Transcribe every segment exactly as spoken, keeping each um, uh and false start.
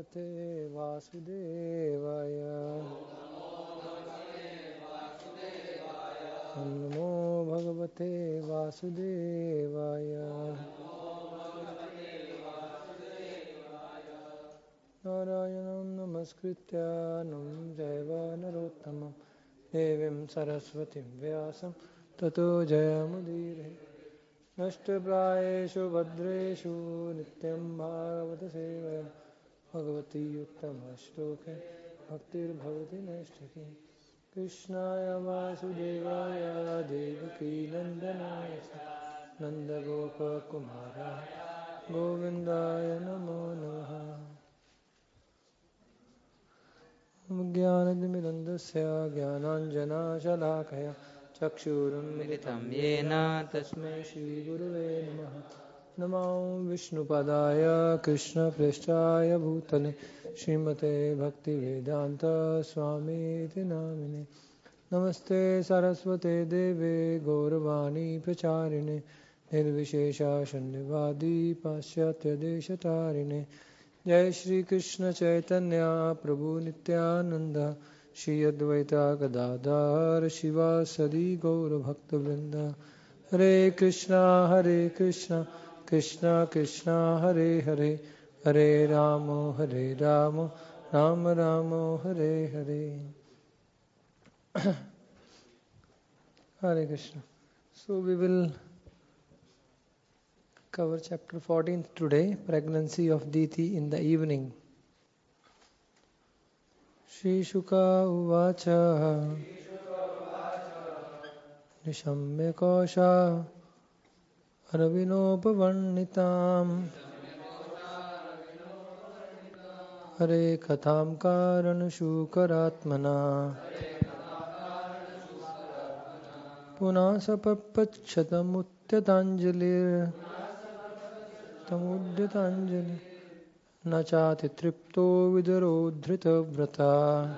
भगवते वासुदेवाय। ॐ नमो भगवते वासुदेवाय। नारायणं नमस्कृत्य नरं चैव नरोत्तमं देवीं सरस्वतीं व्यासं ततो जयमुदीरये। नष्टप्रायेषु भद्रेषु नित्यं भागवत सेवया भगवती उत्तमश्लोके भक्तिर्भवति नैष्ठिकी। कृष्णाय वासुदेवाय देवकीनन्दनाय च नन्दगोपकुमाराय गोविन्दाय नमो नमः। ज्ञानतिमिरन्दस्य ज्ञानाञ्जनशलाकया चक्षुरुन्मिलितं येन तस्मै श्रीगुरुवे नमः। नमो विष्णुपदाय कृष्णप्रेष्ठाय भूतले श्रीमते भक्तिवेदान्तस्वामीति नामिने। नमस्ते सरस्वते देवे गौरवाणी प्रचारिणे निर्विशेषशून्यवादी पाश्चात्यदेशतारिणे। जय श्री कृष्ण चैतन्य प्रभु नित्यानंद श्री अद्वैता गदाधर शिवासदि गौरभक्तवृंद। हरे कृष्णा हरे कृष्णा कृष्णा कृष्णा हरे हरे हरे राम हरे Ram Ram Ram Hare Hare. Hare Krishna. So we will cover chapter fourteen today, pregnancy of Diti in the evening. Shri Shuka Uvacha Nishamya Kosha Arvinopavarnitam Hare Katham Karana Shukaratmana Punasapapachatamuttyatanjalir Tamudyatanjali Nachati tripto vidaro dhrita vrata.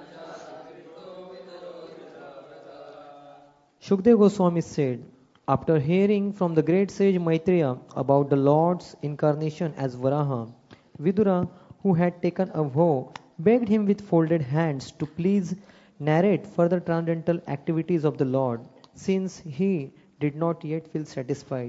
Shukdev Goswami said, after hearing from the great sage Maitreya about the Lord's incarnation as Varaha, Vidura, who had taken a vow, begged him with folded hands to please narrate further transcendental activities of the Lord, since he did not yet feel satisfied.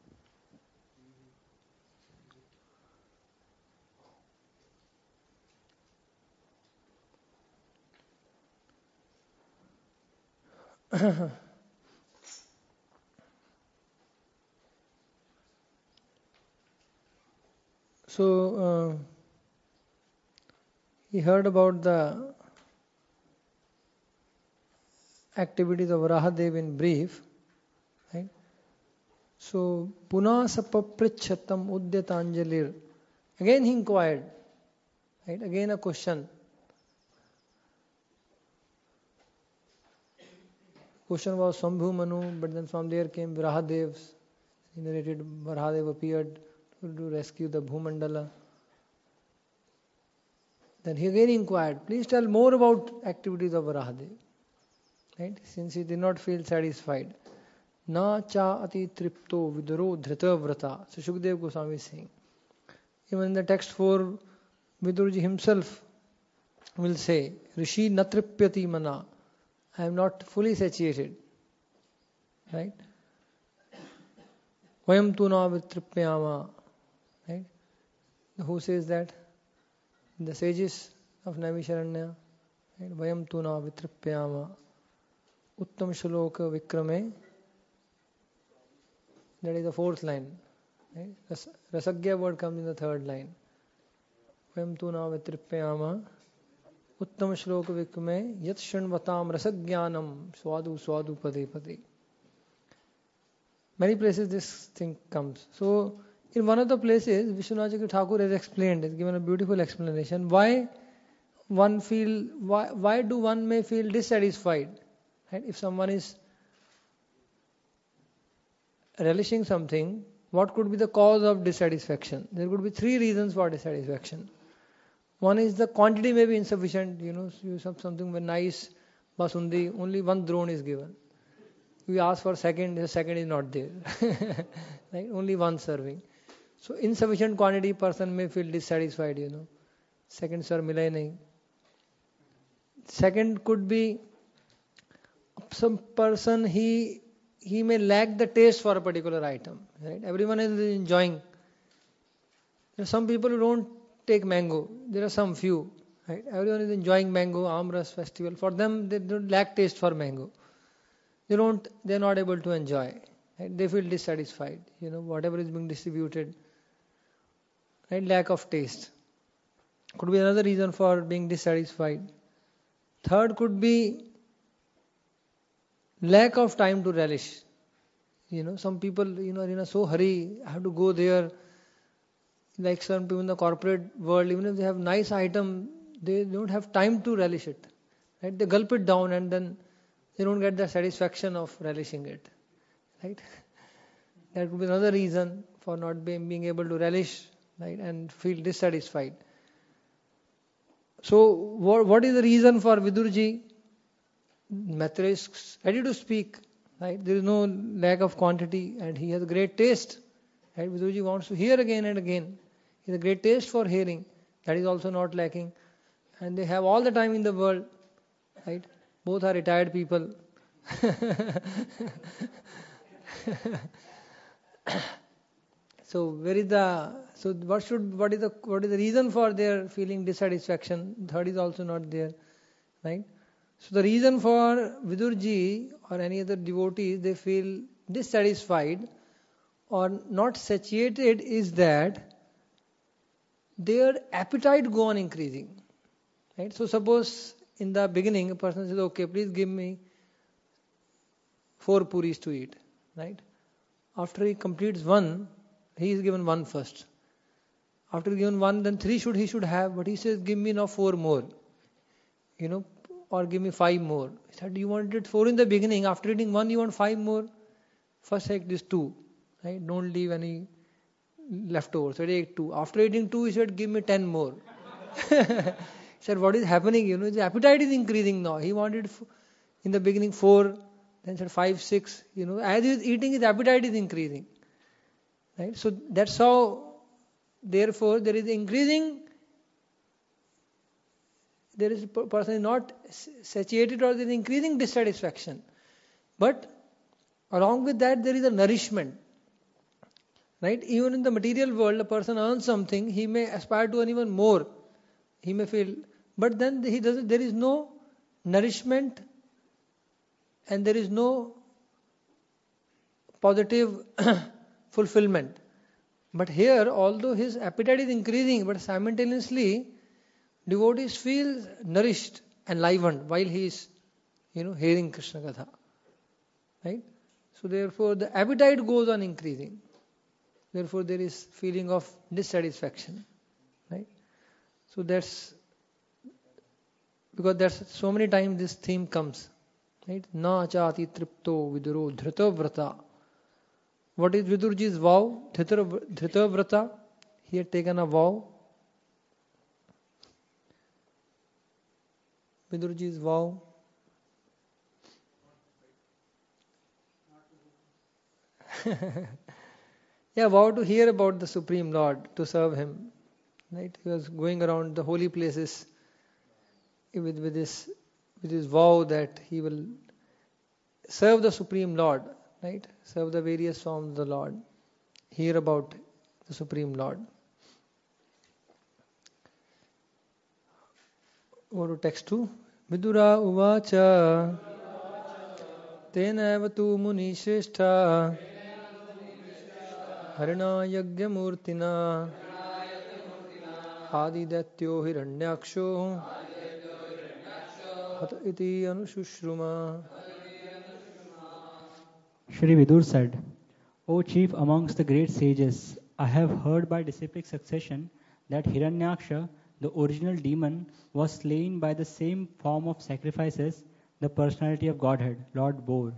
So uh, he heard about the activities of Varahadev in brief, right? So Punasapaprichatam Udyatanjalir. Again he inquired, right? Again a question. Question was Sambhu Manu, but then from there came Varahadev. He narrated Varahadev appeared to rescue the Bhumandala. Then he again inquired, please tell more about activities of Varahadev. Right? Since he did not feel satisfied. Na cha ati tripto viduro dhrita vrata. So Shukdev Goswami is saying. Even in the text four, Vidurji himself will say, Rishi natripyati mana. I am not fully satiated. Right? Vayam tu na vitripyama. Right? Who says that? The sages of Naimisharanya. Right? Vayam tu na vitripyama. Uttam Shloka Vikrame. That is the fourth line. Right? Ras- Rasagya word comes in the third line. Vayam tu na vitripyama. Uttam Shloka Vikrame. Yat Shanvatam Rasagyanam. Swadu Swadu Pade Pade. Many places this thing comes. So, in one of the places, Vishwanath Thakur has explained, has given a beautiful explanation. Why one feel, why, why do one may feel dissatisfied? Right? If someone is relishing something, what could be the cause of dissatisfaction? There could be three reasons for dissatisfaction. One is the quantity may be insufficient. You know, you have something very nice, basundi, only one drone is given. We ask for second, the second is not there. Right? Only one serving. So insufficient quantity, person may feel dissatisfied, you know. Second sir मिला ही नहीं. Second could be some person he he may lack the taste for a particular item. Right? Everyone is enjoying. There are some people who don't take mango. There are some few. Right? Everyone is enjoying mango, Amras festival. For them, they don't lack taste for mango. They don't. They're not able to enjoy. Right? They feel dissatisfied. You know, whatever is being distributed. Right? Lack of taste could be another reason for being dissatisfied. Third could be lack of time to relish. You know, some people, you know, are in a so hurry, have to go there. Like some people in the corporate world, even if they have nice item, they don't have time to relish it. Right? They gulp it down and then they don't get the satisfaction of relishing it. Right? That could be another reason for not being, being able to relish, right, and feel dissatisfied. So, what, what is the reason for Vidurji? Maitreya is ready to speak. Right? There is no lack of quantity and he has a great taste. Right? Vidurji wants to hear again and again. He has a great taste for hearing. That is also not lacking. And they have all the time in the world. Right? Both are retired people. So where is the so what should what is the what is the reason for their feeling dissatisfaction? Third is also not there. Right? So the reason for Vidurji or any other devotees they feel dissatisfied or not satiated is that their appetite go on increasing. Right? So suppose in the beginning a person says, okay, please give me four puris to eat. Right? After he completes one, he is given one first. After given one, then three should he should have, but he says, give me now four more. You know, or give me five more. He said, you wanted four in the beginning. After eating one, you want five more. First take this two. Right? Don't leave any leftovers. So take two. After eating two, he said, give me ten more. He said, what is happening? You know, his appetite is increasing now. He wanted in the beginning four, then said five, six. You know, as he is eating, his appetite is increasing. Right? So that's how, therefore, there is increasing. There is a person is not satiated or there is increasing dissatisfaction. But along with that, there is a nourishment. Right? Even in the material world, a person earns something, he may aspire to earn even more. He may feel, but then he doesn't. There is no nourishment, and there is no positive fulfillment. But here, although his appetite is increasing, but simultaneously, devotees feel nourished, enlivened while he is, you know, hearing Krishna Katha. Right? So therefore, the appetite goes on increasing. Therefore, there is feeling of dissatisfaction. Right? So that's because that's so many times this theme comes. Right? Na chati tripto viduro dhrita vrata. What is Vidurji's vow? Dhrita vrata. He had taken a vow. Vidurji's vow. Yeah, vow to hear about the Supreme Lord, to serve Him. Right? He was going around the holy places with, with, his, with his vow that he will serve the Supreme Lord. Right? Serve the various forms of the Lord. Hear about the Supreme Lord. Go to text two. Vidura uvacha tena tu muni shrestha harina yagya murtina adi datyo hiranyaksho hat iti anushruma. Shri Vidur said, O chief amongst the great sages, I have heard by disciplic succession that Hiranyaksha, the original demon, was slain by the same form of sacrifices the personality of Godhead, Lord bore.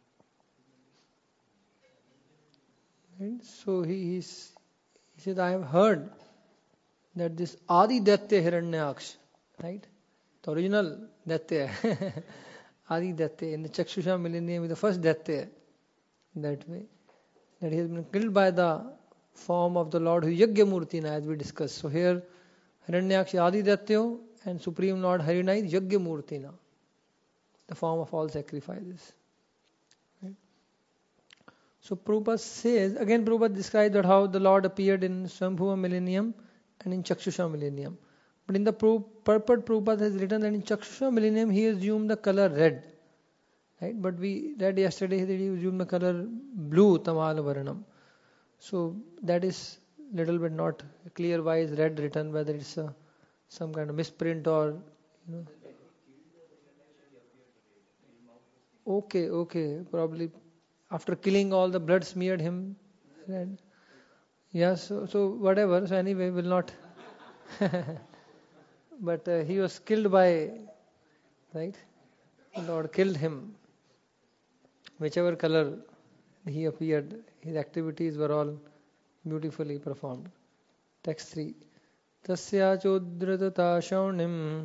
And so he, is, he said, I have heard that this Adi Datya Hiranyaksha, right? The original Datya, Adi Datya, in the Chakshusha millennium, is the first Datya. That way, that he has been killed by the form of the Lord who Yagya Murtina, as we discussed. So here, Hiranyaksha Adidatyo and Supreme Lord Harinai Yagya Murtina, the form of all sacrifices. Right? So Prabhupada says, again Prabhupada describes that how the Lord appeared in Swambhuva millennium and in Chakshusha millennium. But in the purport, Prabhupada has written that in Chakshusha millennium he assumed the color red. Right? But we read yesterday that he assumed the color blue, Tamal Varanam. So that is little bit not clear why is red written, whether it's a, some kind of misprint or, you know. Okay, okay, probably after killing all the blood smeared him red. Yeah, so, so whatever, so anyway, will not. But uh, he was killed by, right? The Lord killed him. Whichever color he appeared, his activities were all beautifully performed. Text three. Tasya chodratata shaunim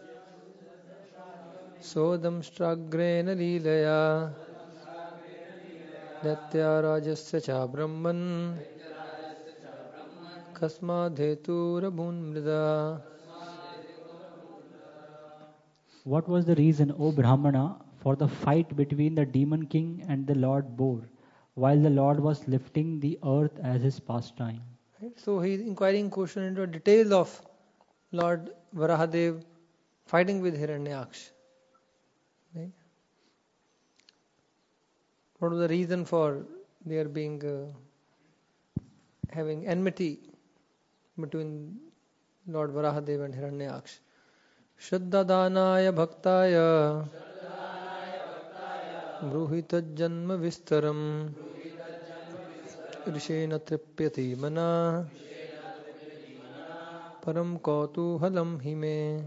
sodam stragrena leelaya datya rajasya cha brahman kasmadhetu rabun mrida. What was the reason, O Brahmana, for the fight between the demon king and the Lord Boar, while the Lord was lifting the earth as his pastime? Right? So he is inquiring question into details of Lord Varahadev fighting with Hiranyaksha. Right? What was the reason for there being uh, having enmity between Lord Varahadev and Hiranyaksha? Shraddha Danaya Bhaktaya Bruhita Janma Vistaram Rishena Tripyati Mana Param Kautuhalam Hime.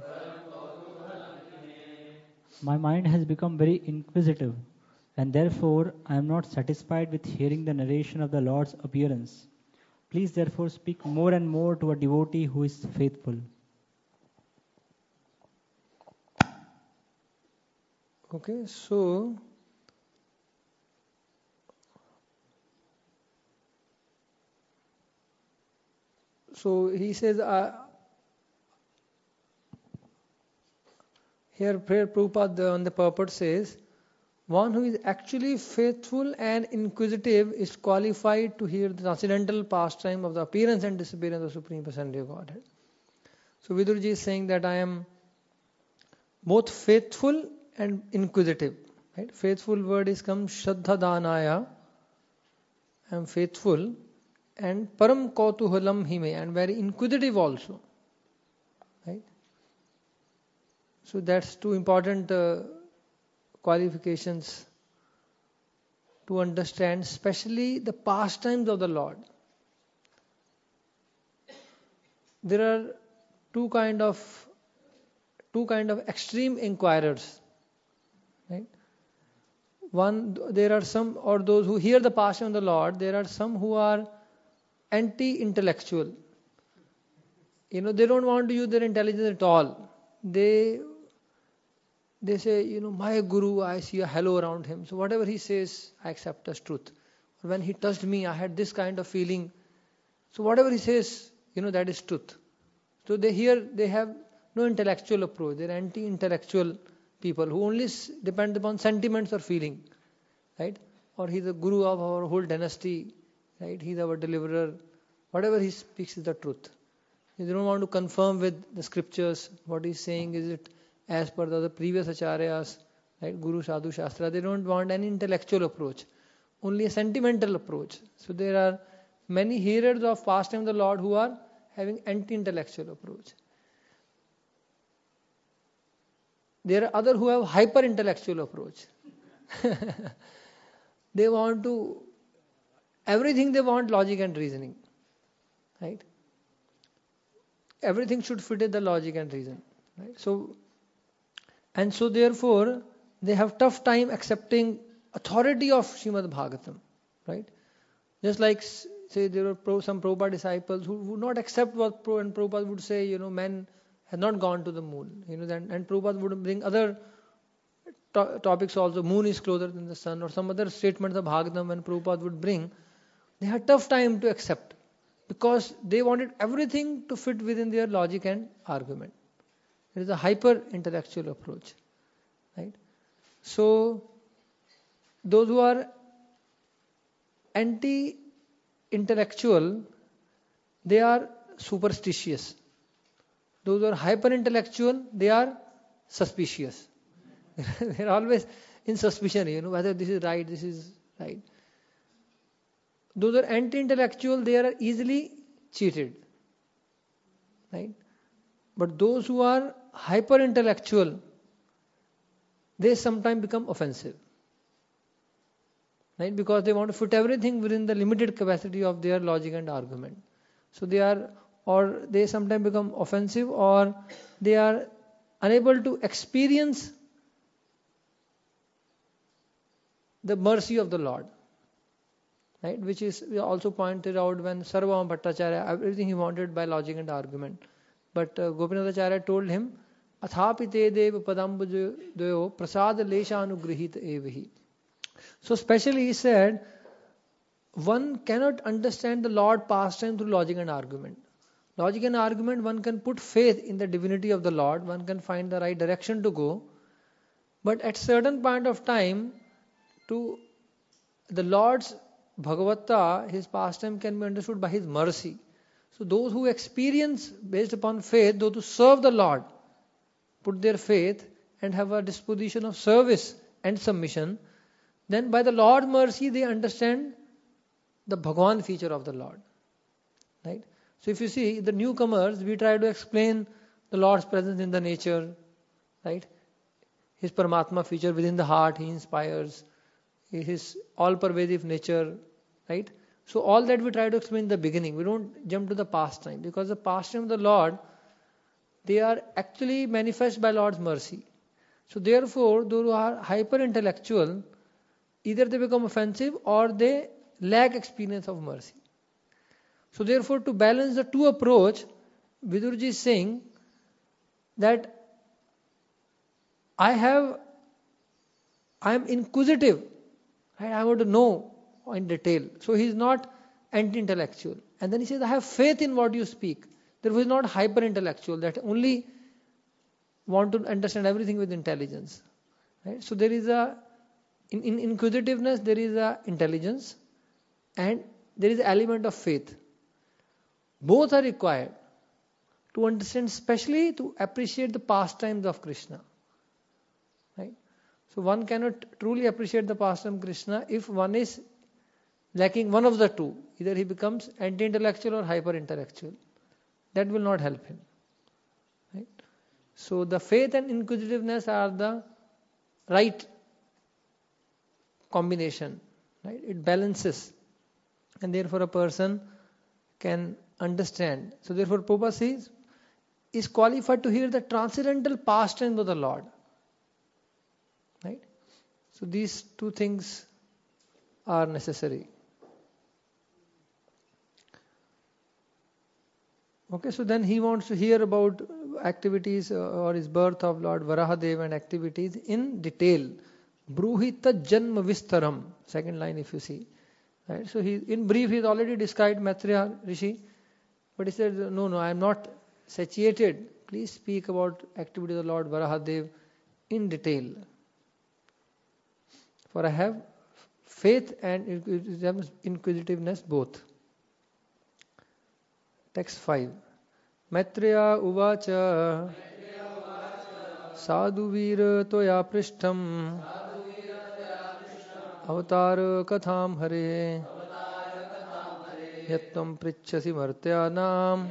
My mind has become very inquisitive, and therefore I am not satisfied with hearing the narration of the Lord's appearance. Please therefore speak more and more to a devotee who is faithful. Okay, so so he says uh, here prayer Prabhupada on the purport says one who is actually faithful and inquisitive is qualified to hear the transcendental pastime of the appearance and disappearance of Supreme Personality of Godhead. So Vidurji is saying that I am both faithful and inquisitive. Right? Faithful word is come Shraddha Danaya. I am faithful and Param Kautuhalam Hime, and very inquisitive also. Right? So that's two important uh, qualifications to understand, especially the pastimes of the Lord. There are two kind of two kind of extreme inquirers. Right? One, there are some, or those who hear the pastime of the Lord, there are some who are anti-intellectual. You know, they don't want to use their intelligence at all. They they say, you know, my Guru, I see a halo around him. So whatever he says, I accept as truth. When he touched me, I had this kind of feeling. So whatever he says, you know, that is truth. So they hear, they have no intellectual approach. They're anti-intellectual people who only depend upon sentiments or feeling. Right? Or he's the Guru of our whole dynasty. Right? He's our deliverer. Whatever he speaks is the truth. They don't want to confirm with the scriptures what he's saying. Is it as per the previous acharyas, right? Guru, Sadhu, Shastra. They don't want any intellectual approach, only a sentimental approach. So there are many hearers of pastime of the Lord who are having anti-intellectual approach. There are other who have hyper-intellectual approach. They want to, everything they want logic and reasoning. Right? Everything should fit in the logic and reason. Right? So, and so therefore, they have tough time accepting authority of Srimad Bhagavatam. Right? Just like, say, there were pro, some Prabhupada disciples who would not accept what Pro and Prabhupada would say, you know, men have not gone to the moon. You know, and, and Prabhupada would bring other to- topics also. Moon is closer than the sun, or some other statements of Bhagavatam when Prabhupada would bring. They had tough time to accept. because they wanted everything to fit within their logic and argument. It is a hyper intellectual approach, right? So those who are anti intellectual, they are superstitious. Those who are hyper intellectual, they are suspicious. They're always in suspicion, you know, whether this is right, this is right. Those who are anti intellectual, they are easily cheated, right? But those who are hyper intellectual, they sometimes become offensive, right? Because they want to fit everything within the limited capacity of their logic and argument. So they are, or they sometimes become offensive, or they are unable to experience the mercy of the Lord, right? Which is also pointed out when Sarvabhauma Bhattacharya, everything he wanted by logic and argument. But uh, Gopinathacharya told him, Athapi te dev padambujo prasad lesha anugrihit evahi. So especially he said, one cannot understand the Lord pastime through logic and argument. Logic and argument, one can put faith in the divinity of the Lord, one can find the right direction to go. But at certain point of time, to the Lord's Bhagavata, his pastime can be understood by his mercy. So those who experience based upon faith, those who serve the Lord, put their faith and have a disposition of service and submission, then by the Lord's mercy they understand the Bhagavan feature of the Lord. Right? So if you see the newcomers, we try to explain the Lord's presence in the nature, right? His Paramatma feature within the heart, he inspires, his all-pervasive nature, right? So all that we try to explain in the beginning. We don't jump to the pastime, because the pastime of the Lord, they are actually manifest by Lord's mercy. So therefore, those who are hyper-intellectual, either they become offensive or they lack experience of mercy. So therefore, to balance the two approach, Vidurji is saying that I have, I am inquisitive, right? I want to know in detail. So he is not anti-intellectual. And then he says, I have faith in what you speak. Therefore, he is not hyper-intellectual, that only want to understand everything with intelligence. Right? So there is a, in, in inquisitiveness, there is a intelligence and there is an element of faith. Both are required to understand, especially to appreciate the pastimes of Krishna. Right? So one cannot truly appreciate the pastime of Krishna if one is lacking one of the two. Either he becomes anti-intellectual or hyper-intellectual. That will not help him. Right? So the faith and inquisitiveness are the right combination. Right? It balances. And therefore a person can understand. So therefore Prabhupada says, is qualified to hear the transcendental pastimes of the Lord. Right? So these two things are necessary. Okay, so then he wants to hear about activities or his birth of Lord Varahadev and activities in detail. Bruhita Janma Vistaram. Second line if you see. Right? So he, in brief, he has already described Maitreya Rishi. But he said, no, no, I am not satiated. Please speak about activities of Lord Varahadev in detail. For I have faith and inquisitiveness both. Text five. Maitreya uvacha sadhu veer toya prishtham avatar katham hare yattam prichhasi martyanam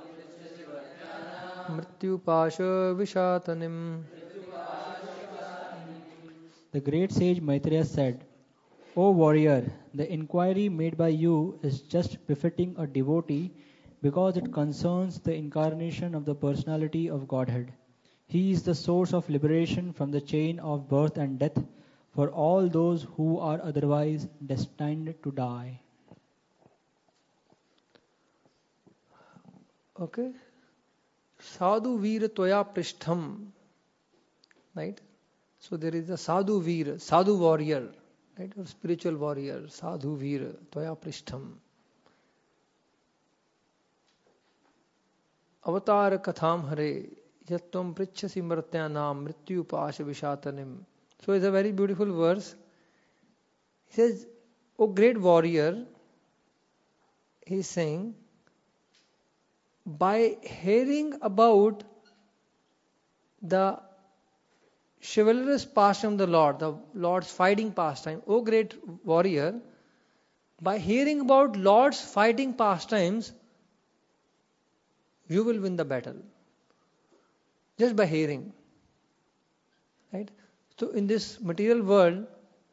mrityu pasha vishatanim. The great sage Maitreya said, O warrior, the inquiry made by you is just befitting a devotee because it concerns the incarnation of the personality of Godhead. He is the source of liberation from the chain of birth and death for all those who are otherwise destined to die. Okay. Sadhu Veer Toya Prishtham. Right? So there is a Sadhu Veer, Sadhu warrior, right? Or spiritual warrior, Sadhu Veer Toya Prishtham. avatar katham hare yattam prichhasi mrityanam mrityu pasha vishatanim. So it's a very beautiful verse. He says, O great warrior, he is saying, by hearing about the chivalrous pastime of the Lord, the Lord's fighting pastime, O great warrior, by hearing about Lord's fighting pastimes, you will win the battle. Just by hearing. Right? So in this material world,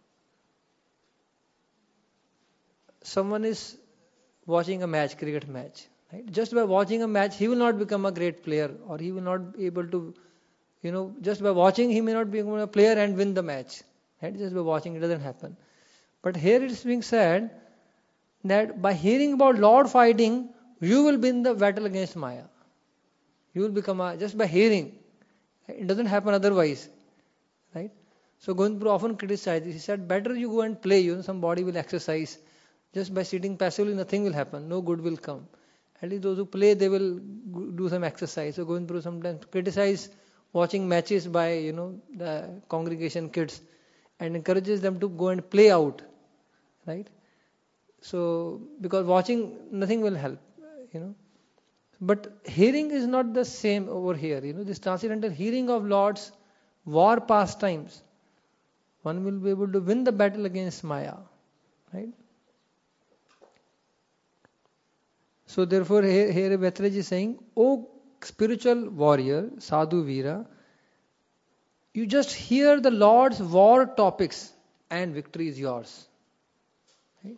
someone is watching a match, cricket match. Right? Just by watching a match, he will not become a great player, or he will not be able to, you know, just by watching, he may not become a player and win the match. Right? Just by watching, it doesn't happen. But here it is being said that by hearing about Lord fighting, you will win the battle against Maya. You will become a, just by hearing. It doesn't happen otherwise. Right? So Govind Prabhu often criticized this. He said, better you go and play, you know, somebody will exercise. Just by sitting passively, nothing will happen. No good will come. At least those who play, they will do some exercise. So Govind Prabhu sometimes criticize watching matches by, you know, the congregation kids and encourages them to go and play out. Right? So, because watching, nothing will help, you know. But hearing is not the same over here. You know, this transcendental hearing of Lord's war pastimes, one will be able to win the battle against Maya. Right? So therefore, here, here Vetraj is saying, O spiritual warrior, Sadhu Veera, you just hear the Lord's war topics and victory is yours. Right?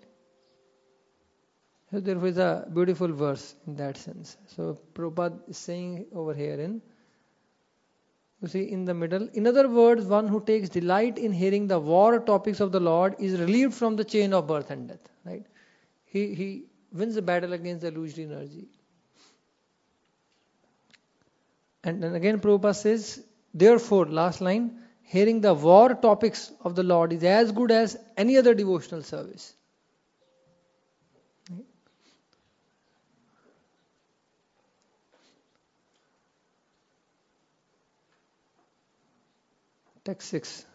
So therefore is a beautiful verse in that sense. So Prabhupada is saying over here in, you see in the middle, in other words, one who takes delight in hearing the war topics of the Lord is relieved from the chain of birth and death. Right? He, he wins the battle against the illusory energy. And then again Prabhupada says, therefore, last line, hearing the war topics of the Lord is as good as any other devotional service. Right? Text six.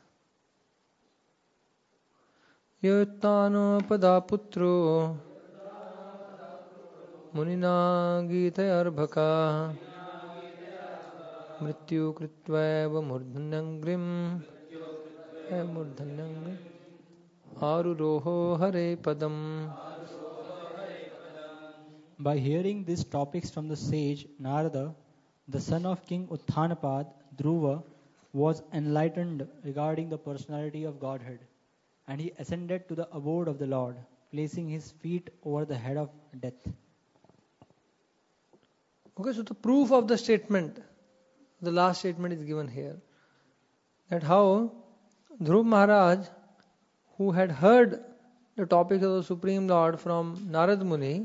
Yatano pada putro munina gitayarbhaka mrityu kritvaiva murdhanyangrim murdhanyangrim aruroho hare padam. By hearing these topics from the sage Narada, the son of King Uttanapad, Dhruva, was enlightened regarding the personality of Godhead, and he ascended to the abode of the Lord, placing his feet over the head of death. Okay, so the proof of the statement, the last statement is given here. That how Dhruv Maharaj, who had heard the topic of the Supreme Lord from Narad Muni,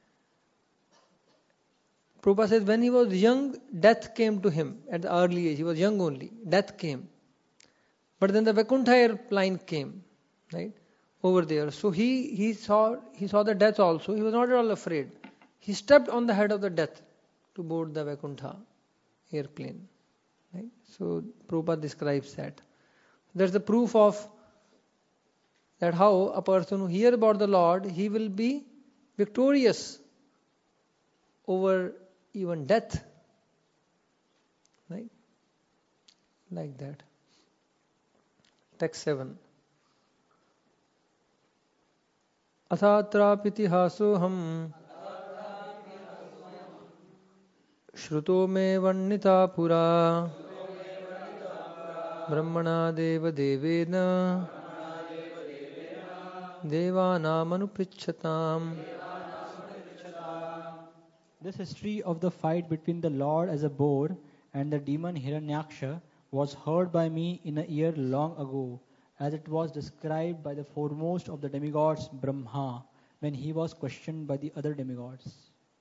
Prabhupada says when he was young, death came to him at the early age. He was young only. Death came. But then the Vaikuntha airplane came, right, over there. So he, he saw he saw the death also. He was not at all afraid. He stepped on the head of the death to board the Vaikuntha airplane. Right? So Prabhupada describes that. That's the proof of that how a person who hears about the Lord, he will be victorious over even death. Right? Like that. Text seven. Athatrapitihasoham Shruto me vannita pura Brahmana deva devena Devanamanuprichatam. This history of the fight between the Lord as a boar and the demon Hiranyaksha was heard by me in a year long ago, as it was described by the foremost of the demigods, Brahma, when he was questioned by the other demigods.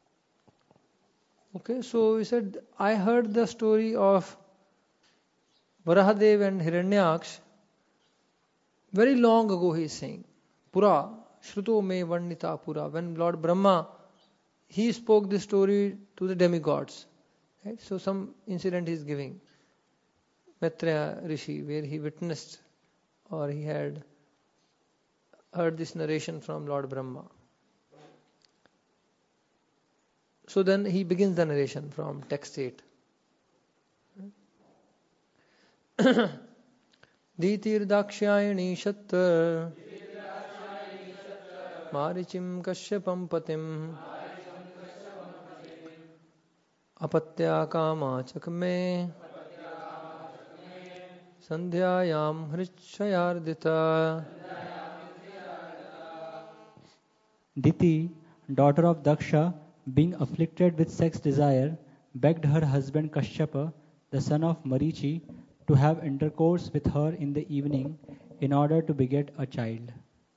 Okay, so he said, I heard the story of Varahadev and Hiranyaksha very long ago, he is saying. Pura, Shruto me Vannita Pura. When Lord Brahma, he spoke this story to the demigods. Right? So some incident he is giving, Maitreya Rishi, where he witnessed or he had heard this narration from Lord Brahma. So then he begins the narration from text eight. Ditir dakshayani shattar marichim kashyapam patim apatya kama chakme sandhyayam hrichayardita. Diti, daughter of Daksha, being afflicted with sex desire, begged her husband Kashyapa, the son of Marichi, to have intercourse with her in the evening in order to beget a child.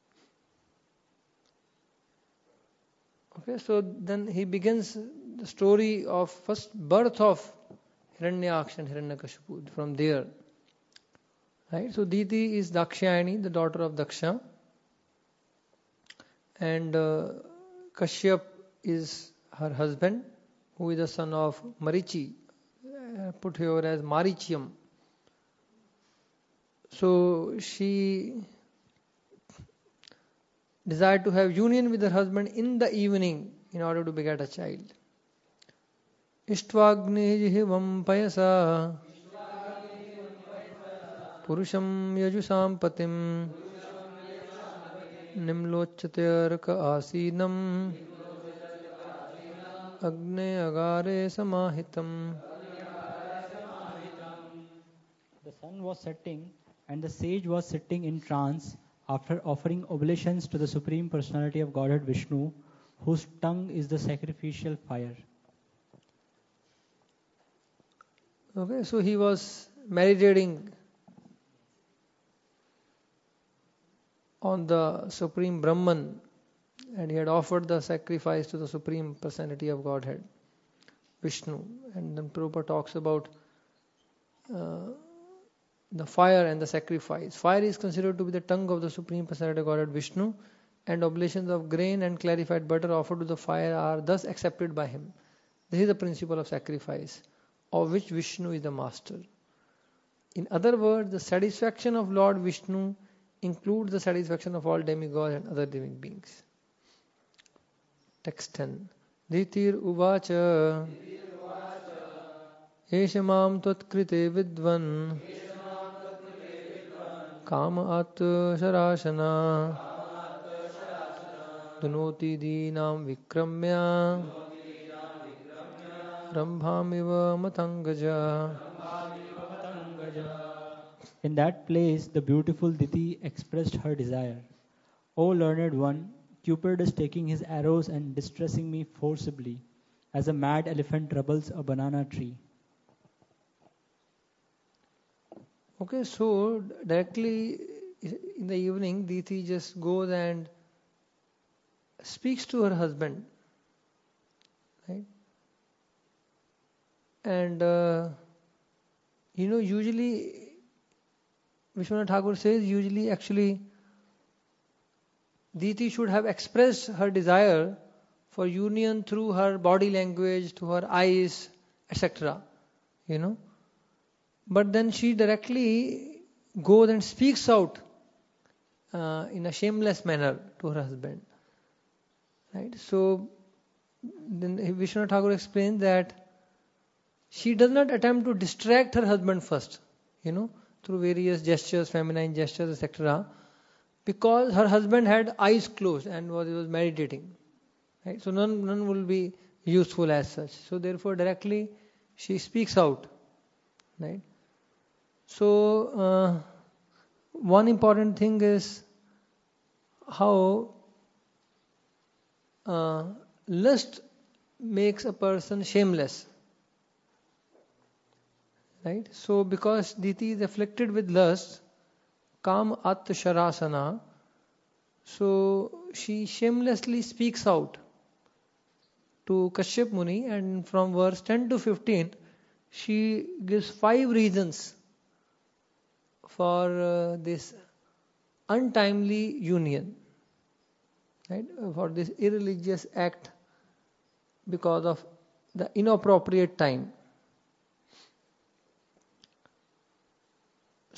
Okay, so then he begins the story of first birth of Hiranyaksha and Hiranyakashipu from there. Right? So Diti is Dakshayani, the daughter of Daksha, and uh, Kashyap is her husband, who is the son of Marichi, uh, put here as Marichiam. So she desired to have union with her husband in the evening in order to beget a child. Ishtvagnijihivam payasa purusham yajusam patim nimlochatyarka asinam agne agare samahitam. The sun was setting, and the sage was sitting in trance after offering oblations to the Supreme Personality of Godhead Vishnu, whose tongue is the sacrificial fire. Okay, so he was meditating on the Supreme Brahman, and he had offered the sacrifice to the Supreme Personality of Godhead, Vishnu. And then Prabhupada talks about uh, the fire and the sacrifice. Fire is considered to be the tongue of the Supreme Personality of Godhead, Vishnu, and oblations of grain and clarified butter offered to the fire are thus accepted by him. This is the principle of sacrifice, of which Vishnu is the master. In other words, the satisfaction of Lord Vishnu includes the satisfaction of all demigods and other living beings. Text ten. Dhitir uvacha Eshamam tatkrite vidvan Kama at sharashana Dunoti dinam vikramya Rambhamiva matangaja. In that place, the beautiful Diti expressed her desire. O learned one, Cupid is taking his arrows and distressing me forcibly, as a mad elephant troubles a banana tree. Okay, so directly in the evening, Diti just goes and speaks to her husband, right? And uh, you know, usually Vishwanath Thakur says, usually actually Diti should have expressed her desire for union through her body language, to her eyes, et cetera. You know, but then she directly goes and speaks out uh, in a shameless manner to her husband. Right? So then Vishwanath Thakur explains that she does not attempt to distract her husband first, you know, through various gestures, feminine gestures, et cetera, because her husband had eyes closed and was, was meditating. Right? So none, none will be useful as such. So therefore directly she speaks out. Right? So uh, one important thing is how uh, lust makes a person shameless. Right? So because Diti is afflicted with lust, Kam At Sharasana, so she shamelessly speaks out to Kashyap Muni, and from verse ten to fifteen she gives five reasons for uh, this untimely union, right? For this irreligious act because of the inappropriate time.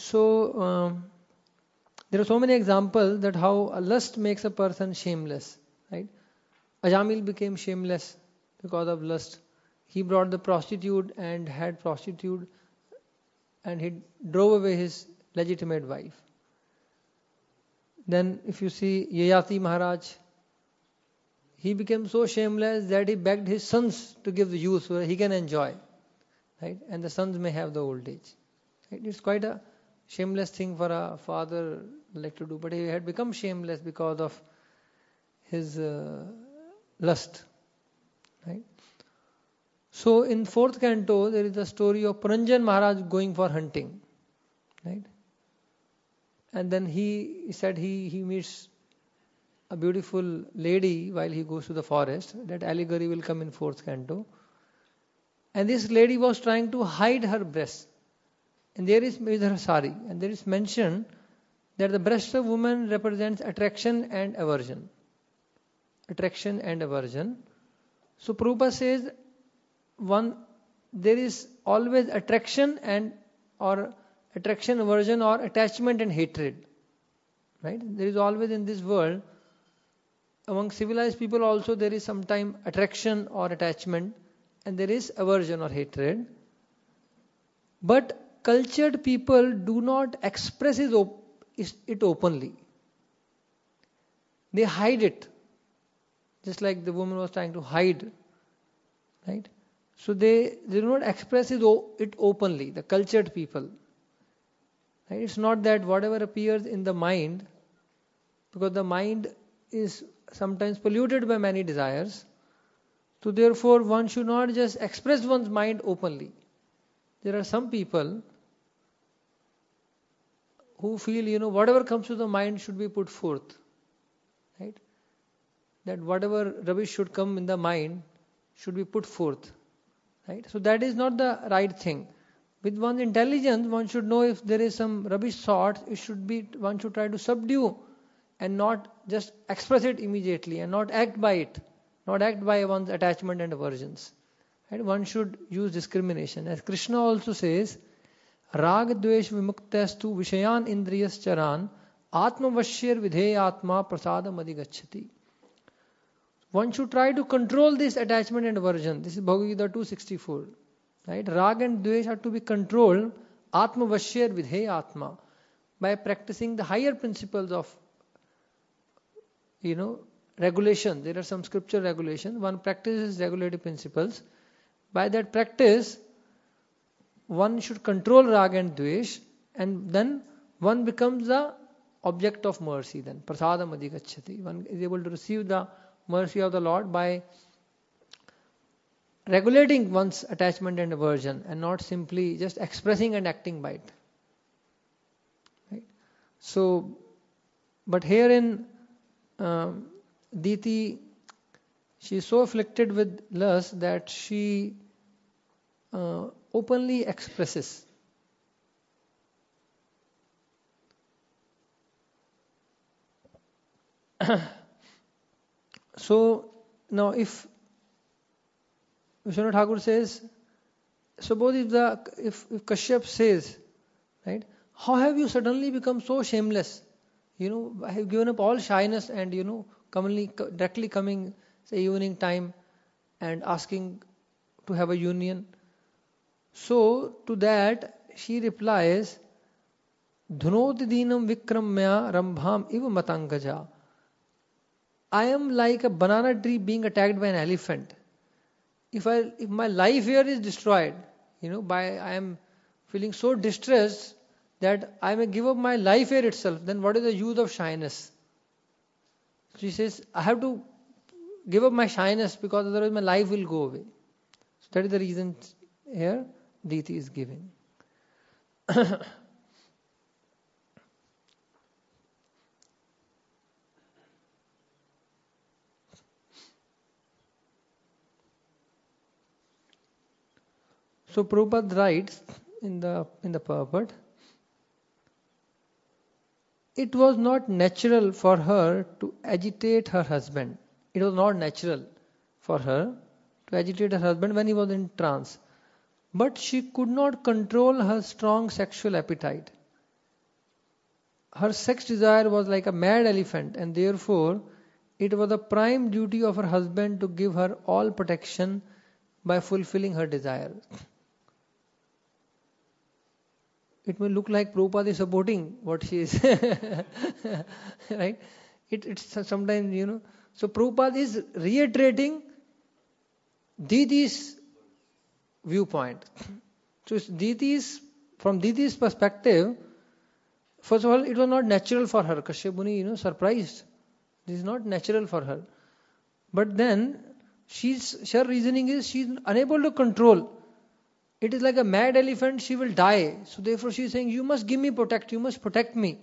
So um, there are so many examples that how a lust makes a person shameless, right? Ajamil became shameless because of lust. He brought the prostitute and had prostitute, and he drove away his legitimate wife. Then if you see Yayati Maharaj, he became so shameless that he begged his sons to give the youth so that he can enjoy, right? And the sons may have the old age. Right? It's quite a shameless thing for a father like to do, but he had become shameless because of his uh, lust, right? So in fourth canto there is a story of Puranjan Maharaj going for hunting, right? And then he said he, he meets a beautiful lady while he goes to the forest. That allegory will come in fourth canto. And this lady was trying to hide her breast. And there is with her sari. And there is mentioned that the breast of woman represents attraction and aversion. Attraction and aversion. So Prabhupada says one there is always attraction and or attraction, aversion, or attachment and hatred. Right? There is always in this world, among civilized people also there is sometimes attraction or attachment, and there is aversion or hatred. But cultured people do not express it openly. They hide it. Just like the woman was trying to hide. Right? So they, they do not express it, it openly, the cultured people. Right? It's not that whatever appears in the mind, because the mind is sometimes polluted by many desires. So therefore one should not just express one's mind openly. There are some people who feel, you know, whatever comes to the mind should be put forth. Right? That whatever rubbish should come in the mind should be put forth. Right? So that is not the right thing. With one's intelligence, one should know if there is some rubbish thought, it should be, one should try to subdue and not just express it immediately and not act by it, not act by one's attachment and aversions. Right? One should use discrimination. As Krishna also says, Rag dvesh vimuktastu vishayan indriyas charan atma vashyar vidhe atma prasadam adhigacchati. One should try to control this attachment and aversion. This is Bhagavad Gita two sixty-four. Right? Rag and dvesh are to be controlled atma vashyar vidhe atma by practicing the higher principles of, you know, regulation. There are some scripture regulations. One practices regulative principles. By that practice, one should control rag and dvesh, and then one becomes the object of mercy. Then prasadam adhigacchati. One is able to receive the mercy of the Lord by regulating one's attachment and aversion and not simply just expressing and acting by it. Right? So, but here in um, Diti, she is so afflicted with lust that she uh, openly expresses. So, now if Vishwanath Thakur says, suppose if the if, if Kashyap says, right, how have you suddenly become so shameless? You know, I have given up all shyness and, you know, commonly directly coming, say, evening time and asking to have a union. So to that she replies, Dhunoti dinam vikramya rambham iva matangaja. I am like a banana tree being attacked by an elephant. If I, if my life here is destroyed, you know, by I am feeling so distressed that I may give up my life here itself, then what is the use of shyness? She says, I have to give up my shyness because otherwise my life will go away. So that is the reason here Diti is giving. So Prabhupada writes in the in the purport, it was not natural for her to agitate her husband. It was not natural for her to agitate her husband when he was in trance. But she could not control her strong sexual appetite. her sex desire was like a mad elephant, and therefore it was the prime duty of her husband to give her all protection by fulfilling her desire. It may look like Prabhupada is supporting what she is. Right? It, it's sometimes, you know. So Prabhupada is reiterating Diti's viewpoint. So Diti's, from Diti's perspective, first of all, it was not natural for her. Kashyap Muni, you know, surprised. This is not natural for her. But then, she's, her reasoning is she's unable to control. It is like a mad elephant, she will die. So therefore she is saying, you must give me protect, you must protect me.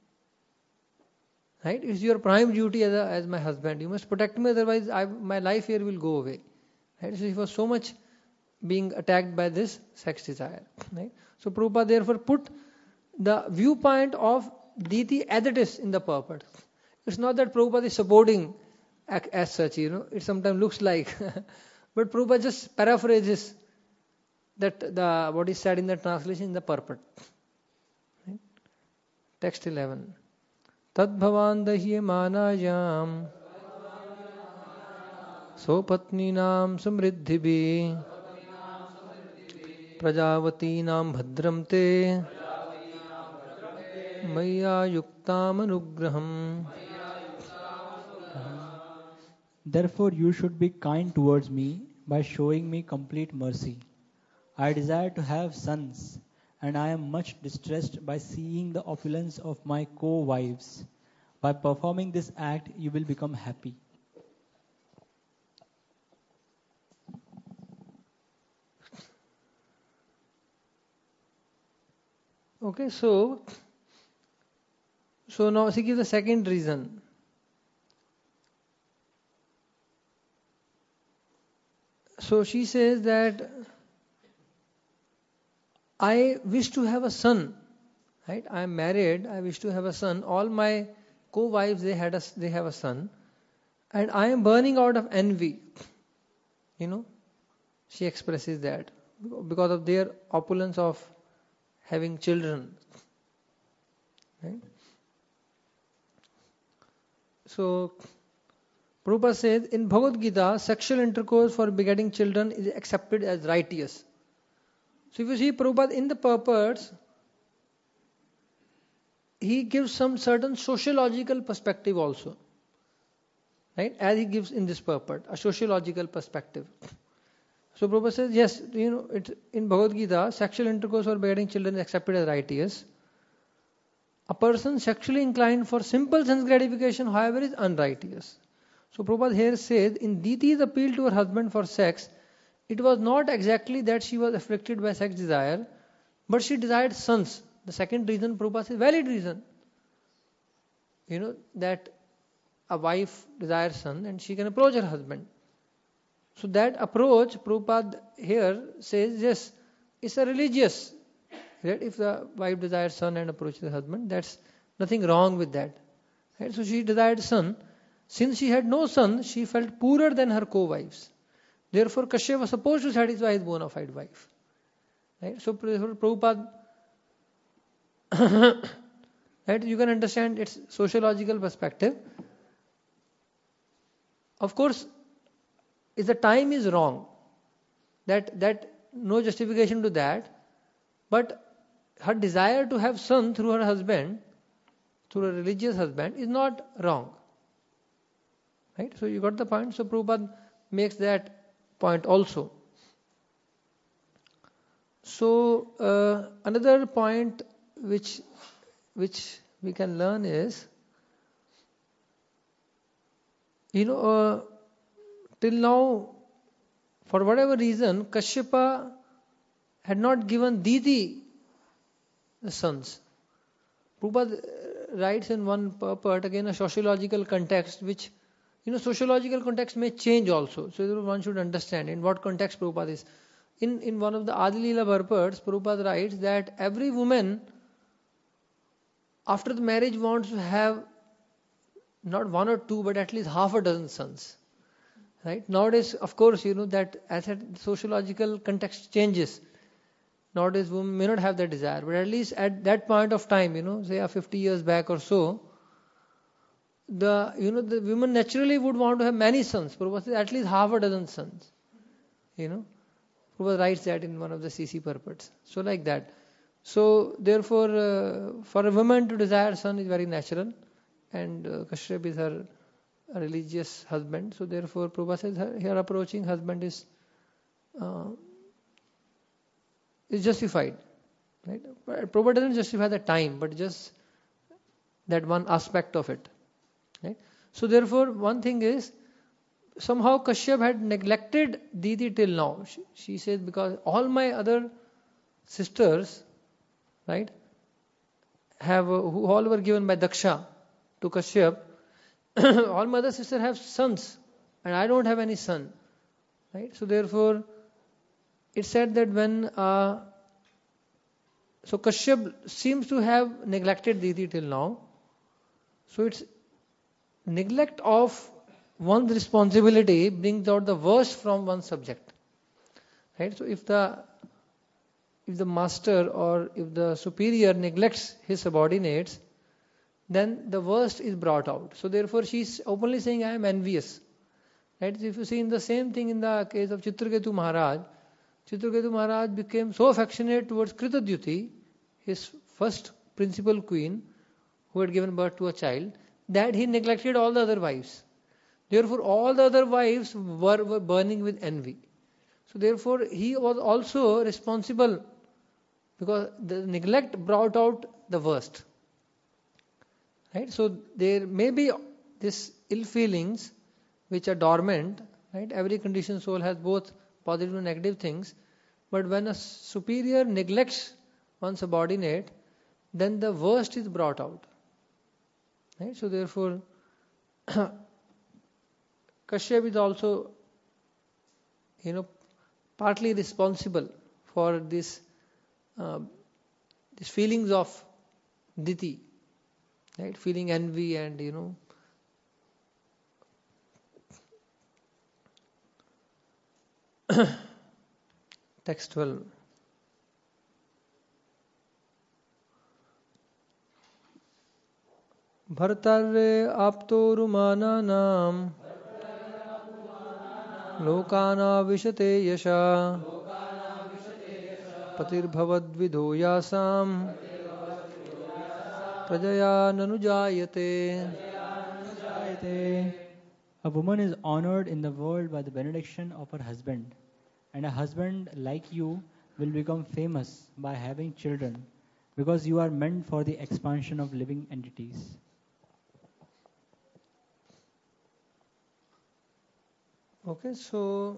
Right? It's your prime duty as, a, as my husband. You must protect me, otherwise I, my life here will go away. Right? So he was so much being attacked by this sex desire. Right? So Prabhupada therefore put the viewpoint of Diti as it is in the purport. It's not that Prabhupada is supporting as such, you know, it sometimes looks like. But Prabhupada just paraphrases that the what is said in the translation in the purport. Right? Text eleven. Tad bhavan dahye manayam sopatninam samriddhibhi prajavatinam bhadram te maya yuktam anugraham. Therefore you should be kind towards me by showing me complete mercy. I desire to have sons, and I am much distressed by seeing the opulence of my co-wives. By performing this act, you will become happy. Okay, so so now she gives the second reason. So she says that I wish to have a son, right? I am married. I wish to have a son. All my co-wives they had a, they have a son, and I am burning out of envy. You know, she expresses that because of their opulence of having children. Right? So Prabhupada says in Bhagavad Gita, sexual intercourse for begetting children is accepted as righteous. So if you see Prabhupada in the purports, he gives some certain sociological perspective also. Right? As he gives in this purport, a sociological perspective. So Prabhupada says, yes, you know, it, in Bhagavad Gita, sexual intercourse for begetting children is accepted as righteous. A person sexually inclined for simple sense gratification, however, is unrighteous. So Prabhupada here says, in Diti's appeal to her husband for sex, it was not exactly that she was afflicted by sex desire, but she desired sons. The second reason, Prabhupada says, valid reason. You know, that a wife desires son and she can approach her husband. So that approach, Prabhupada here says, yes, it's a religious. Right? If the wife desires son and approaches the husband, that's nothing wrong with that. Right? So she desired son. Since she had no son, she felt poorer than her co-wives. Therefore, Kashyap was supposed to satisfy his bona fide wife. Right? So, Prabhupada, right, you can understand its sociological perspective. Of course, if the time is wrong, that that no justification to that, but her desire to have son through her husband, through a religious husband, is not wrong. Right? So you got the point. So Prabhupada makes that point also. So uh, another point which which we can learn is, you know, uh, till now, for whatever reason, Kashyapa had not given Diti the sons. Prabhupada writes in one part, again a sociological context, which, you know, sociological context may change also. So one should understand in what context Prabhupada is. In, in one of the Adi Leela purports, Prabhupada writes that every woman after the marriage wants to have not one or two, but at least half a dozen sons. Right? Nowadays, of course, you know that as a sociological context changes. nowadays women may not have that desire, but at least at that point of time, you know, say uh, fifty years back or so, the you know the women naturally would want to have many sons. Prabhupada says at least half a dozen sons. You know, Prabhupada writes that in one of the C C purports. So like that. So therefore, uh, for a woman to desire son is very natural, and uh, Kashyap is her religious husband. So therefore, Prabhupada says her, her approaching husband is uh, is justified. Right? But Prabhupada doesn't justify the time, but just that one aspect of it. Right? So therefore, one thing is, somehow Kashyap had neglected Didi till now. She, she says, because all my other sisters, right, have uh, who all were given by Daksha to Kashyap, all my other sisters have sons, and I don't have any son. Right? So therefore, it's said that when uh, so Kashyap seems to have neglected Didi till now. So it's neglect of one's responsibility brings out the worst from one's subject. Right? So if the if the master or if the superior neglects his subordinates, then the worst is brought out. So therefore she's openly saying, I am envious. Right? So if you see in the same thing in the case of Chitraketu Maharaj, Chitraketu Maharaj became so affectionate towards Kritadyuti, his first principal queen, who had given birth to a child, that he neglected all the other wives. Therefore, all the other wives were, were burning with envy. So therefore, he was also responsible, because the neglect brought out the worst. Right? So there may be this ill feelings which are dormant. Right? Every conditioned soul has both positive and negative things. But when a superior neglects one subordinate, then the worst is brought out. Right? So therefore, Kashyap is also, you know, partly responsible for this, uh, these feelings of Diti, right? Feeling envy and, you know, text twelve. Bhartarre aptorumananam lokana vishate yasha patirbhavadvidho yasam prajaya nanujayate. A woman is honored in the world by the benediction of her husband, and a husband like you will become famous by having children, because you are meant for the expansion of living entities. Okay, so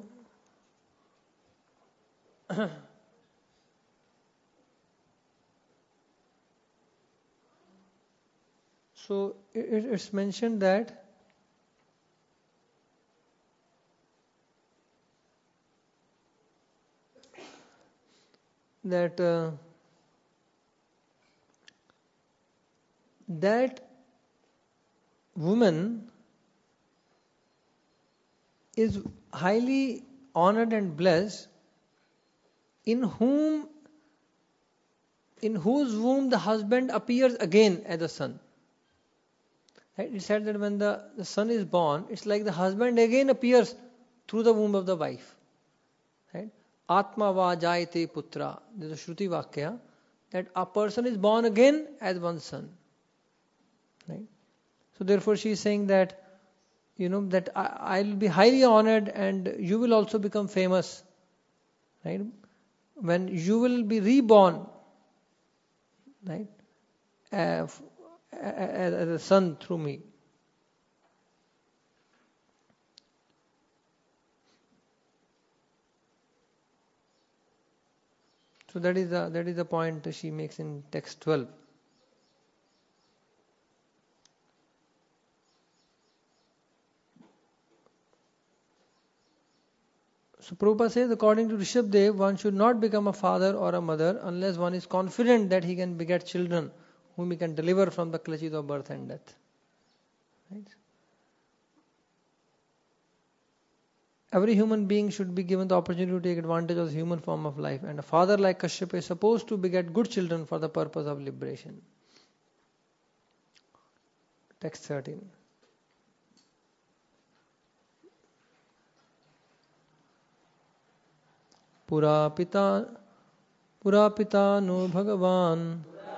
so it, it's mentioned that that uh, that woman is highly honored and blessed, in whom in whose womb the husband appears again as a son. Right? It said that when the, the son is born, it's like the husband again appears through the womb of the wife. Right? Atma va jayate putra. There is a Shruti Vakya that a person is born again as one son. Right? So therefore she is saying that, you know, that I will be highly honored and you will also become famous. Right? When you will be reborn, right, uh, as a son through me. So that is the that is the point she makes in text twelve. So Prabhupada says, according to Rishabdev, one should not become a father or a mother unless one is confident that he can beget children whom he can deliver from the clutches of birth and death. Right? every human being should be given the opportunity to take advantage of the human form of life, and a father like Kashyapa is supposed to beget good children for the purpose of liberation. Text thirteen. Pura pita Pura pita no Bhagavan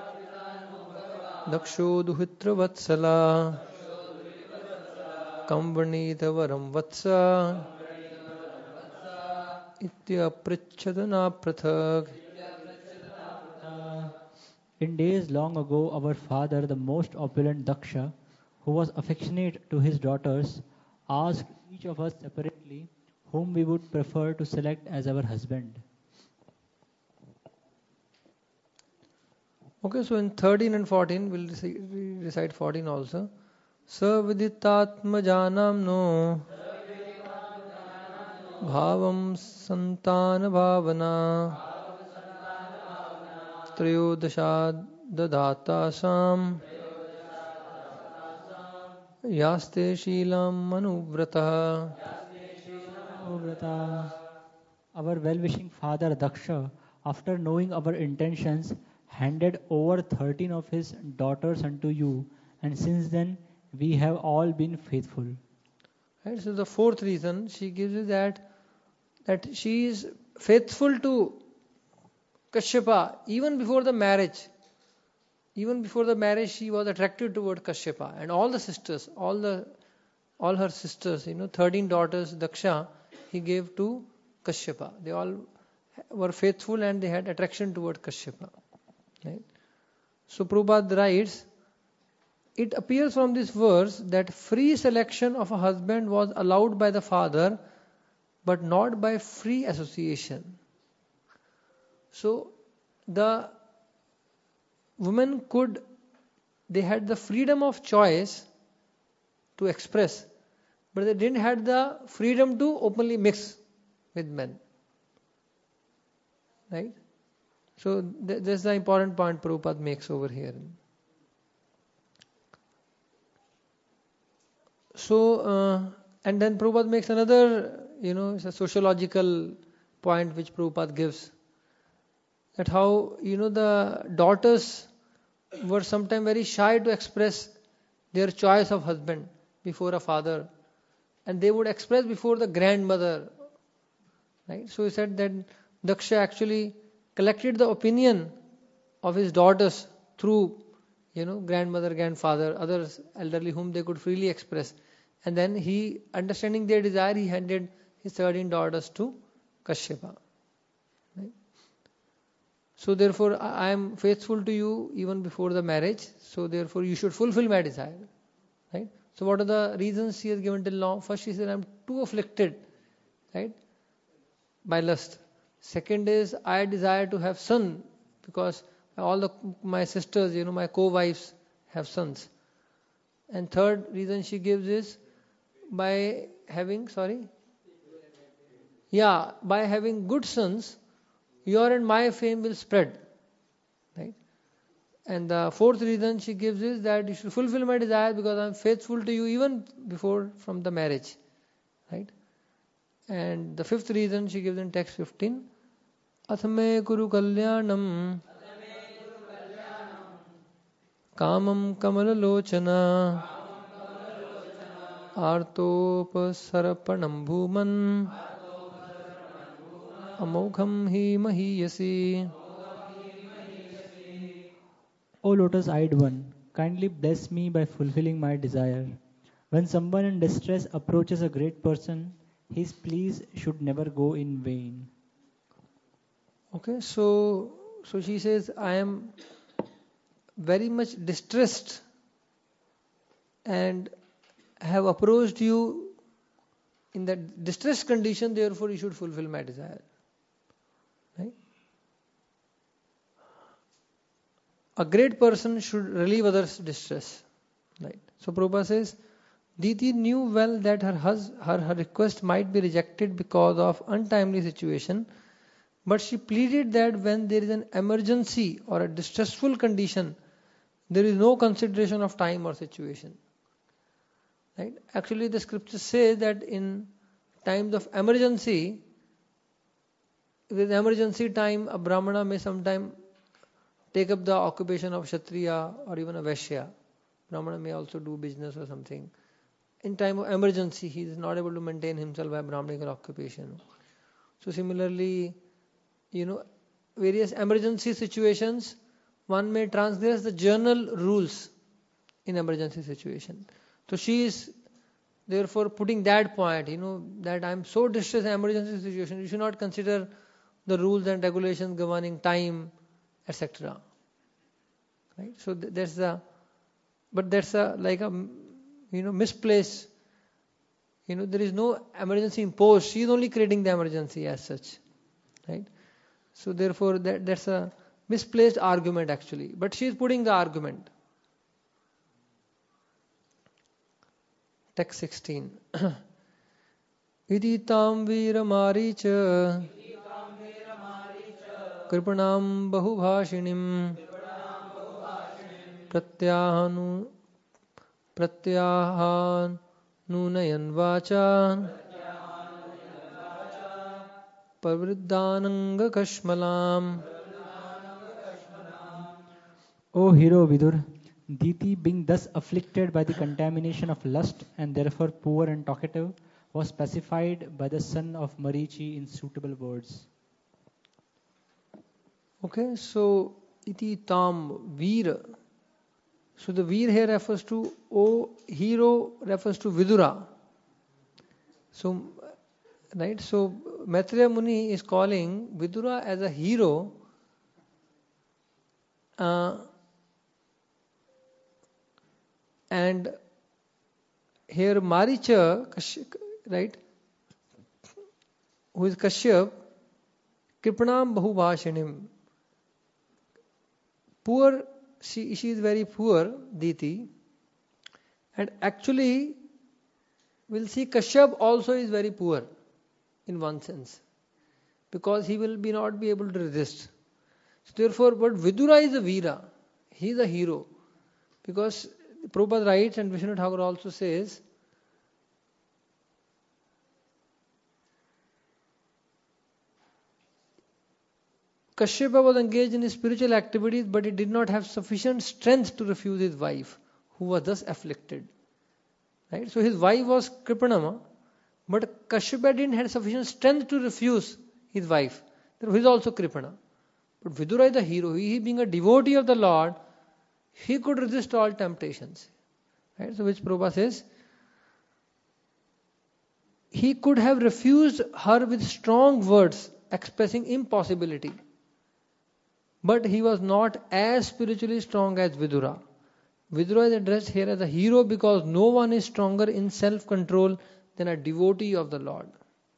Daksho duhitra vatsala Kamvanita varam vatsa Itya prichadana prathak. In days long ago, our father, the most opulent Daksha, who was affectionate to his daughters, asked each of us separately whom we would prefer to select as our husband. Okay, so in thirteen and fourteen, we'll recite, recite fourteen also. Saviditatmajanam no Bhavam santana bhavana Trayodasha dadata sam Yaste shilam manuvrata. Our well-wishing father Daksha, after knowing our intentions, handed over thirteen of his daughters unto you, and since then we have all been faithful. Right, so the fourth reason she gives is that that she is faithful to Kashyapa even before the marriage. Even before the marriage, she was attracted toward Kashyapa, and all the sisters, all the all her sisters, you know, thirteen daughters, Daksha, he gave to Kashyapa. They all were faithful and they had attraction toward Kashyapa. Right? So Prabhupada writes, it appears from this verse that free selection of a husband was allowed by the father, but not by free association. So the women could, they had the freedom of choice to express, but they didn't have the freedom to openly mix with men. Right? So th- that's the important point Prabhupada makes over here. So, uh, and then Prabhupada makes another, you know, it's a sociological point which Prabhupada gives. That how, you know, the daughters were sometimes very shy to express their choice of husband before a father. And they would express before the grandmother. Right? So he said that Daksha actually collected the opinion of his daughters through, you know, grandmother, grandfather, others elderly whom they could freely express. And then he, understanding their desire, he handed his thirteen daughters to Kashyapa. Right? So therefore, I am faithful to you even before the marriage. So therefore, you should fulfill my desire. Right? So what are the reasons she has given till now? First, she said, I am too afflicted, right, by lust. Second is, I desire to have son because all the my sisters, you know, my co-wives have sons. And third reason she gives is by having, sorry, yeah, by having good sons, your and my fame will spread. Right? And the fourth reason she gives is that you should fulfill my desire because I am faithful to you even before from the marriage. Right? And the fifth reason she gives in text fifteen, Athame kuru kalyanam kamam kamalalochana artopasarapanam bhuman amogham hi mahiyasi. O lotus-eyed one, kindly bless me by fulfilling my desire. When someone in distress approaches a great person, his pleas should never go in vain. Okay, so so she says, I am very much distressed and have approached you in that distressed condition, therefore you should fulfill my desire. Right? A great person should relieve others' distress. Right? So Prabhupada says, Diti knew well that her, hus- her her request might be rejected because of untimely situation, but she pleaded that when there is an emergency or a distressful condition, there is no consideration of time or situation. Right? Actually, the scripture says that in times of emergency, with emergency time, a Brahmana may sometime take up the occupation of Kshatriya or even a Vaishya. Brahmana may also do business or something. In time of emergency, he is not able to maintain himself by Brahmanical occupation. So similarly, you know, various emergency situations, one may transgress the general rules in emergency situation. So she is therefore putting that point, you know, that I am so distressed in emergency situation, you should not consider the rules and regulations governing time, et cetera. Right? So th- that's the, but that's a like a, you know, misplaced. You know, there is no emergency imposed. She is only creating the emergency as such, right? So therefore, that that's a misplaced argument actually. But she is putting the argument. Text sixteen. Iti tam vira maricha kripanam bahubhashinim pratyahanu pratyahan nunayan vacha pavriddhananga kashmalam. O hero Vidur, Diti, being thus afflicted by the contamination of lust and therefore poor and talkative, was pacified by the son of Marichi in suitable words. Okay, so iti tam veer. So the veer here refers to O hero, refers to Vidura. So, right, so Maitreya Muni is calling Vidura as a hero. Uh, and here Maricha, right, who is Kashyap, Kripanam Bahubhashinim. Poor, she, she is very poor, Diti. And actually, we'll see Kashyap also is very poor in one sense. Because he will be not be able to resist. So therefore, but Vidura is a Veera. He is a hero. Because Prabhupada writes, and Vishnu Thakur also says, Kashyapa was engaged in spiritual activities, but he did not have sufficient strength to refuse his wife, who was thus afflicted. Right? So his wife was Kripanama, but Kashyapa didn't have sufficient strength to refuse his wife. Therefore, he is also Kripana. But Vidura is the hero. He, being a devotee of the Lord, he could resist all temptations. Right? So which Prabhupada says, he could have refused her with strong words expressing impossibility. But he was not as spiritually strong as Vidura. Vidura is addressed here as a hero because no one is stronger in self-control than a devotee of the Lord.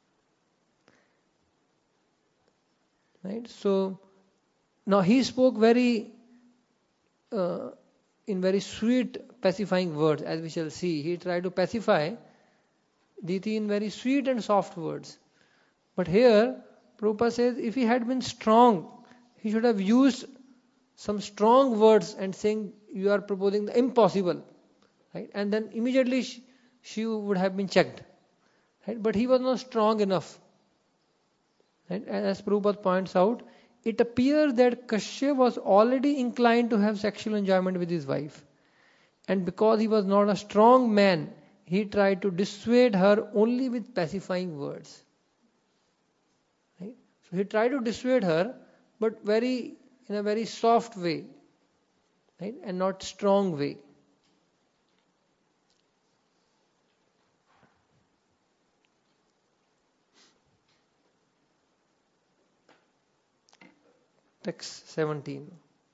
Right? So, now he spoke very, uh, in very sweet, pacifying words, as we shall see. He tried to pacify Diti in very sweet and soft words. But here, Prabhupada says, if he had been strong, he should have used some strong words and saying, you are proposing the impossible. Right? And then immediately she, she would have been checked. Right? But he was not strong enough. Right? As Prabhupada points out, it appears that Kashyap was already inclined to have sexual enjoyment with his wife. And because he was not a strong man, he tried to dissuade her only with pacifying words. Right? So he tried to dissuade her, but very in a very soft way, right? And not strong way. Text seventeen.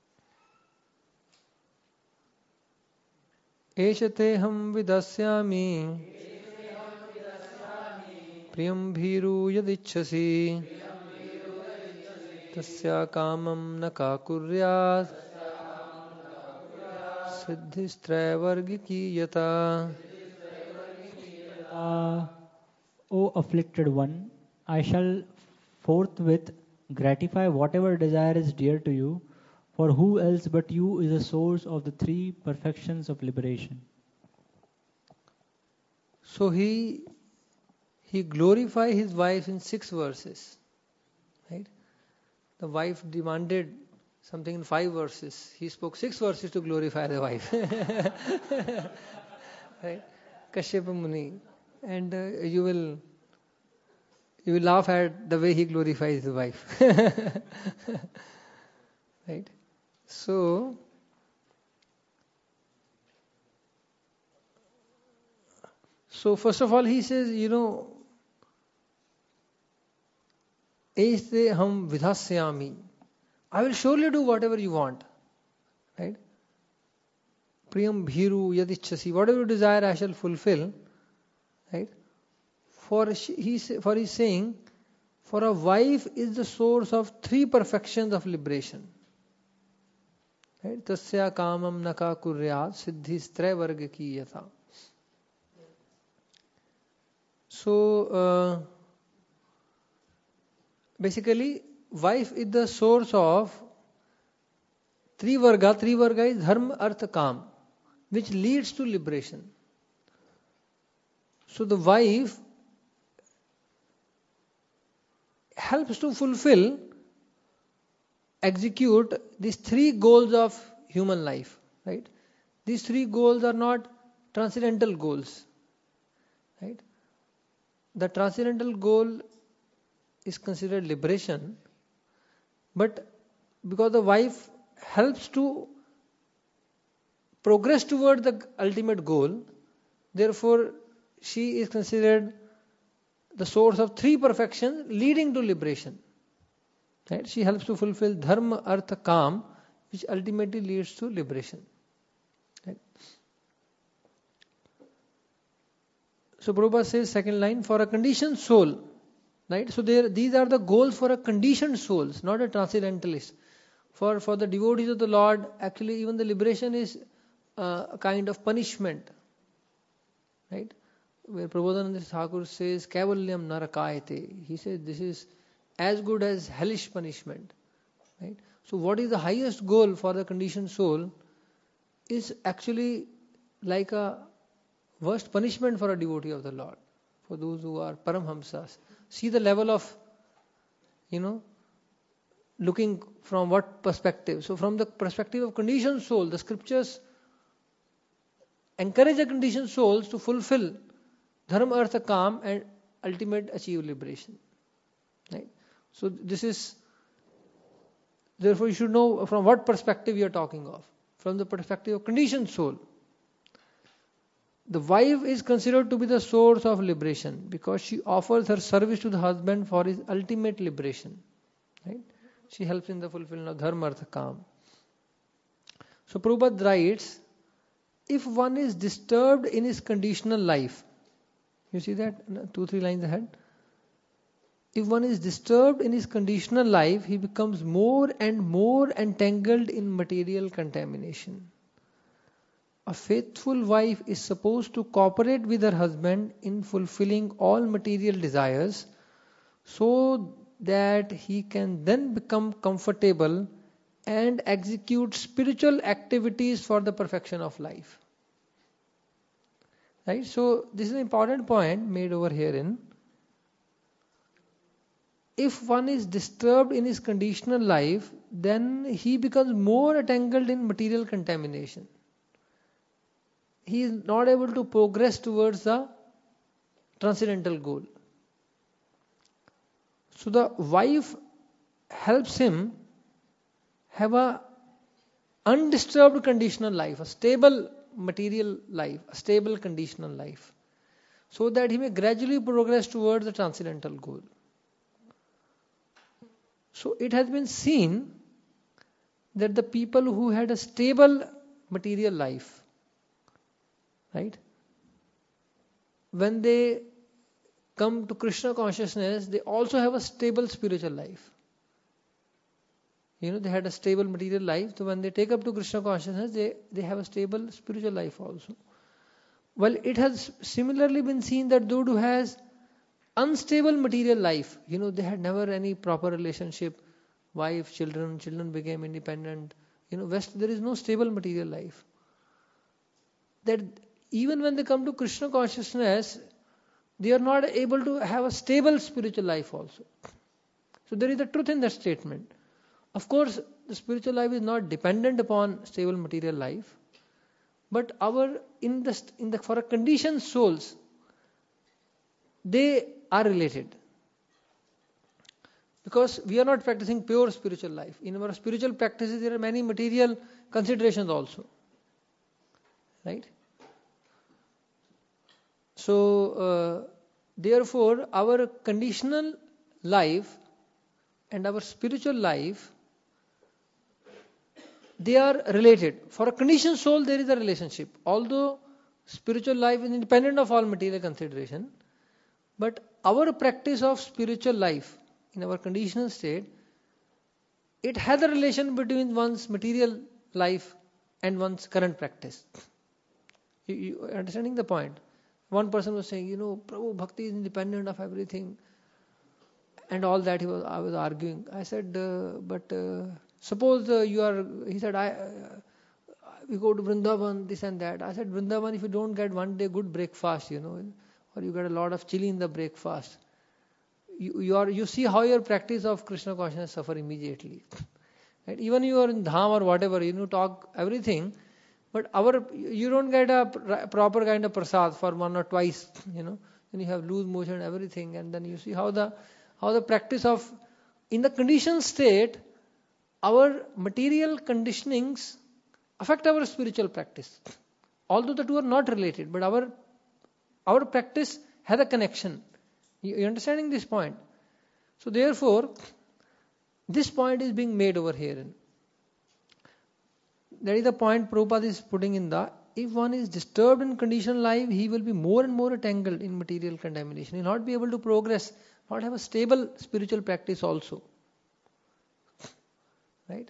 Eshate ham vidasyami priyam bhiru yadichhasi tasya kamam nakakuryat siddhistraivargi ki yata. Uh, O afflicted one, I shall forthwith gratify whatever desire is dear to you, for who else but you is the source of the three perfections of liberation. So he he glorified his wife in six verses. Right? The wife demanded something in five verses. He spoke six verses to glorify the wife. Right? Kashyapa Muni. And uh, you will you will laugh at the way he glorifies his wife. Right? So So first of all he says, you know, Este ham vidhasyami. I will surely do whatever you want. Right? Priyam bhiru yadichasi. Whatever you desire I shall fulfill. Right? For he for he's saying, for a wife is the source of three perfections of liberation. Right? Tasya kamam naka kuryat siddhis tre varga ki yatha. So uh, basically, wife is the source of three varga. Three varga is dharma, artha, kam, which leads to liberation. So the wife helps to fulfill, execute these three goals of human life. Right? These three goals are not transcendental goals. Right? The transcendental goal is considered liberation, but because the wife helps to progress toward the ultimate goal, therefore she is considered the source of three perfections leading to liberation. Right? She helps to fulfill dharma, artha, kam, which ultimately leads to liberation. Right? So Prabhupada says, second line, for a conditioned soul. Right? So there, these are the goals for a conditioned souls, not a transcendentalist. For for the devotees of the Lord, actually even the liberation is uh, a kind of punishment. Right? Where Prabodhananda Thakur says, Kavalyam narakayate. He says this is as good as hellish punishment. Right? So what is the highest goal for the conditioned soul is actually like a worst punishment for a devotee of the Lord. For those who are Paramhamsas. See the level of, you know, looking from what perspective. So from the perspective of conditioned soul, the scriptures encourage the conditioned souls to fulfill dharma, artha, kam and ultimate achieve liberation. Right? So this is, therefore you should know from what perspective you are talking of. From the perspective of conditioned soul. The wife is considered to be the source of liberation because she offers her service to the husband for his ultimate liberation. Right? She helps in the fulfillment of dharma, artha, kam. So Prabhupada writes, if one is disturbed in his conditional life, you see that two, three lines ahead. If one is disturbed in his conditional life, he becomes more and more entangled in material contamination. A faithful wife is supposed to cooperate with her husband in fulfilling all material desires so that he can then become comfortable and execute spiritual activities for the perfection of life. Right? So this is an important point made over herein. If one is disturbed in his conditional life, then he becomes more entangled in material contamination. He is not able to progress towards the transcendental goal. So the wife helps him have a undisturbed conditional life, a stable material life, a stable conditional life, so that he may gradually progress towards the transcendental goal. So it has been seen that the people who had a stable material life, right, when they come to Krishna consciousness, they also have a stable spiritual life. You know, they had a stable material life, so when they take up to Krishna consciousness, they, they have a stable spiritual life also. Well, it has similarly been seen that those who has unstable material life, you know, they had never any proper relationship, wife, children, children became independent, you know, West, there is no stable material life. That even when they come to Krishna consciousness, they are not able to have a stable spiritual life also. So there is a truth in that statement. Of course, the spiritual life is not dependent upon stable material life, but our in the in the for a conditioned souls, they are related. Because we are not practicing pure spiritual life. In our spiritual practices, there are many material considerations also. Right? So, uh, therefore, our conditional life and our spiritual life, they are related. For a conditioned soul, there is a relationship. Although spiritual life is independent of all material consideration, but our practice of spiritual life in our conditional state, it has a relation between one's material life and one's current practice. You, you understanding the point? One person was saying, you know, Prabhu, bhakti is independent of everything, and all that he was. I was arguing. I said, uh, but uh, suppose uh, you are. He said, I. Uh, we go to Vrindavan, this and that. I said, Vrindavan, if you don't get one day good breakfast, you know, or you get a lot of chili in the breakfast, you you are you see how your practice of Krishna consciousness suffer immediately. Right? Even you are in dham or whatever, you know, talk everything. But our, you don't get a proper kind of prasad for one or twice, you know. Then you have loose motion, everything, and then you see how the how the practice of, in the conditioned state, our material conditionings affect our spiritual practice. Although the two are not related, but our our practice has a connection. You, you understanding this point? So therefore, this point is being made over here. That is the point Prabhupada is putting in the, if one is disturbed in conditioned life, he will be more and more entangled in material contamination. He will not be able to progress, not have a stable spiritual practice also. Right?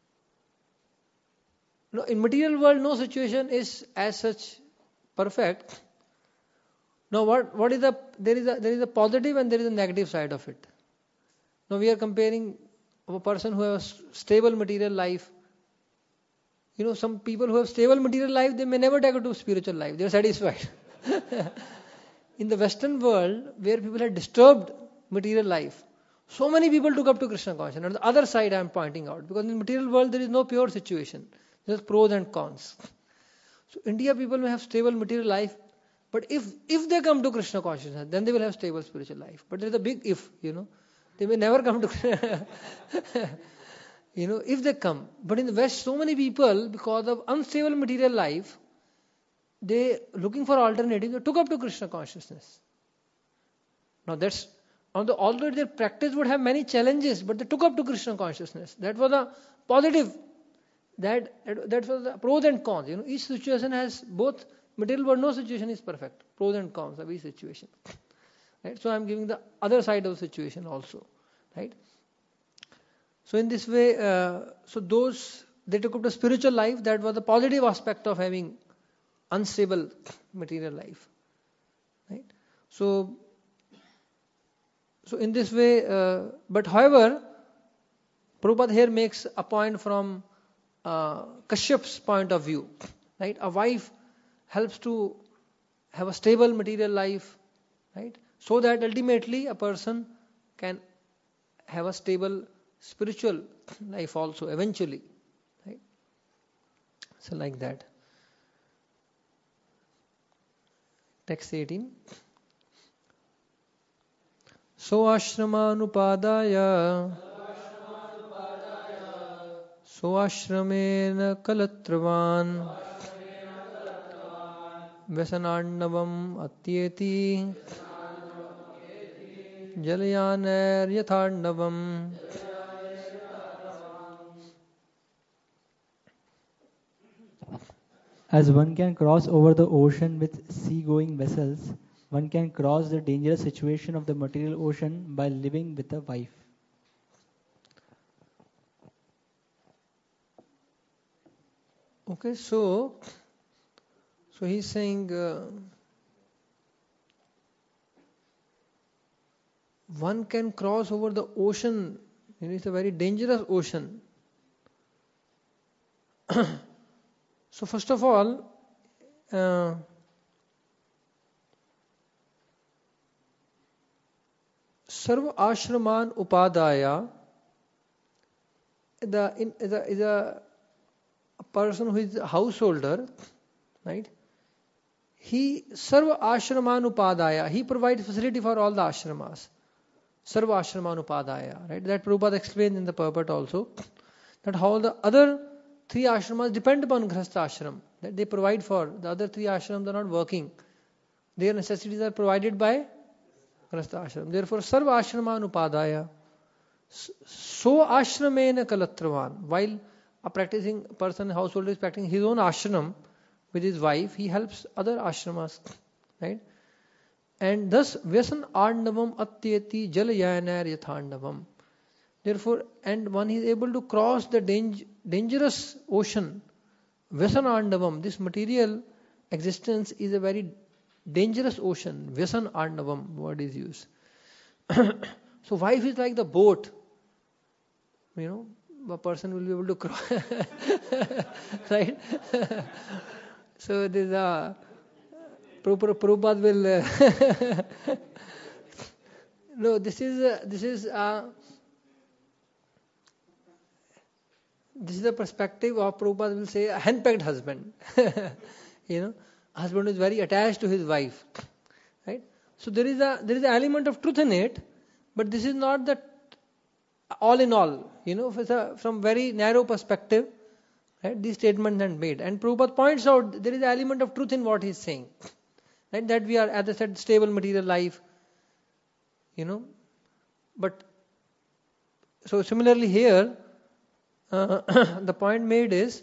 No, in material world, no situation is as such perfect. Now, what what is the there is a there is a positive and there is a negative side of it. Now we are comparing a person who has stable material life. You know, some people who have stable material life, they may never take it to spiritual life. They are satisfied. In the Western world, where people have disturbed material life, so many people took up to Krishna consciousness. On the other side, I am pointing out, because in the material world there is no pure situation. There is pros and cons. So India people may have stable material life, but if if they come to Krishna consciousness, then they will have stable spiritual life. But there is a big if, you know, they may never come to. You know, if they come. But in the West, so many people, because of unstable material life, they, looking for alternative, they took up to Krishna consciousness. Now that's, although, although their practice would have many challenges, but they took up to Krishna consciousness. That was a positive. That, that was the pros and cons. You know, each situation has both, material world, no situation is perfect. Pros and cons of each situation. Right? So I am giving the other side of the situation also. Right? So in this way, uh, so those, they took up the spiritual life, that was the positive aspect of having unstable material life. Right? So, so in this way, uh, but however, Prabhupada here makes a point from uh, Kashyap's point of view. Right? A wife helps to have a stable material life, right? So that ultimately a person can have a stable spiritual life also eventually, right? So like that. Text eighteen. So ashramanupadaya so ashramena kalatravan Vyasanarnavam atyeti Jalayaner yatharnavam. As one can cross over the ocean with sea-going vessels, one can cross the dangerous situation of the material ocean by living with a wife. Okay, so so he's saying uh, one can cross over the ocean. You know, it's a very dangerous ocean. So first of all, uh, Sarva ashraman upadaya, the, in, the, is a, a person who is a householder, right? He, Sarva ashraman upadaya, he provides facility for all the ashramas. Sarva ashraman upadaya, right? That Prabhupada explained in the purport also, that how the other three ashramas depend upon Grihastha ashram, that they provide for. The other three ashrams are not working. Their necessities are provided by Grihastha ashram. Therefore, Sarva ashraman upadaya, so ashramena kalatravan. While a practicing person, householder is practicing his own ashram with his wife, he helps other ashramas, right? And thus, Vyasan Arnavam Atyeti Jalayanar Yathandavam. Therefore, and one is able to cross the dang- dangerous ocean. Vyasan Arnavam, this material existence is a very dangerous ocean. Vyasan Arnavam, word is used. So, wife is like the boat. You know, a person will be able to cross. Right? So, there's a Prabhupada will. Uh, no, this is uh, this is uh, this is the perspective of Prabhupada will say a henpecked husband. You know, husband is very attached to his wife, right? So there is a there is an element of truth in it, but this is not the all in all. You know, a, from very narrow perspective, right? These statements are made, and Prabhupada points out there is an element of truth in what he is saying. Right? That we are, as I said, stable material life, you know. But, so similarly here, uh, the point made is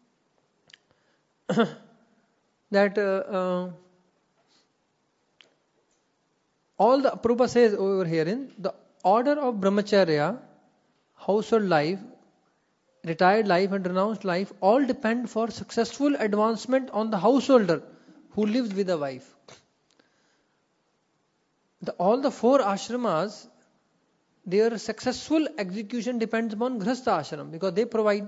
that uh, uh, all the, Prabhupada says over here in the order of brahmacharya, household life, retired life and renounced life, all depend for successful advancement on the householder who lives with a wife. The, all the four ashramas, their successful execution depends upon Grihastha ashram because they provide.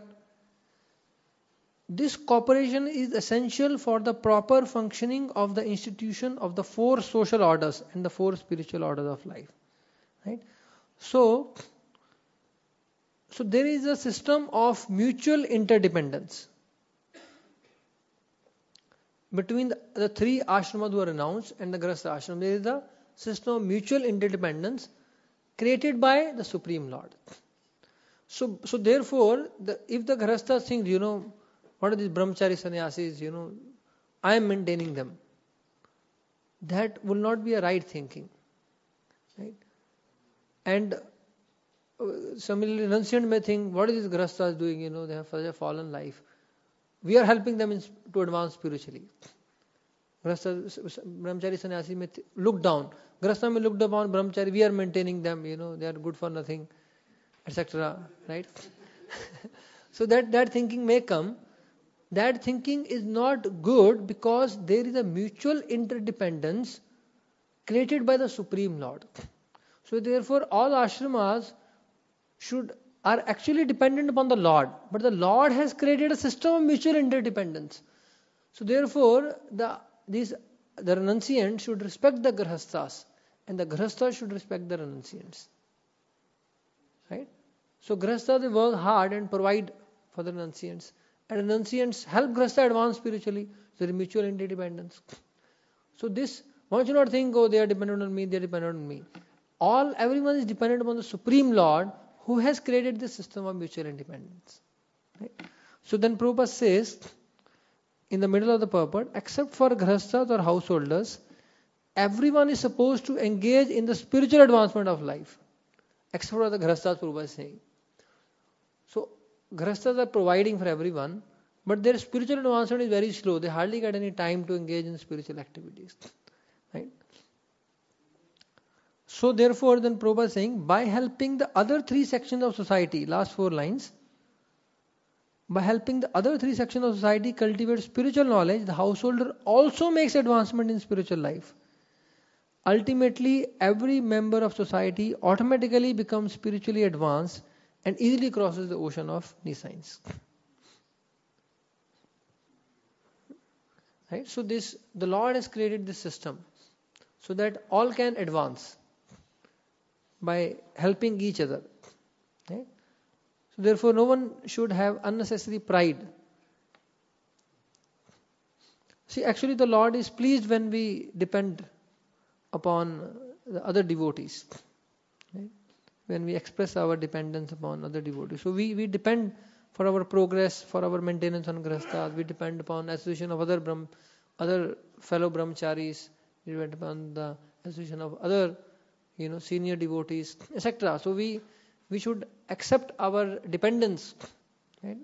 This cooperation is essential for the proper functioning of the institution of the four social orders and the four spiritual orders of life. Right? So, so there is a system of mutual interdependence between the, the three ashramas who are announced and the Grihastha ashram. There is the system of mutual interdependence created by the Supreme Lord. So, so therefore, the, if the Grihastha thinks, you know, what are these brahmachari sannyasis, you know, I am maintaining them, that will not be a right thinking. Right? And uh, similarly, renunciant may think, what is this Grihastha doing, you know, they have such a fallen life. We are helping them in, to advance spiritually. Brahmachari sannyasi may th- look down. Grihastha may look upon brahmachari, we are maintaining them, you know, they are good for nothing, et cetera. Right? So that, that thinking may come. That thinking is not good because there is a mutual interdependence created by the Supreme Lord. So therefore all ashramas should are actually dependent upon the Lord. But the Lord has created a system of mutual interdependence. So therefore the these the renunciants should respect the grihasthas and the grihasthas should respect the renunciants. Right? So grihasthas they work hard and provide for the renunciants. And renunciants help grihastha advance spiritually. So there is mutual interdependence. So this, one should not think, oh, they are dependent on me, they are dependent on me. All, everyone is dependent upon the Supreme Lord who has created this system of mutual independence. Right? So then Prabhupada says, in the middle of the purport, except for grihasthas or householders, everyone is supposed to engage in the spiritual advancement of life. Except for the grihasthas, Prabhupada is saying. So, grihasthas are providing for everyone, but their spiritual advancement is very slow. They hardly get any time to engage in spiritual activities. Right? So, therefore, then Prabhupada is saying, by helping the other three sections of society, last four lines, by helping the other three sections of society cultivate spiritual knowledge, the householder also makes advancement in spiritual life. Ultimately, every member of society automatically becomes spiritually advanced and easily crosses the ocean of nescience. Right? So this, the Lord has created this system so that all can advance. by helping each other. Right? So therefore, no one should have unnecessary pride. See, actually, the Lord is pleased when we depend upon the other devotees. Right? When we express our dependence upon other devotees. So we, we depend for our progress, for our maintenance on grihastha. We depend upon association of other Brahm, other fellow brahmacharis. We depend upon the association of other, you know, senior devotees, et cetera. So we we should accept our dependence, right?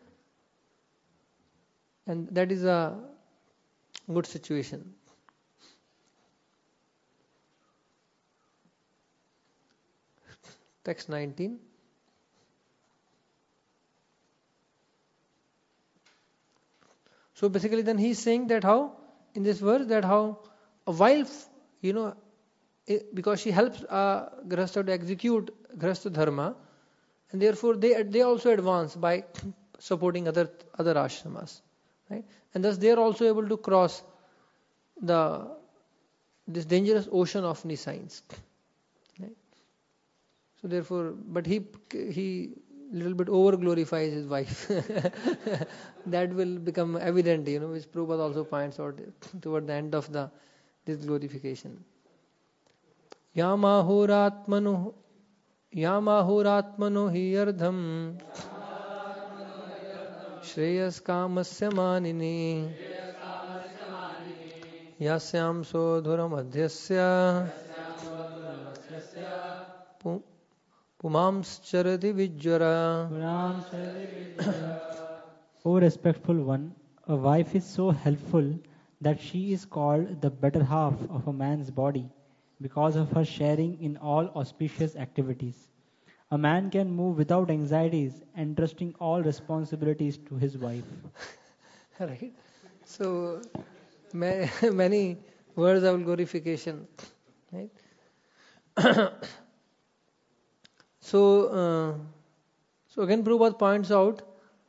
And that is a good situation. Text nineteen. So basically then he's saying that how, in this verse, that how a wife, you know, because she helps uh, Grihastha to execute Grihastha dharma, and therefore they they also advance by supporting other other ashramas, right? And thus they are also able to cross the this dangerous ocean of nescience, right? So therefore, but he he little bit over glorifies his wife. That will become evident, you know, which Prabhupada also points out toward the end of the this glorification. Yamahuratmanu Yamahuratmanu hiyardham Shreyas kamasya manini Yasyam sodhuram adhyasya Pumams charati vijjara. O respectful one, a wife is so helpful that she is called the better half of a man's body because of her sharing in all auspicious activities. A man can move without anxieties, entrusting all responsibilities to his wife. Right. So many words of glorification. Right. So, uh, so again, Prabhupada points out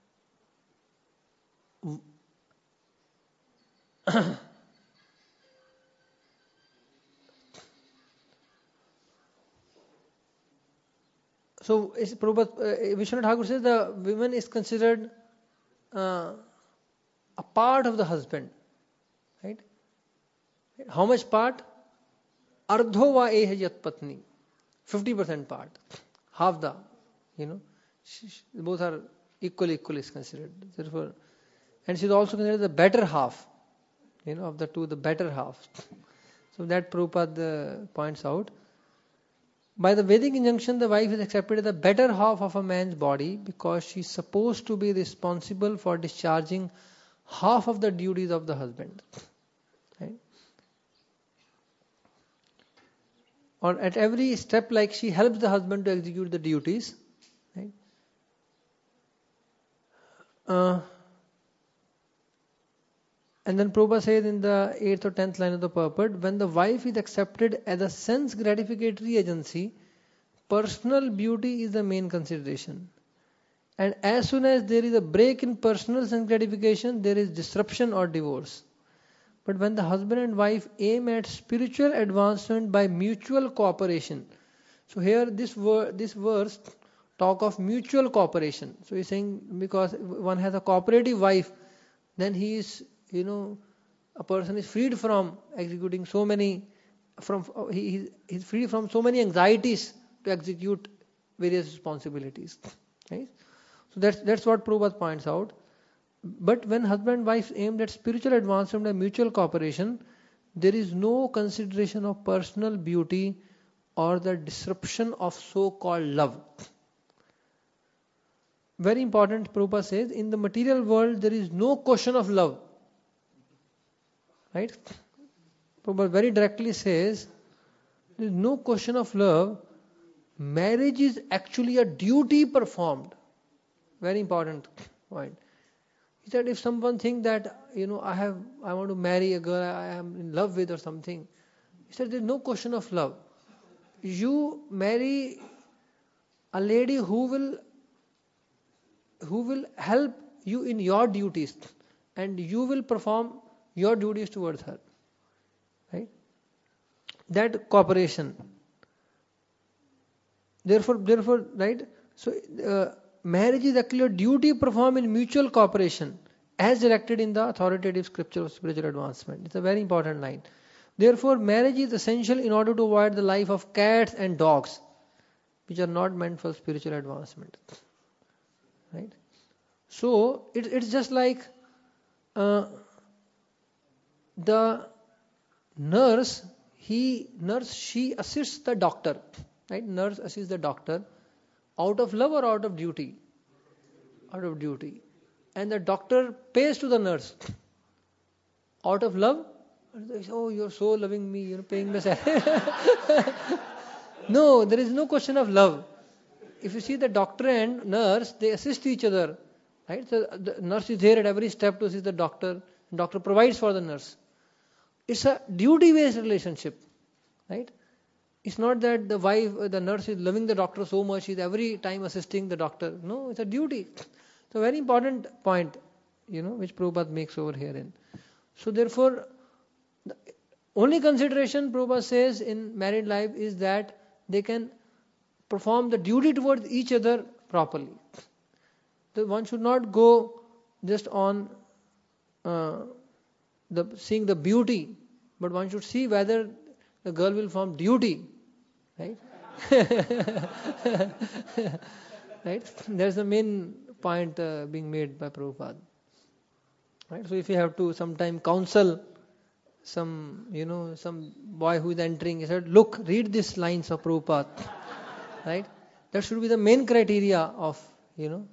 so is Prabhupada, uh, Vishwanath Thakur says the woman is considered uh, a part of the husband, right? How much part? Ardho va eh yat patni, fifty percent part. Half the, you know, both are equal, equal is considered. Therefore, and she's also considered the better half, you know, of the two, the better half. So that Prabhupada uh, points out. By the Vedic injunction, the wife is accepted as the better half of a man's body because she's supposed to be responsible for discharging half of the duties of the husband. Right? Or at every step, like she helps the husband to execute the duties. Right? Uh, and then Prabhupada says in the eighth or tenth line of the purport, when the wife is accepted as a sense gratificatory agency, personal beauty is the main consideration. And as soon as there is a break in personal sense gratification, there is disruption or divorce. But when the husband and wife aim at spiritual advancement by mutual cooperation, so here this ver- this verse talk of mutual cooperation. So he's saying because one has a cooperative wife, then he is, you know, a person is freed from executing so many, from he is free from so many anxieties to execute various responsibilities. Right? So that's that's what Prabhupada points out. But when husband and wife aimed at spiritual advancement and mutual cooperation, there is no consideration of personal beauty or the disruption of so-called love. Very important, Prabhupada says, in the material world there is no question of love. Right? Prabhupada very directly says, there is no question of love. Marriage is actually a duty performed. Very important point. He said, if someone thinks that, you know, I have, I want to marry a girl I am in love with or something, he said, there is no question of love. You marry a lady who will, who will help you in your duties, and you will perform your duties towards her. Right? That cooperation. Therefore, therefore, right? So, uh, marriage is actually a duty performed in mutual cooperation, as directed in the authoritative scripture of spiritual advancement. It's a very important line. Therefore, marriage is essential in order to avoid the life of cats and dogs, which are not meant for spiritual advancement. Right? So, it, it's just like uh, the nurse, he, nurse, she assists the doctor. Right? Nurse assists the doctor out of love or out of duty? Out of duty. And the doctor pays to the nurse out of love. Oh, you're so loving me, you're paying the salary. No, there is no question of love. If you see the doctor and nurse, they assist each other. Right? So the nurse is there at every step to assist the doctor. The doctor provides for the nurse. It's a duty-based relationship. Right? It's not that the wife, the nurse is loving the doctor so much, she's every time assisting the doctor. No, it's a duty. It's a very important point, you know, which Prabhupada makes over here in. So therefore, the only consideration Prabhupada says in married life is that they can perform the duty towards each other properly. So one should not go just on uh, the seeing the beauty, but one should see whether the girl will form duty. Right? Right? That's the main point uh, being made by Prabhupada. Right? So if you have to sometime counsel some, you know, some boy who is entering, he said, look, read these lines of Prabhupada. Right? That should be the main criteria of, you know,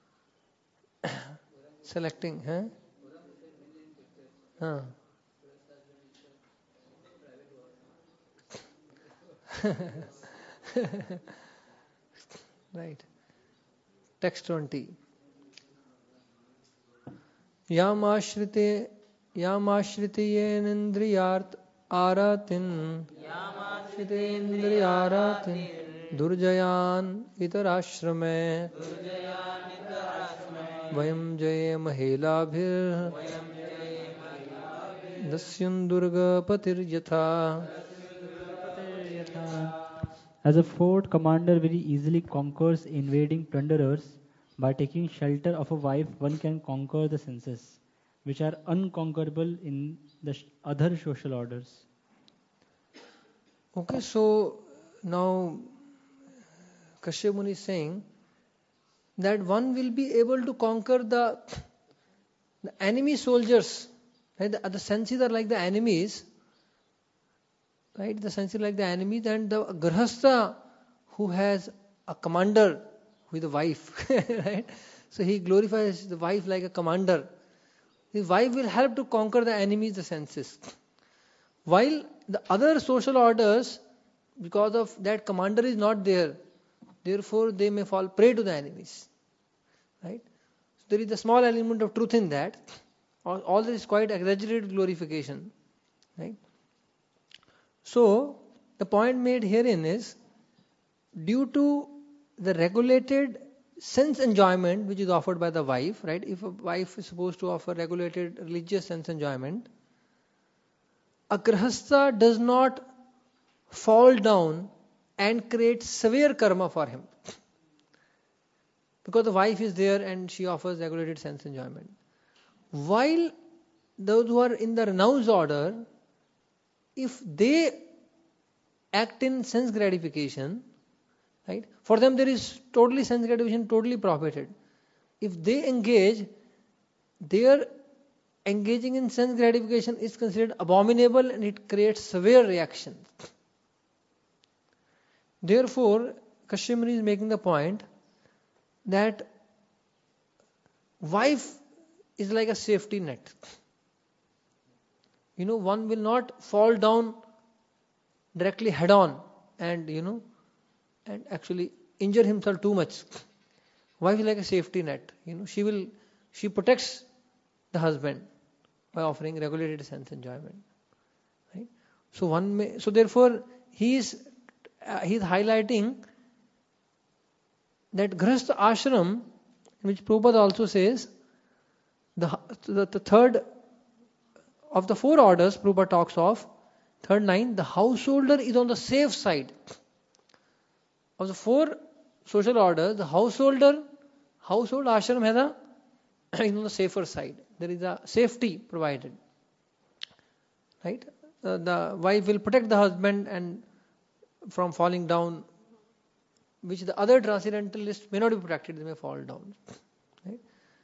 selecting. Huh? Huh. Right. Text twenty. Yamashrite Yamashritiyenindriyart aratin Yamashritiyenindriyaratin Durjayan itarashrame Vayam jaye mahelabhir Dasyun durga patir yatha. As a fort commander very easily conquers invading plunderers, by taking shelter of a wife one can conquer the senses, which are unconquerable in the sh- other social orders. Okay, so now Kashyap Muni is saying that one will be able to conquer the, the enemy soldiers. Right? The, the senses are like the enemies. Right? The senses are like the enemies, and the Grahastha who has a commander who is the wife. Right? So he glorifies the wife like a commander. His wife will help to conquer the enemies, the senses. While the other social orders, because of that commander is not there, therefore they may fall prey to the enemies. Right? So there is a small element of truth in that. All, all this is quite exaggerated glorification. Right? So the point made herein is, due to the regulated sense enjoyment which is offered by the wife, right? If a wife is supposed to offer regulated religious sense enjoyment, a grahastha does not fall down and create severe karma for him. Because the wife is there and she offers regulated sense enjoyment. While those who are in the renounced order, if they act in sense gratification, right? For them there is totally sense gratification, totally prohibited. If they engage, their engaging in sense gratification is considered abominable and it creates severe reactions. Therefore, Kashyap Muni is making the point that wife is like a safety net. You know, one will not fall down directly head on and, you know, and actually injure himself too much. Wife is like a safety net. You know, she will, she protects the husband by offering regulated sense enjoyment. Right? So one may, so therefore he is, uh, he is highlighting that Grahastha ashram, which Prabhupada also says, the, the, the third of the four orders Prabhupada talks of, third line, the householder is on the safe side. of the four social orders, the householder, household ashram has a, you know, the safer side. There is a safety provided. Right? Uh, the wife will protect the husband and from falling down, which the other transcendentalists may not be protected, they may fall down. Right?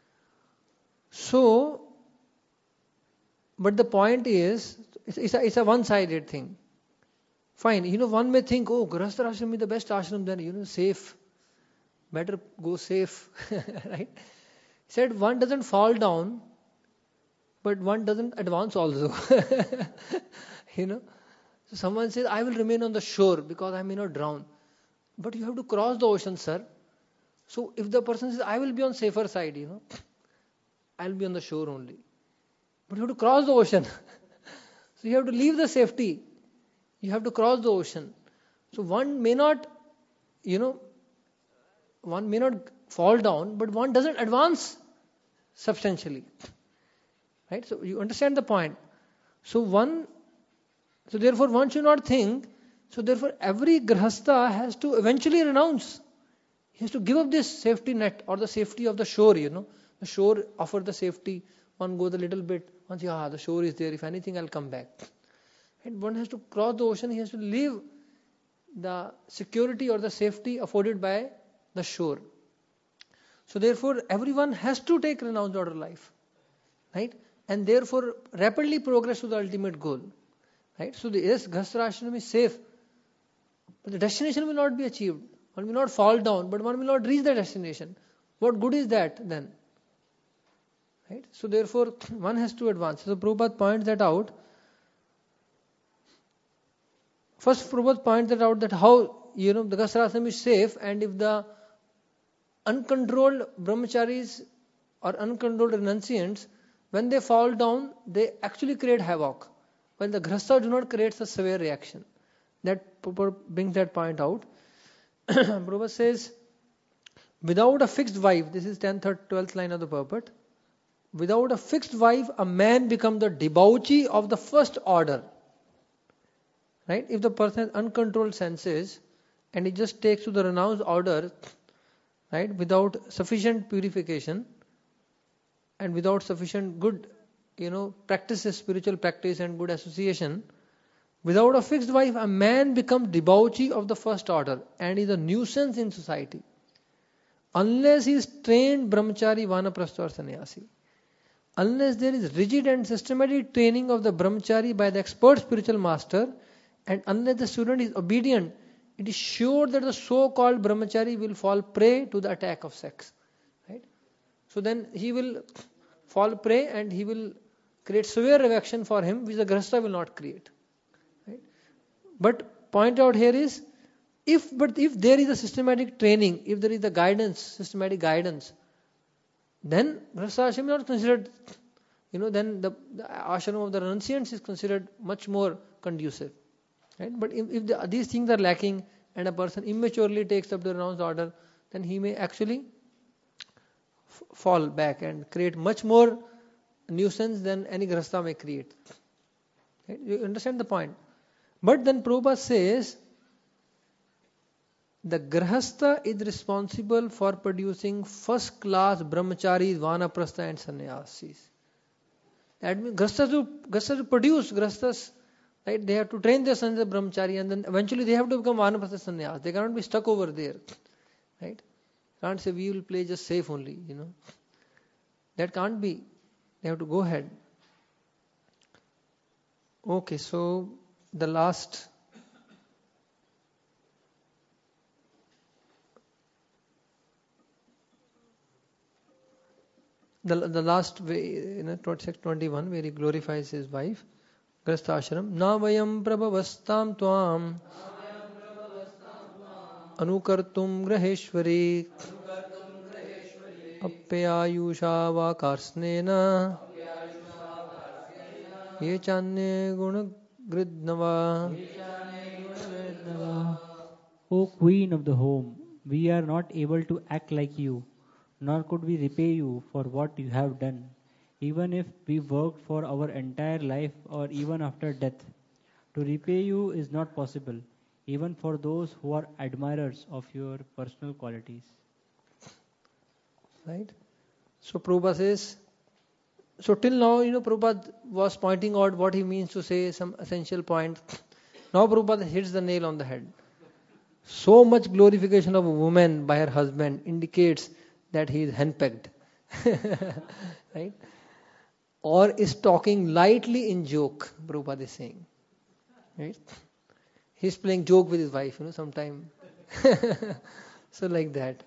So, but the point is, it's, it's, a, it's a one-sided thing. Fine, you know, one may think, oh, Grihastha ashram is the best ashram, then, you know, safe. Better go safe. Right? He said one doesn't fall down, but one doesn't advance also. You know. So someone says, I will remain on the shore because I may not drown. But you have to cross the ocean, sir. So if the person says, I will be on safer side, you know, I'll be on the shore only. But you have to cross the ocean. So you have to leave the safety. You have to cross the ocean. So one may not, you know, one may not fall down, but one doesn't advance substantially. Right? So you understand the point. So one, so therefore one should not think, so therefore every grihastha has to eventually renounce. He has to give up this safety net or the safety of the shore, you know. The shore offers the safety. One goes a little bit, one says, ah, the shore is there. If anything, I'll come back. And one has to cross the ocean. He has to leave the security or the safety afforded by the shore. So therefore, everyone has to take renounced order life. Right? And therefore, rapidly progress to the ultimate goal. Right? So the, yes, Grihastha ashram is safe. But the destination will not be achieved. One will not fall down, but one will not reach the destination. What good is that then? Right? So therefore, one has to advance. So Prabhupada points that out. First, Prabhupada points that out that how, you know, the Grihastha ashram is safe, and if the uncontrolled brahmacharis or uncontrolled renunciants, when they fall down, they actually create havoc. When the Grihastha do not create a severe reaction. That Prabhupada brings that point out. Prabhupada says, without a fixed wife, this is tenth or twelfth line of the purport, without a fixed wife, a man becomes the debauchee of the first order. Right? If the person has uncontrolled senses and he just takes to the renounced order, right, without sufficient purification and without sufficient good, you know, practices, spiritual practice and good association, without a fixed wife, a man becomes debauchee of the first order and is a nuisance in society. Unless he is trained brahmachari, vanaprastha or sannyasi. Unless there is rigid and systematic training of the brahmachari by the expert spiritual master, and unless the student is obedient, it is sure that the so-called brahmachari will fall prey to the attack of sex. Right? So then he will fall prey and he will create severe reaction for him, which the grihastha will not create. Right? But point out here is, if but if there is a systematic training, if there is the guidance, systematic guidance, then grihastha ashram is not considered, you know, then the, the ashram of the renunciants is considered much more conducive. Right? But if, if the, these things are lacking and a person immaturely takes up the renounced order, then he may actually f- fall back and create much more nuisance than any grihastha may create. Right? You understand the point? But then Prabhupada says, the grihastha is responsible for producing first class brahmacharis, vanaprastha and sannyasis. That means grihasthas to, grihasthas to produce, grihasthas, right, they have to train their sons as brahmachari and then eventually they have to become vanaprastha sannyas. They cannot be stuck over there. Right? Can't say we will play just safe only, you know. That can't be. They have to go ahead. Okay, so the last The, the last way, you know, twenty-one, where he glorifies his wife, Grihastha ashram. Na vayam prabhavastam tvam anukartum graheshwari apyayusha va karsnena ye chanye gunagridnava. O Queen of the home, we are not able to act like you, nor could we repay you for what you have done, even if we worked for our entire life or even after death. To repay you is not possible. even for those who are admirers of your personal qualities. Right? So Prabhupada says, so till now, you know, Prabhupada was pointing out what he means to say, some essential points. Now Prabhupada hits the nail on the head. So much glorification of a woman by her husband indicates that he is henpecked. Right? Or is talking lightly in joke, Prabhupada is saying. Right? He's playing joke with his wife, you know, sometime. So like that.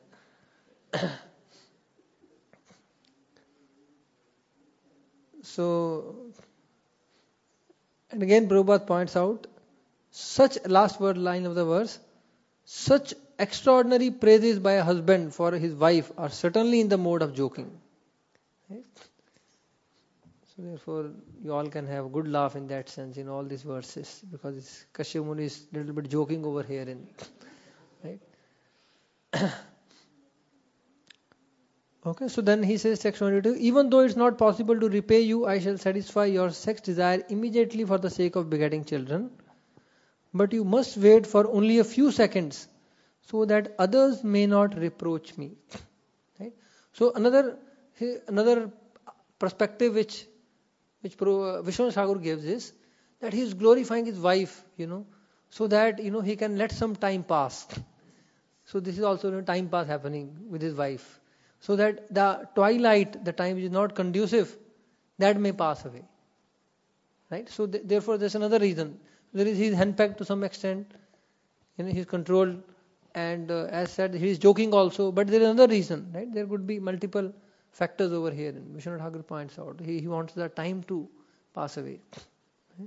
So, and again Prabhupada points out, such, last word line of the verse, such extraordinary praises by a husband for his wife are certainly in the mode of joking. Right? So therefore, you all can have a good laugh in that sense in all these verses, because Kashyap Muni is a little bit joking over here. In, right? Okay, so then he says, section twenty-two, even though it's not possible to repay you, I shall satisfy your sex desire immediately for the sake of begetting children. But you must wait for only a few seconds so that others may not reproach me. Right? So another another perspective which which Vishwanath Thakur gives is that he is glorifying his wife, you know, so that, you know, he can let some time pass. So this is also, you know, time pass happening with his wife, so that the twilight, the time which is not conducive, that may pass away. Right? So th- therefore, there's another reason. There is his henpecked to some extent, you know, he's controlled, and uh, as said, he is joking also. But there is another reason, right? There could be multiple factors over here. And Vishwanath Thakur points out, he, he wants the time to pass away. Right?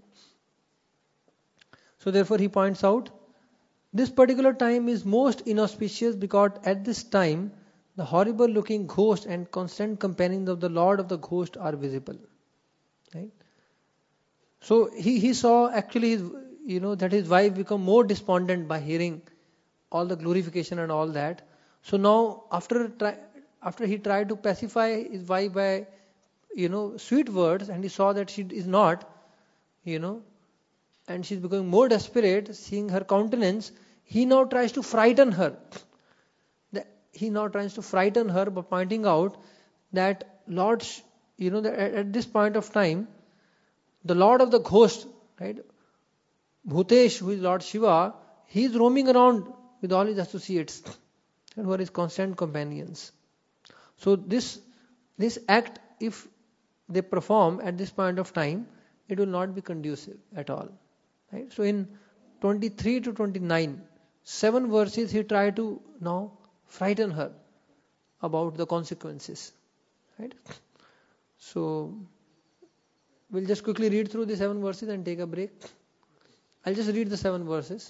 So therefore, he points out, this particular time is most inauspicious because at this time, the horrible looking ghost and constant companions of the Lord of the Ghost are visible. Right? So he, he saw actually, his, you know, that his wife become more despondent by hearing all the glorification and all that. So now after try, after he tried to pacify his wife by, you know, sweet words, and he saw that she is not, you know, and she's becoming more desperate, seeing her countenance, he now tries to frighten her. He now tries to frighten her by pointing out that Lord, you know, that at, at this point of time, the Lord of the Ghost, right, Bhutesh, who is Lord Shiva, he is roaming around with all his associates and who are his constant companions. So this this act, if they perform at this point of time, it will not be conducive at all. Right? So in twenty-three to twenty-nine, seven verses he tried to now frighten her about the consequences. Right? So we'll just quickly read through the seven verses and take a break. I'll just read the seven verses.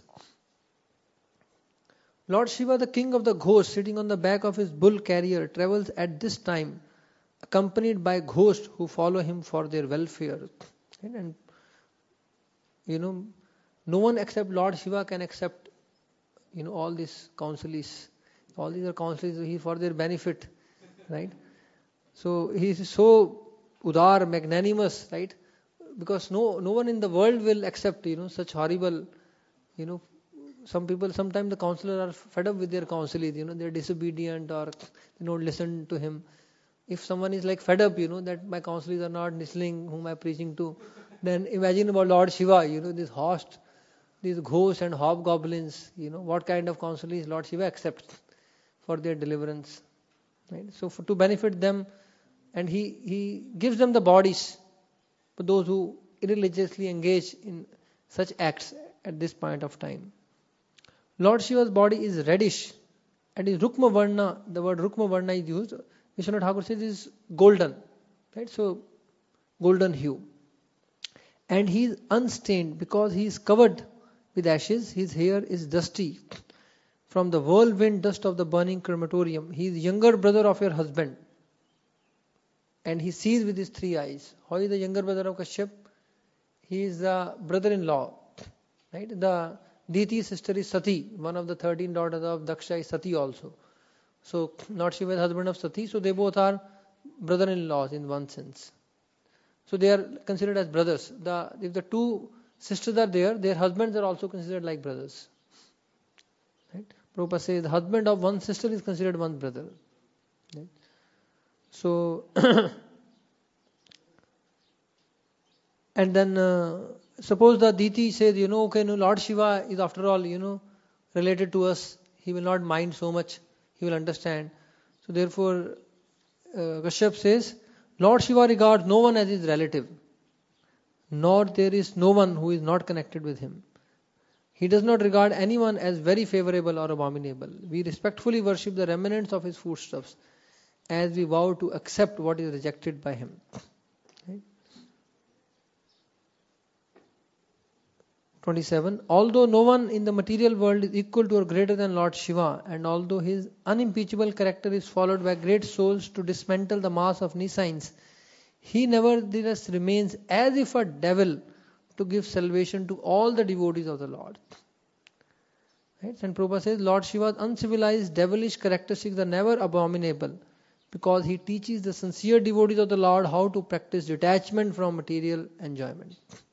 Lord Shiva, the king of the ghosts, sitting on the back of his bull carrier, travels at this time, accompanied by ghosts who follow him for their welfare. Right? And you know, no one except Lord Shiva can accept, you know, all these counsels. All these are counsels for their benefit, right? So he is so udar, magnanimous, right? Because no no one in the world will accept, you know, such horrible, you know, some people, sometimes the counselors are fed up with their counsels, you know, they're disobedient or they don't listen to him. If someone is like fed up, you know, that my counselors are not listening, whom I'm preaching to, then imagine about Lord Shiva, you know, this host, these ghosts and hobgoblins, you know, what kind of counselors Lord Shiva accepts for their deliverance. Right? So for, to benefit them, and he, he gives them the bodies for those who irreligiously engage in such acts at this point of time. Lord Shiva's body is reddish, and his Rukma Varna, the word Rukma Varna is used, Vishwanath Thakur says is golden. Right? So golden hue. And he is unstained because he is covered with ashes, his hair is dusty from the whirlwind dust of the burning crematorium. He is younger brother of your husband. And he sees with his three eyes. How is the younger brother of Kashyap? He is the brother-in-law. Right? The Diti's sister is Sati. One of the thirteen daughters of Daksha is Sati also. So Lord Shiva is husband of Sati. So they both are brother-in-laws in one sense. So they are considered as brothers. The, if the two sisters are there, their husbands are also considered like brothers. Prabhupada says the husband of one sister is considered one brother. Right? So, and then uh, suppose the Diti says, you know, okay, no, Lord Shiva is after all, you know, related to us. He will not mind so much. He will understand. So therefore, uh, Kashyap says, Lord Shiva regards no one as his relative, nor there is no one who is not connected with him. He does not regard anyone as very favorable or abominable. We respectfully worship the remnants of his foodstuffs as we vow to accept what is rejected by him. Right? twenty-seven. Although no one in the material world is equal to or greater than Lord Shiva, and although his unimpeachable character is followed by great souls to dismantle the mass of Nisains, he nevertheless remains as if a devil to give salvation to all the devotees of the Lord. Right? And Prabhupada says, Lord Shiva's uncivilized, devilish characteristics are never abominable, because he teaches the sincere devotees of the Lord how to practice detachment from material enjoyment.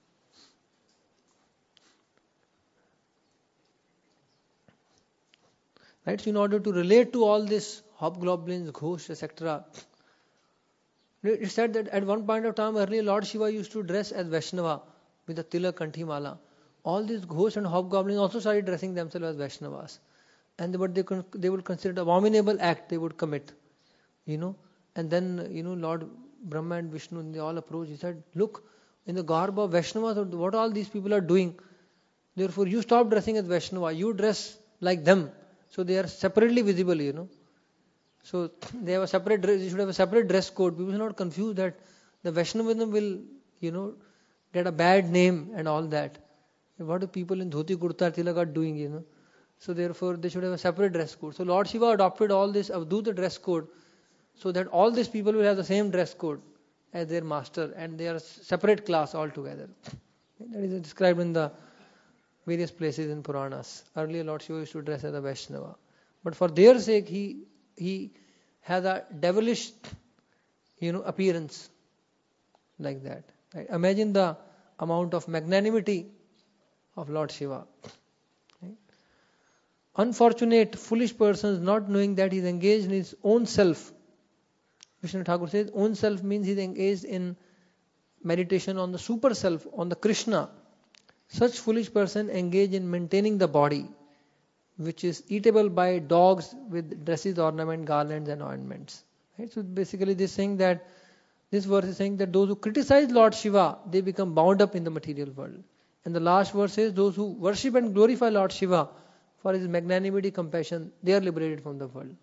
Right? So in order to relate to all this hobgoblins, ghosts, et cetera, it said that at one point of time earlier, Lord Shiva used to dress as Vaishnava with a tilak kanthimala. All these ghosts and hobgoblins also started dressing themselves as Vaishnavas. And what they, con- they would consider an abominable act they would commit. You know, and then, you know, Lord Brahma and Vishnu, they all approached. He said, look, in the garb of Vaishnavas, what all these people are doing. Therefore, you stop dressing as Vaishnava. You dress like them. So they are separately visible, you know. So they have a separate dress. They should have a separate dress code. People are not confused that the Vaishnavism will, you know, get a bad name and all that. What do people in dhoti kurta tilak are doing, you know? So therefore, they should have a separate dress code. So Lord Shiva adopted all this Avadhuta dress code, so that all these people will have the same dress code as their master, and they are a separate class altogether. That is described in the various places in Puranas. Earlier, Lord Shiva used to dress as a Vaishnava, but for their sake, he he has a devilish, you know, appearance like that. Right? Imagine the amount of magnanimity of Lord Shiva. Right? Unfortunate, foolish persons, not knowing that he is engaged in his own self. Vishnu Thakur says, own self means he is engaged in meditation on the super self, on the Krishna. Such foolish person engage in maintaining the body, which is eatable by dogs with dresses, ornament, garlands and ornaments. Right? So basically this saying that, this verse is saying that those who criticize Lord Shiva, they become bound up in the material world. And the last verse says, those who worship and glorify Lord Shiva for his magnanimity, compassion, they are liberated from the world.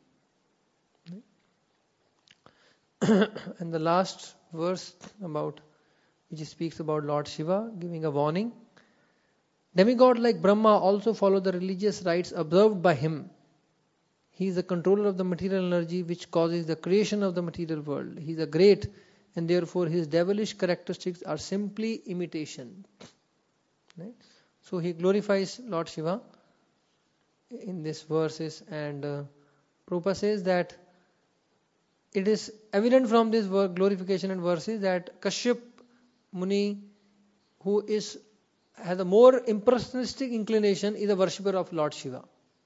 And the last verse about, which speaks about Lord Shiva, giving a warning. Demigod like Brahma also follow the religious rites observed by him. He is the controller of the material energy which causes the creation of the material world. He is a great, and therefore his devilish characteristics are simply imitation. Right? So he glorifies Lord Shiva in these verses, and uh, Prabhupada says that it is evident from this glorification and verses that Kashyap Muni, who is has a more impressionistic inclination, is a worshipper of Lord Shiva.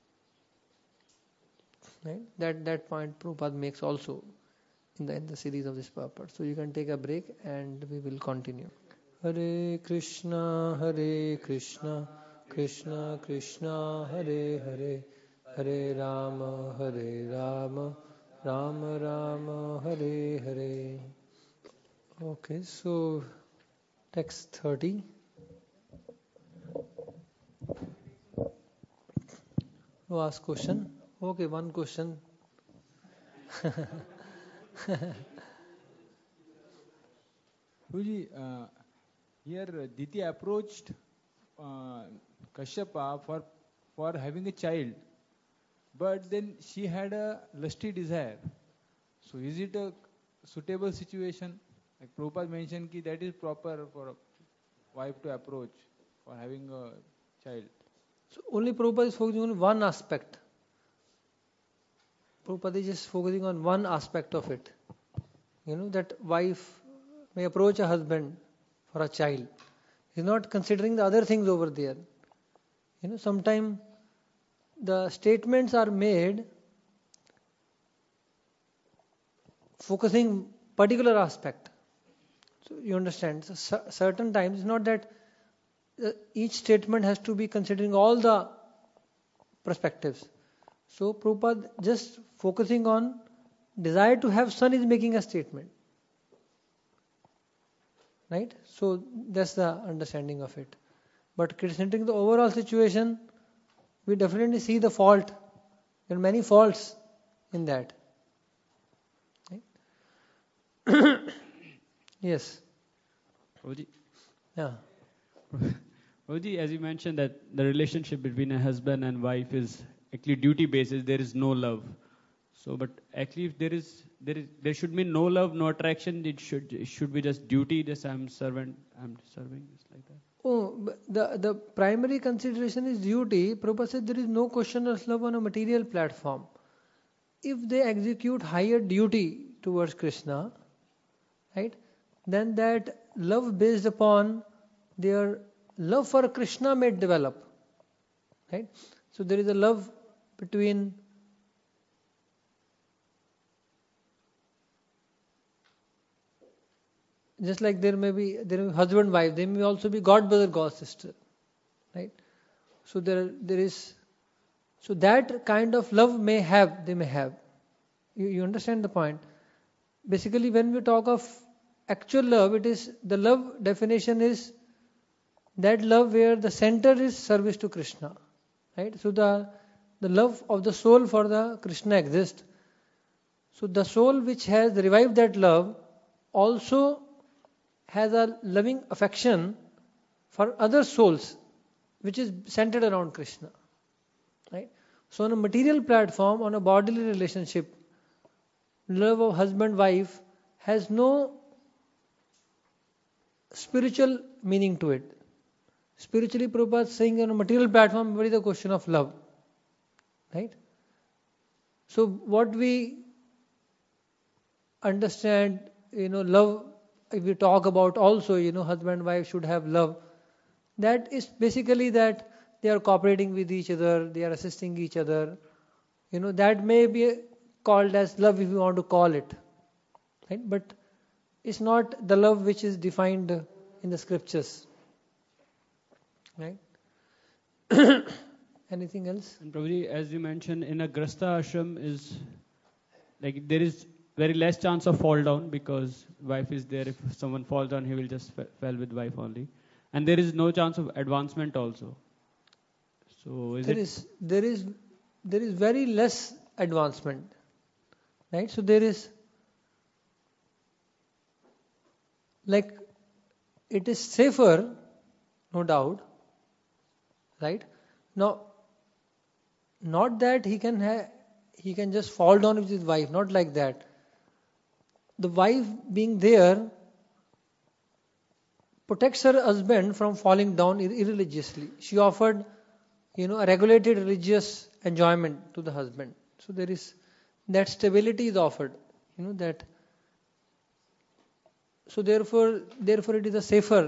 Right? That that point Prabhupada makes also in the in the series of this purport. So you can take a break and we will continue. Hare Krishna, Hare Krishna, Krishna Krishna, Hare Hare, Hare Rama, Hare Rama, Rama Rama, Hare Hare. Okay, so text thirty. No ask question. Okay, one question. Guruji, uh, here uh, Diti approached uh, Kashyapa for for having a child, but then she had a lusty desire. So is it a suitable situation? Like Prabhupada mentioned, ki that is proper for a wife to approach for having a child. So only Prabhupada is focusing on one aspect. Prabhupada is just focusing on one aspect of it. You know, that wife may approach a husband for a child. He's not considering the other things over there. You know, sometimes the statements are made focusing particular aspect. So you understand, so cer- certain times, it's not that uh, each statement has to be considering all the perspectives. So Prabhupada just focusing on desire to have son is making a statement. Right? So that's the understanding of it. But considering the overall situation, we definitely see the fault. There are many faults in that. Right? Yes. Prabhuji, Yeah. Prabhuji, as you mentioned that the relationship between a husband and wife is actually duty basis, there is no love. So, but actually, if there is, there is, there should be no love, no attraction. It should, it should be just duty. Just I'm servant, I'm serving, just like that. Oh, but the the primary consideration is duty. Prabhupada said there is no question of love on a material platform. If they execute higher duty towards Krishna, right, then that love based upon their love for Krishna may develop. Right? So there is a love between just like there may be there may be husband wife, there may also be god brother god sister, right? So there there is so that kind of love may have they may have. You, you understand the point? Basically, when we talk of actual love, it is the love definition is that love where the center is service to Krishna, right? So the the love of the soul for the Krishna exists. So the soul which has revived that love also has a loving affection for other souls which is centered around Krishna. Right? So on a material platform, on a bodily relationship, love of husband-wife has no spiritual meaning to it. Spiritually, Prabhupada is saying on a material platform, what is the question of love? Right? So what we understand, you know, love, if we talk about also, you know, husband and wife should have love. That is basically that they are cooperating with each other, they are assisting each other. You know, that may be called as love if you want to call it. Right? But it's not the love which is defined in the scriptures. Right? Anything else? And probably, as you mentioned, in a Grasta ashram is like there is very less chance of fall down because wife is there. If someone falls down, he will just f- fell with wife only, and there is no chance of advancement also. So is there it? is there is there is very less advancement, right? So there is like it is safer, no doubt, right? Now, not that he can ha- he can just fall down with his wife, not like that. The wife being there protects her husband from falling down ir- irreligiously. She offered, you know, a regulated religious enjoyment to the husband. So there is that stability is offered. You know that. So therefore, therefore it is a safer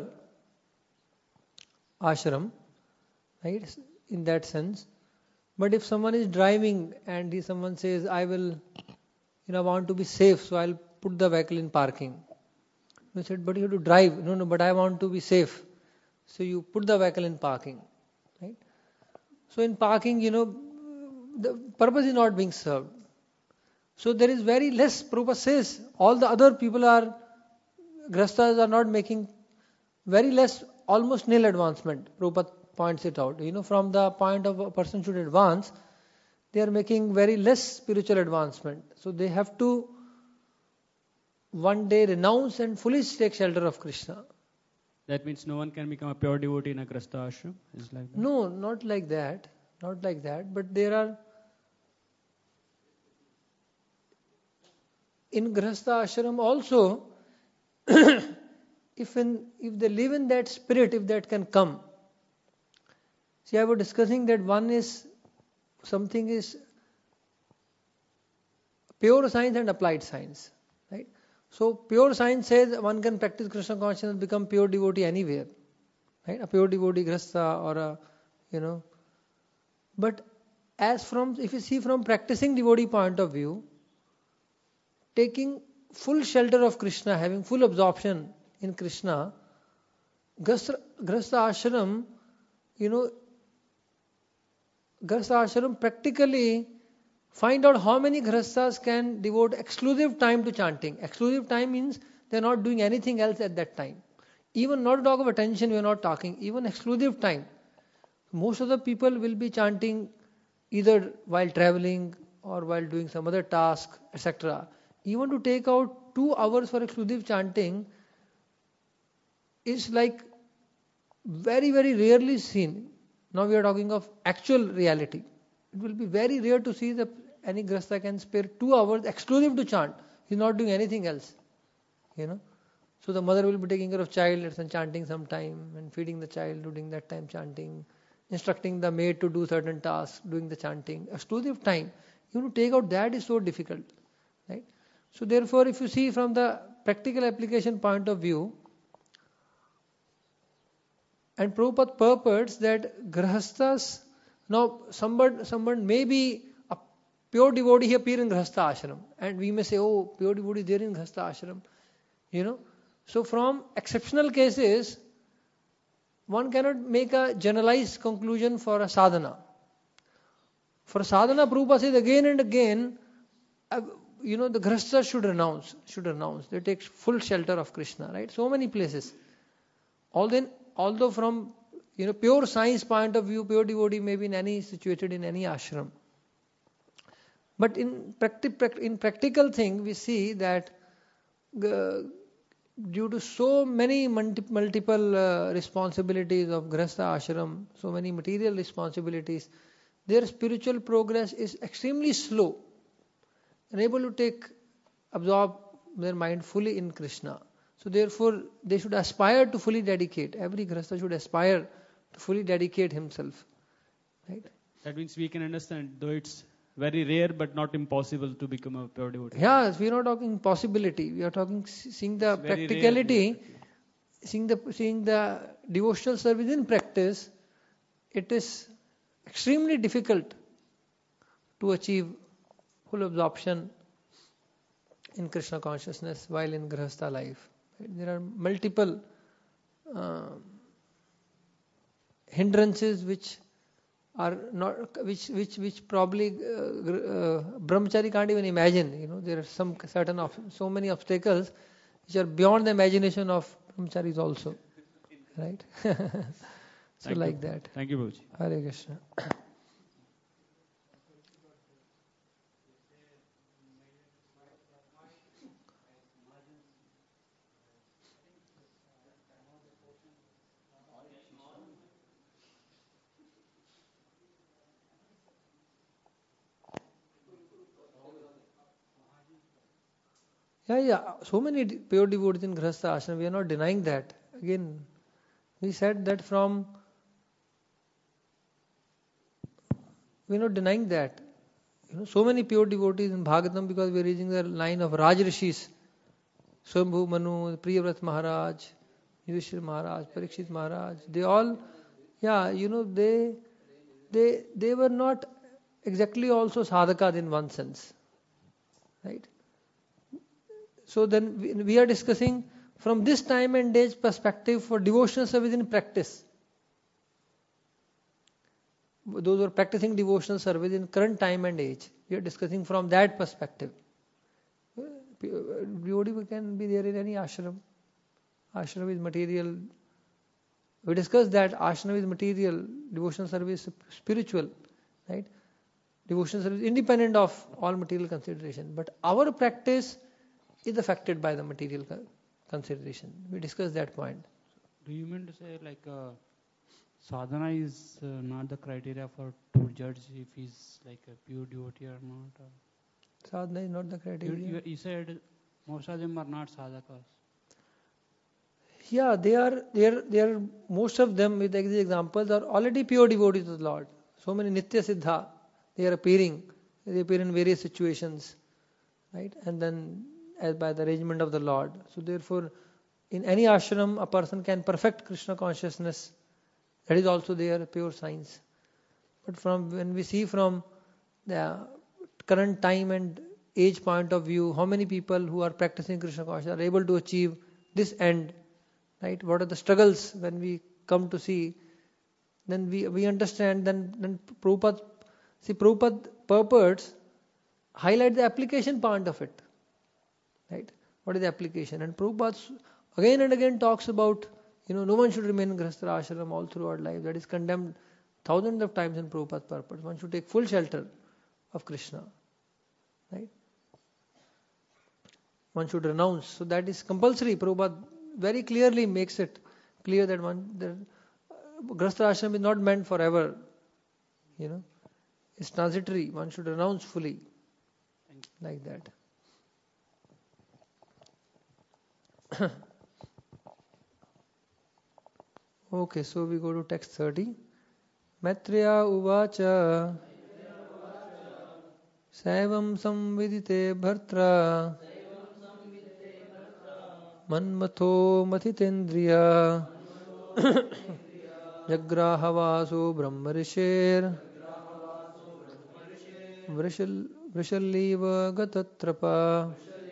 ashram, right? In that sense. But if someone is driving and he, someone says, "I will, you know, want to be safe, so I'll put the vehicle in parking." We said, "But you have to drive." No, no, but I want to be safe. So you put the vehicle in parking, right? So in parking, you know, the purpose is not being served. So there is very less, Prabhupada says, all the other people are, Grastas are not making very less, almost nil advancement. Prabhupada points it out. You know, from the point of a person should advance, they are making very less spiritual advancement. So they have to one day renounce and fully take shelter of Krishna. That means no one can become a pure devotee in a Grasta ashram? Is like that? No, not like that. Not like that. But there are, in Grihastha ashram also, if in if they live in that spirit, if that can come. See, I was discussing that one is, something is pure science and applied science. Right? So pure science says one can practice Krishna consciousness and become pure devotee anywhere. Right? A pure devotee Grihastha or a, you know. But as from, if you see from practicing devotee point of view, taking full shelter of Krishna, having full absorption in Krishna, Grahastha ashram, you know, Grahastha ashram practically find out how many Grahasthas can devote exclusive time to chanting. Exclusive time means they are not doing anything else at that time. Even not to talk of attention, we are not talking, even exclusive time. Most of the people will be chanting either while traveling or while doing some other task, et cetera. Even to take out two hours for exclusive chanting is like very, very rarely seen. Now we are talking of actual reality. It will be very rare to see that any Grahastha can spare two hours exclusive to chant. He is not doing anything else. You know. So the mother will be taking care of child and chanting sometime and feeding the child during that time chanting, instructing the maid to do certain tasks, doing the chanting. Exclusive time. You know, to take out that is so difficult. Right? So therefore, if you see from the practical application point of view, and Prabhupada purports that Grahasthas, now someone, someone may be a pure devotee, he appear in Grahastha ashram. And we may say, oh, pure devotee is there in Grahastha ashram. You know. So from exceptional cases, one cannot make a generalized conclusion for a sadhana. For sadhana, Prabhupada says again and again, uh, you know, the Grahasthas should renounce, should renounce. They take full shelter of Krishna, right? So many places. Although, although from, you know, pure science point of view, pure devotee may be in any, situated in any ashram. But in, practi- in practical thing, we see that uh, due to so many multi- multiple uh, responsibilities of Grahastha ashram, so many material responsibilities, their spiritual progress is extremely slow. Unable to take, absorb their mind fully in Krishna. So therefore, they should aspire to fully dedicate. Every Grahastha should aspire to fully dedicate himself. Right? That means we can understand, though it's very rare but not impossible to become a pure devotee. Yeah, we are not talking possibility. We are talking seeing the practicality, rare, seeing the seeing the devotional service in practice. It is extremely difficult to achieve full absorption in Krishna consciousness while in Grahastha life. There are multiple uh, hindrances which are not, which which which probably uh, uh, brahmachari can't even imagine. You know, there are some certain of so many obstacles which are beyond the imagination of brahmacharis also, right? So Thank like you. that. Thank you, Babuji. Hare Krishna. Yeah, yeah. So many pure devotees in Grahastha ashram. We are not denying that. Again, we said that from. We are not denying that. You know, so many pure devotees in Bhagavatam, because we are reaching the line of Raj Rishis, Swambhu Manu, Priyavrat Maharaj, Yudhishthira Maharaj, Parikshit Maharaj. They all, yeah, you know, they, they, they were not exactly also sadhakas in one sense, right? So then we, we are discussing from this time and age perspective for devotional service in practice. Those who are practicing devotional service in current time and age, we are discussing from that perspective. Devotee can be there in any ashram. Ashram is material. We discussed that ashram is material, devotional service is spiritual, right? Devotional service is independent of all material consideration. But our practice is affected by the material consideration. We discussed that point. Do you mean to say like uh, sadhana is uh, not the criteria for to judge if he's like a pure devotee or not? Or? Sadhana is not the criteria. You, you, you said most of them are not sadhakas. Yeah, they are. They are. They are. Most of them, with these examples, are already pure devotees of the Lord. So many Nitya Siddha, they are appearing. They appear in various situations, right? And then, as by the arrangement of the Lord. So therefore, in any ashram, a person can perfect Krishna consciousness. That is also their pure science. But from when we see from the current time and age point of view, how many people who are practicing Krishna consciousness are able to achieve this end, right? What are the struggles when we come to see? Then we we understand. Then then Prabhupada, see Prabhupada purports highlight the application part of it, right? What is the application? And Prabhupada again and again talks about, you know, no one should remain in Grihastha ashram all throughout life. That is condemned thousands of times in Prabhupada's purport. One should take full shelter of Krishna, right? One should renounce. So that is compulsory. Prabhupada very clearly makes it clear that one the Grihastha ashram is not meant forever. You know, it's transitory. One should renounce fully, like that. Okay, so we go to text thirty. Maitreya uvacha Saivam samvidite bhartra Manmatho mathitendriya Jagrahavaso brahmarishir Vrishal Vrishalliva gatatrapa.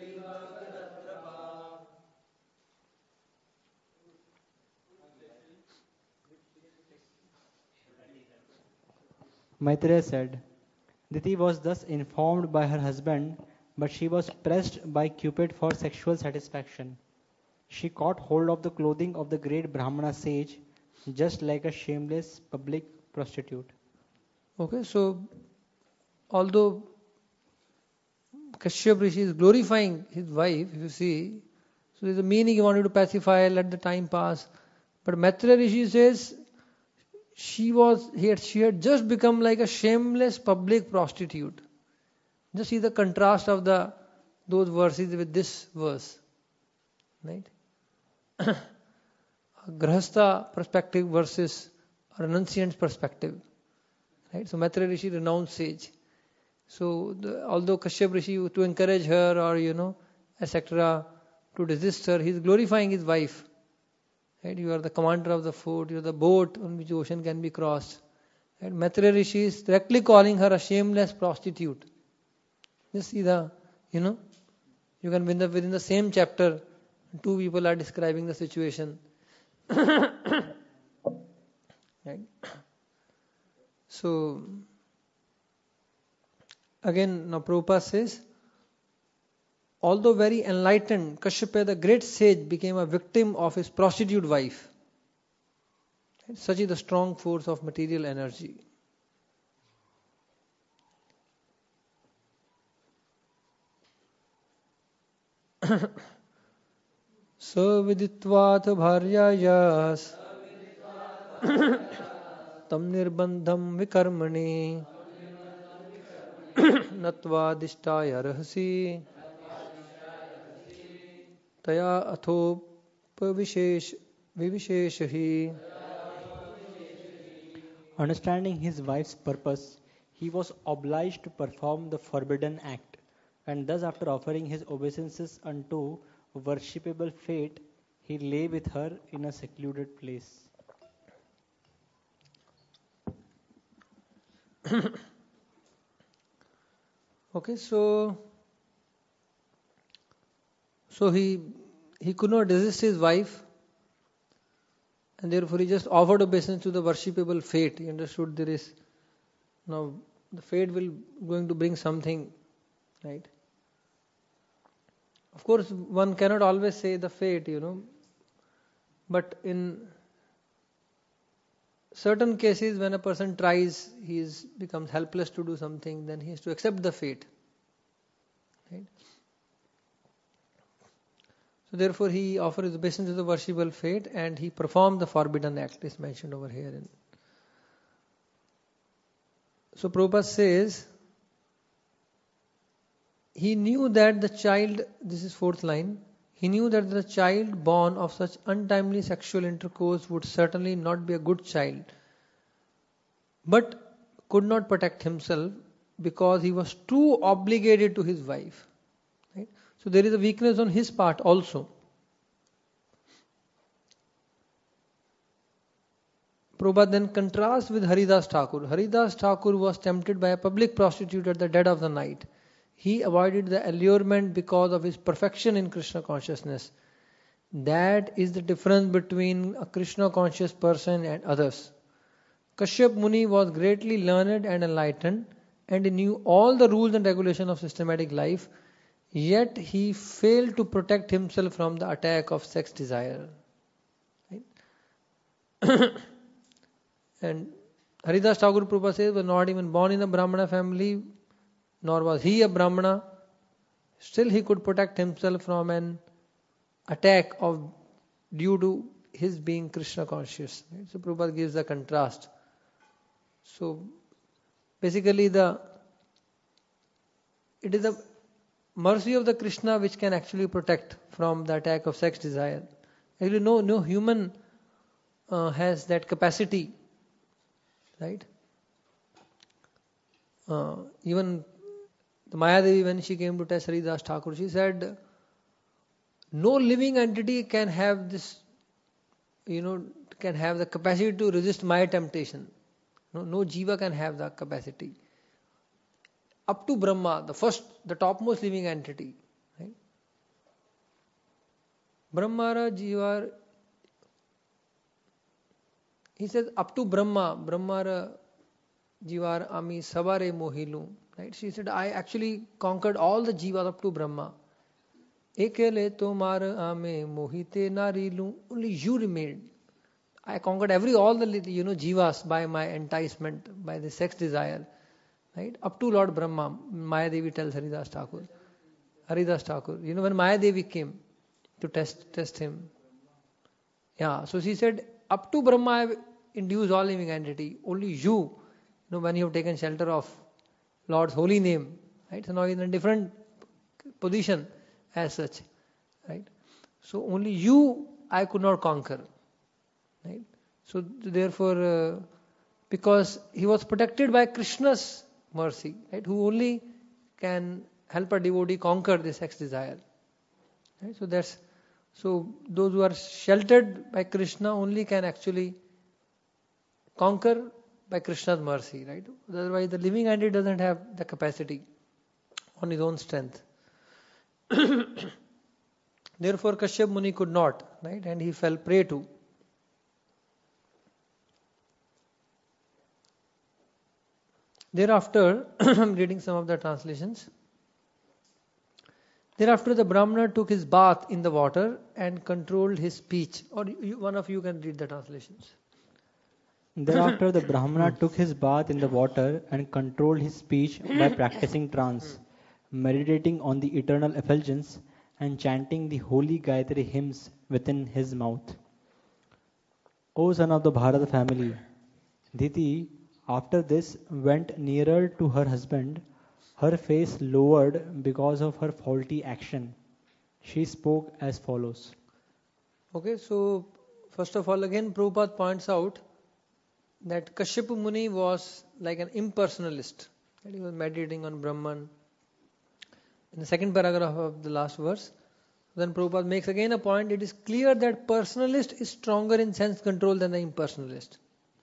Maitreya said, Diti was thus informed by her husband, but she was pressed by Cupid for sexual satisfaction. She caught hold of the clothing of the great Brahmana sage, just like a shameless public prostitute. Okay, so although Kashyap Rishi is glorifying his wife, if you see, so there's a meaning he wanted to pacify, let the time pass. But Maitreya Rishi says she was he had, she had just become like a shameless public prostitute. Just see the contrast of the those verses with this verse, right? Grihastha perspective versus a renunciant's perspective, right? So Maitreya Rishi renounced sage. So the, although Kashyap Rishi to encourage her or you know et cetera to resist her, he is glorifying his wife. Right? You are the commander of the fort, you are the boat on which the ocean can be crossed. Right? Maitreya Rishi is directly calling her a shameless prostitute. Just see the, you know, you can within the, within the same chapter, two people are describing the situation. Right? So, again, now Prabhupada says, although very enlightened, Kashyapa, the great sage, became a victim of his prostitute wife. Such is the strong force of material energy. Saviditvat bharyayas tam nirbandham vikarmani natva dishtaya rahasi taya athopavishesh vivisheshahi. Understanding his wife's purpose, he was obliged to perform the forbidden act, and thus after offering his obeisances unto worshipable fate, he lay with her in a secluded place. Okay, so so he he could not resist his wife, and therefore he just offered obeisance to the worshipable fate. He understood there is now the fate will going to bring something, right? Of course, one cannot always say the fate, you know, but in certain cases, when a person tries, he is, becomes helpless to do something, then he has to accept the fate. Right? So therefore, he offered his obeisance to the worshipable fate, and he performed the forbidden act, is mentioned over here. So Prabhupada says, he knew that the child, this is fourth line, he knew that the child born of such untimely sexual intercourse would certainly not be a good child, but could not protect himself because he was too obligated to his wife. Right? So there is a weakness on his part also. Prabhupada then contrasts with Haridas Thakur. Haridas Thakur was tempted by a public prostitute at the dead of the night. He avoided the allurement because of his perfection in Krishna consciousness. That is the difference between a Krishna conscious person and others. Kashyap Muni was greatly learned and enlightened, and he knew all the rules and regulations of systematic life, yet he failed to protect himself from the attack of sex desire. Right? And Haridas Thakur Prabhupada says was not even born in a Brahmana family, nor was he a Brahmana. Still he could protect himself from an attack of due to his being Krishna conscious. Right? So Prabhupada gives the contrast. So basically the it is the mercy of the Krishna which can actually protect from the attack of sex desire. Actually no no human uh, has that capacity. Right? Uh, even the Mayadevi, when she came to test Haridas Thakur, she said, no living entity can have this, you know, can have the capacity to resist my temptation. No, no jiva can have the capacity. Up to Brahma, the first, the topmost living entity. Right? Brahmara jiva. He says, up to Brahma, Brahmara jivar ami savare mohilu. Right? She said, I actually conquered all the jivas up to Brahma. Ekele tomar ame mohite narilu. Only you remained. I conquered every all the you know jivas by my enticement, by the sex desire. Right? Up to Lord Brahma, Mayadevi tells Haridas Thakur. Haridas Thakur. You know when Mayadevi came to test test him. Yeah, so she said, up to Brahma I have induced all living entity. Only you, you know, when you have taken shelter of Lord's holy name, right? So now in a different position as such, right? So only you I could not conquer, right? So therefore, uh, because he was protected by Krishna's mercy, right? Who only can help a devotee conquer this sex desire, right? So that's So those who are sheltered by Krishna only can actually conquer by Krishna's mercy, right? Otherwise the living entity doesn't have the capacity on his own strength. Therefore Kashyap Muni could not, right? And he fell prey to. Thereafter, I'm reading some of the translations. Thereafter the Brahmana took his bath in the water and controlled his speech. Or you, one of you can read the translations. Thereafter the Brahmana took his bath in the water and controlled his speech by practicing trance, meditating on the eternal effulgence and chanting the holy Gayatri hymns within his mouth. O son of the Bharata family, Diti after this went nearer to her husband, her face lowered because of her faulty action. She spoke as follows. Okay, so first of all again Prabhupada points out that Kashyapa Muni was like an impersonalist. He was meditating on Brahman. In the second paragraph of the last verse, then Prabhupada makes again a point. It is clear that personalist is stronger in sense control than the impersonalist.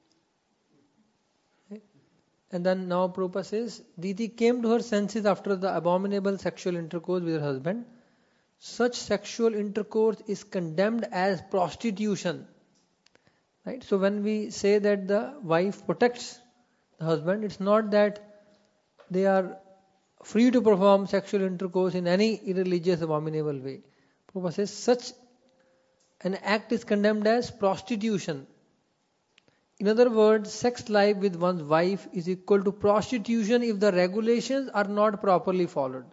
And then now Prabhupada says, Diti came to her senses after the abominable sexual intercourse with her husband. Such sexual intercourse is condemned as prostitution. Right? So when we say that the wife protects the husband, it's not that they are free to perform sexual intercourse in any irreligious abominable way. Prabhupada says such an act is condemned as prostitution. In other words, sex life with one's wife is equal to prostitution if the regulations are not properly followed.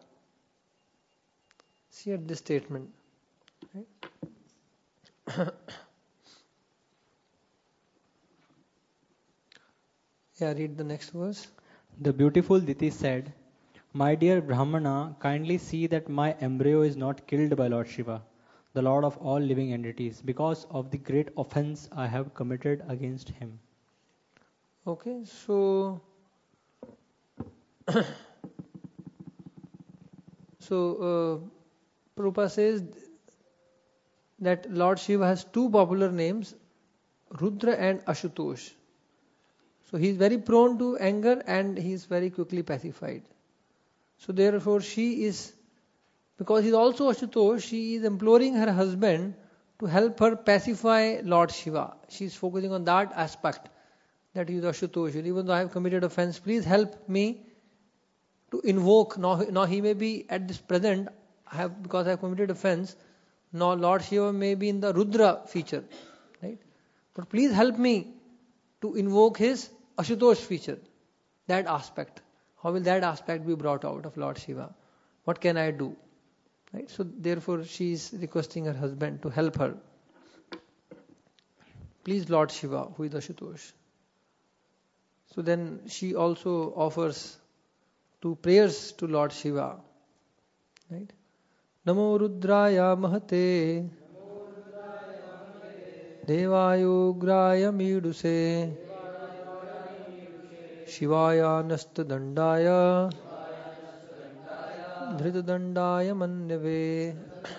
See at this statement. Right? Yeah, read the next verse. The beautiful Diti said, My dear Brahmana, kindly see that my embryo is not killed by Lord Shiva, the Lord of all living entities, because of the great offense I have committed against him. Okay, so so uh, Prabhupada says that Lord Shiva has two popular names, Rudra and Ashutosh. So he is very prone to anger and he is very quickly pacified. So therefore she is, because he is also Ashutosh, she is imploring her husband to help her pacify Lord Shiva. She is focusing on that aspect, that he is Ashutosh. Even though I have committed offense, please help me to invoke. Now, now he may be at this present, I have, because I have committed offense, now Lord Shiva may be in the Rudra feature. Right? But please help me to invoke his Ashutosh feature, that aspect. How will that aspect be brought out of Lord Shiva? What can I do? Right? So therefore she is requesting her husband to help her. Please Lord Shiva, who is Ashutosh. So then she also offers two prayers to Lord Shiva. Right? Namo Rudraya Mahate Devayograya Miduse Shivaya Nastadandaya Dhritadandaya Manyave.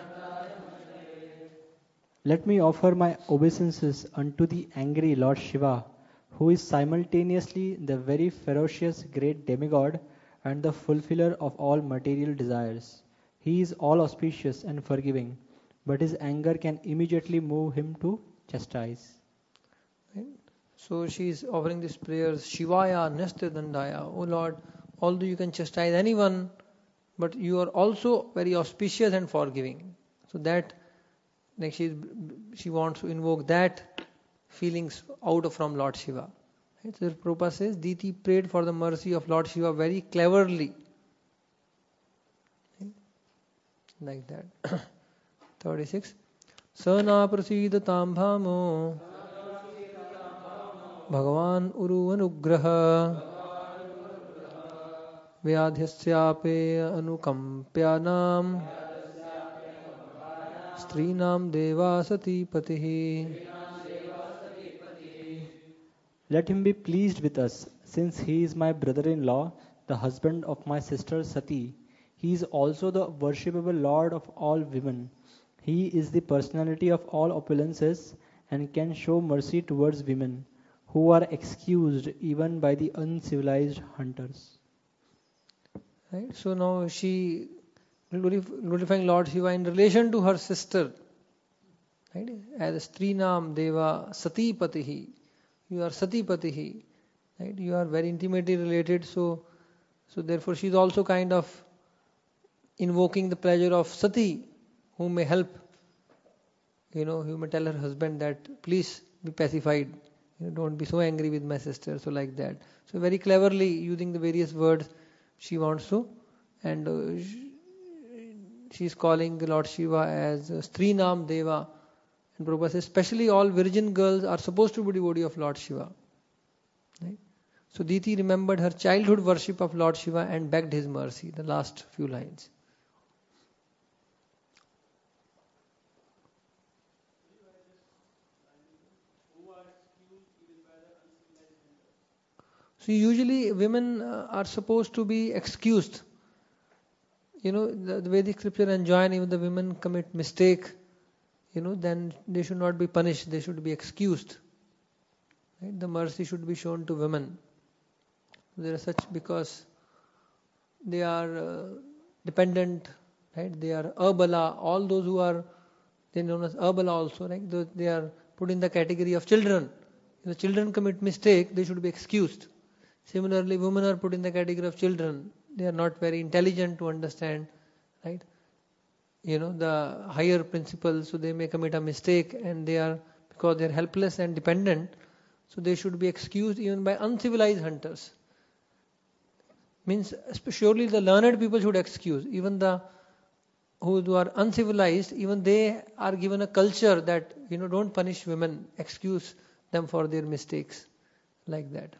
Let me offer my obeisances unto the angry Lord Shiva, who is simultaneously the very ferocious great demigod and the fulfiller of all material desires. He is all auspicious and forgiving, but his anger can immediately move him to chastise. Right? So she is offering these prayers, Shivaya Nastadandaya. O Lord, although you can chastise anyone, but you are also very auspicious and forgiving. So that, like she, she wants to invoke that feelings out of from Lord Shiva. Right? So Prabhupada says, Diti prayed for the mercy of Lord Shiva very cleverly. Right? Like that. thirty-six. Sana prasida tambhamo Bhagavan uru anugraha Vyadhyasyape anukampyanam Strinam deva sati patihi. Let him be pleased with us, since he is my brother-in-law, the husband of my sister Sati. He is also the worshipable Lord of all women. He is the personality of all opulences and can show mercy towards women, who are excused even by the uncivilized hunters. Right? So now she glorifying Lord Shiva in relation to her sister. Right? As Strinam Deva Sati Patihi. You are Sati Patihi. Right? You are very intimately related, so so therefore she is also kind of invoking the pleasure of Sati, who may help. You know, you may tell her husband that please be pacified. You know, don't be so angry with my sister. So like that. So very cleverly using the various words she wants to, and uh, she is calling the Lord Shiva as uh, Strinam Deva. And Prabhupada says, especially all virgin girls are supposed to be devotee of Lord Shiva. Right? So Diti remembered her childhood worship of Lord Shiva and begged his mercy. The last few lines. So usually women uh, are supposed to be excused. You know, the, the Vedic scripture enjoin even the women commit mistake, you know, then they should not be punished, they should be excused. Right? The mercy should be shown to women. There are such, because they are uh, dependent, right? They are abala, all those who are, they are known as abala also, right? They are put in the category of children. If the children commit mistake, they should be excused. Similarly, women are put in the category of children. They are not very intelligent to understand, right? You know, the higher principles, so they may commit a mistake, and they are, because they are helpless and dependent, so they should be excused even by uncivilized hunters. Means surely the learned people should excuse. Even the who are uncivilized, even they are given a culture that, you know, don't punish women, excuse them for their mistakes, like that.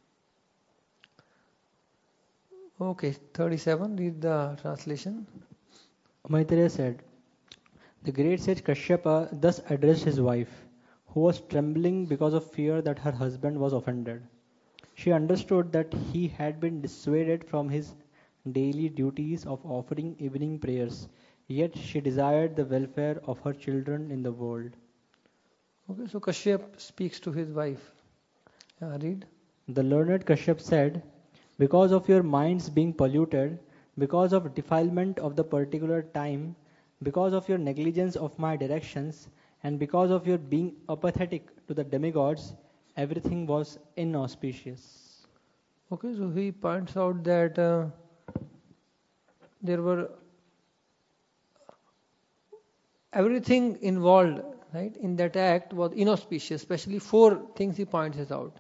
Okay, thirty-seven, read the translation. Maitreya said, the great sage Kashyapa thus addressed his wife, who was trembling because of fear that her husband was offended. She understood that he had been dissuaded from his daily duties of offering evening prayers, yet she desired the welfare of her children in the world. Okay, so Kashyap speaks to his wife. Yeah, read. The learned Kashyap said, because of your minds being polluted, because of defilement of the particular time, because of your negligence of my directions, and because of your being apathetic to the demigods, everything was inauspicious. Okay, so he points out that uh, there were everything involved, right, in that act was inauspicious, especially four things he points it out.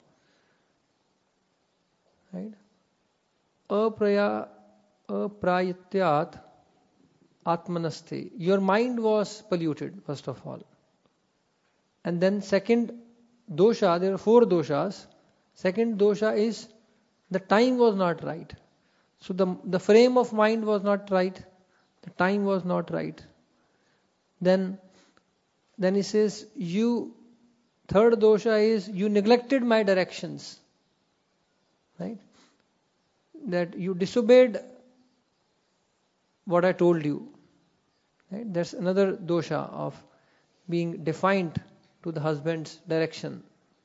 Right? Apraya, aprayatyat atmanaste. Your mind was polluted, first of all. And then second dosha, there are four doshas. Second dosha is the time was not right. So the, the frame of mind was not right. The time was not right. Then, then he says, you, third dosha is you neglected my directions. Right? That you disobeyed what I told you. Right? That's another dosha of being defiant to the husband's direction.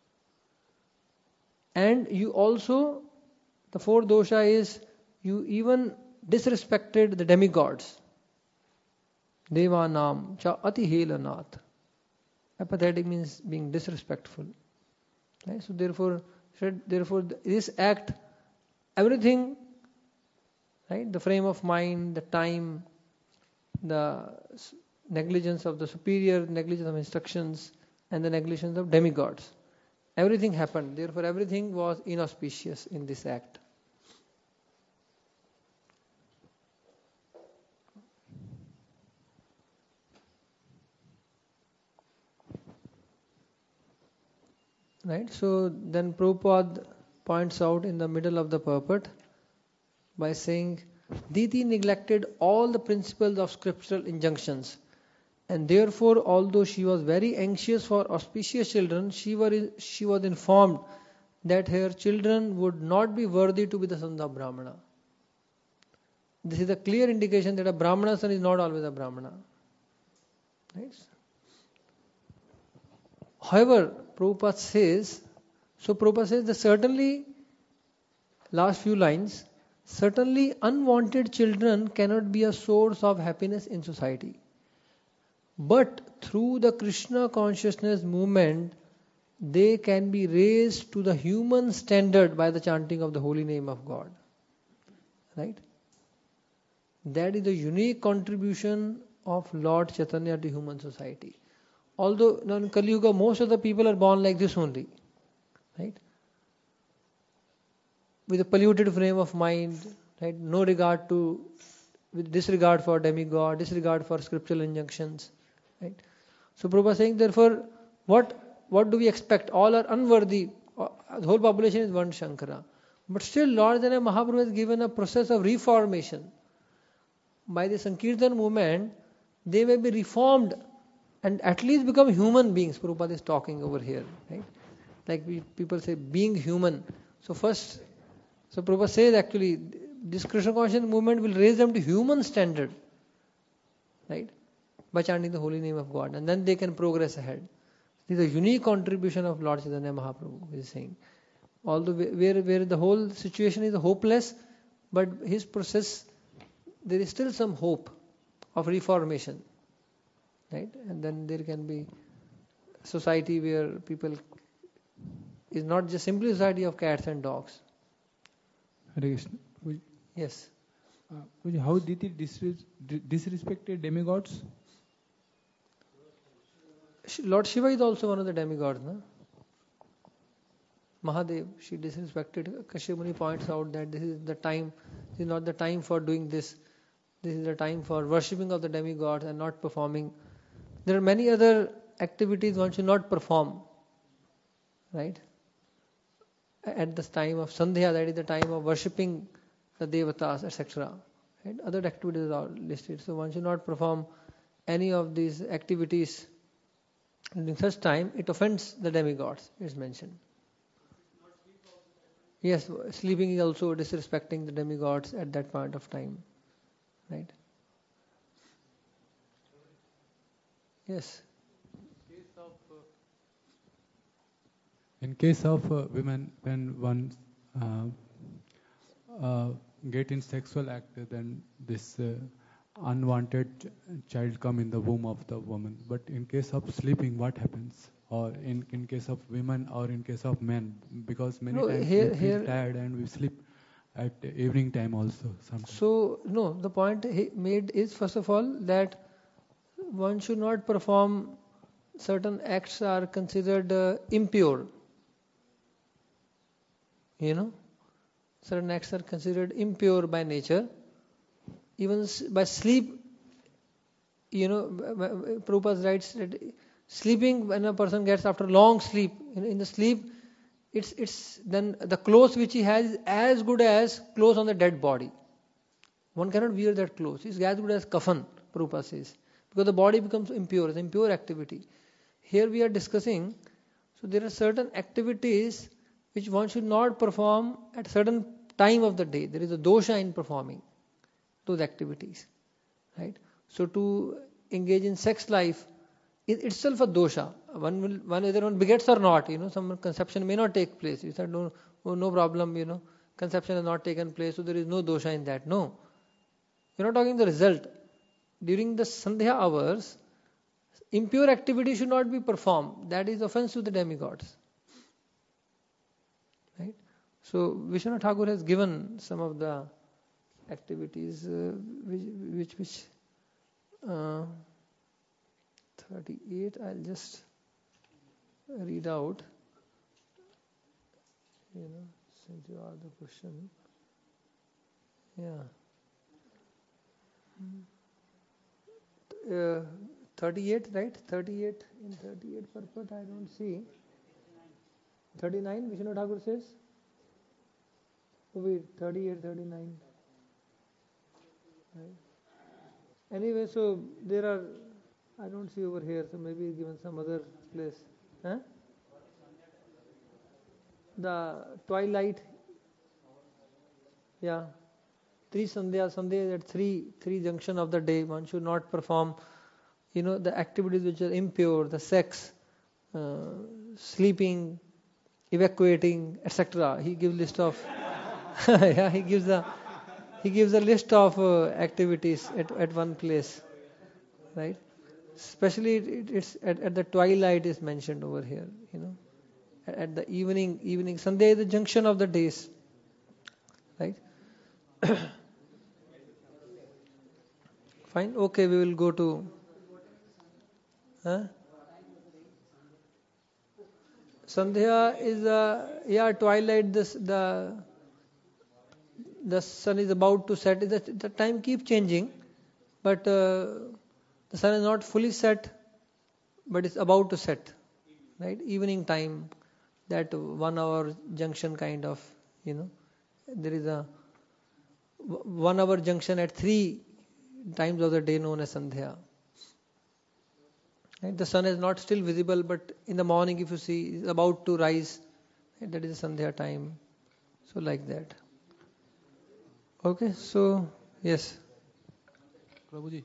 And you also, the fourth dosha is you even disrespected the demigods. Devanam cha ati helanat. Apathetic means being disrespectful. Right? So therefore, therefore this act, everything, right? The frame of mind, the time, the negligence of the superior, negligence of instructions, and the negligence of demigods. Everything happened. Therefore, everything was inauspicious in this act. Right? So then Prabhupada points out in the middle of the purport by saying, Diti neglected all the principles of scriptural injunctions, and therefore, although she was very anxious for auspicious children, she, were, she was informed that her children would not be worthy to be the sons of Brahmana. This is a clear indication that a Brahmana son is not always a Brahmana. Right? However, Prabhupada says, so Prabhupada says that certainly, last few lines, certainly unwanted children cannot be a source of happiness in society. But through the Krishna consciousness movement, they can be raised to the human standard by the chanting of the holy name of God. Right? That is the unique contribution of Lord Chaitanya to human society. Although now in Kali Yuga, most of the people are born like this only. Right? With a polluted frame of mind, right? No regard to, with disregard for demigod, disregard for scriptural injunctions. Right? So Prabhupada is saying, therefore, what what do we expect? All are unworthy. The whole population is one Shankara. But still, Lord Chaitanya Mahaprabhu has given a process of reformation. By the Sankirtan movement, they may be reformed and at least become human beings. Prabhupada is talking over here. Right? Like we, people say, being human. So first, so Prabhupada says actually, this Krishna conscious movement will raise them to human standard. Right? By chanting the holy name of God, and then they can progress ahead. This is a unique contribution of Lord Chaitanya Mahaprabhu, he is saying. Although where, where the whole situation is hopeless, but his process, there is still some hope of reformation. Right? And then there can be society where people is not just simply a society of cats and dogs. Hare Krishna. Yes. Uh, how did it disres- disrespected demigods? Lord Shiva is also one of the demigods. No? Mahadev, she disrespected. Kashyap Muni points out that this is the time, this is not the time for doing this. This is the time for worshipping of the demigods and not performing. There are many other activities one should not perform. Right? At this time of Sandhya, that is the time of worshipping the Devatas, et cetera. Right? Other activities are listed. So one should not perform any of these activities. During such time, it offends the demigods, is mentioned. Yes, sleeping is also disrespecting the demigods at that point of time. Right? Yes. Case of uh, In case of uh, women, when one uh, uh, get in sexual act, then this uh, unwanted ch- child come in the womb of the woman. But in case of sleeping, what happens? Or in, in case of women or in case of men? Because many No, times we here, feel here. tired and we sleep at evening time also sometimes. So no, the point he made is first of all that one should not perform certain acts are considered uh, impure. You know, certain acts are considered impure by nature. Even s- by sleep, you know, Prabhupada writes that sleeping, when a person gets after long sleep, in, in the sleep, it's it's then the clothes which he has is as good as clothes on the dead body. One cannot wear that clothes. It's as good as kafan, Prabhupada says, because the body becomes impure. It's impure activity. Here we are discussing. So there are certain activities which one should not perform at certain time of the day. There is a dosha in performing those activities, right? So to engage in sex life is itself a dosha. One will, one either one begets or not. You know, some conception may not take place. You said no, oh, no problem. You know, conception has not taken place, so there is no dosha in that. No, you're not talking the result. During the sandhya hours, impure activity should not be performed. That is offense to the demigods. Right? So Vishwanath Thakur has given some of the activities uh, which which, which uh, thirty-eight. I'll just read out. You know, since you asked the question. Yeah. Uh, thirty-eight, right? thirty-eight in thirty-eight purport I don't see. thirty-nine, Vishnu Thakur says. Oh, wait, thirty-eight, thirty-nine. Right. Anyway, so there are, I don't see over here, so maybe given some other place. Huh? The twilight. Yeah. Three Sandhya, Sandhya at three, three junction of the day, one should not perform, you know, the activities which are impure, the sex, uh, sleeping, evacuating, et cetera. He gives list of, yeah, he gives a, he gives a list of uh, activities at, at one place, right? Especially it, it, it's at, at the twilight is mentioned over here, you know, at, at the evening, evening. Sunday is the junction of the days, right? Fine. Okay, we will go to. Huh? Sandhya is a yeah twilight. This the the sun is about to set. The, the time keeps changing, but uh, the sun is not fully set, but it's about to set. Right, evening time, that one hour junction kind of, you know, there is a one hour junction at three times of the day known as Sandhya. Right? The sun is not still visible, but in the morning, if you see, it's about to rise. Right? That is Sandhya time. So, like that. Okay, so, yes. Prabhuji.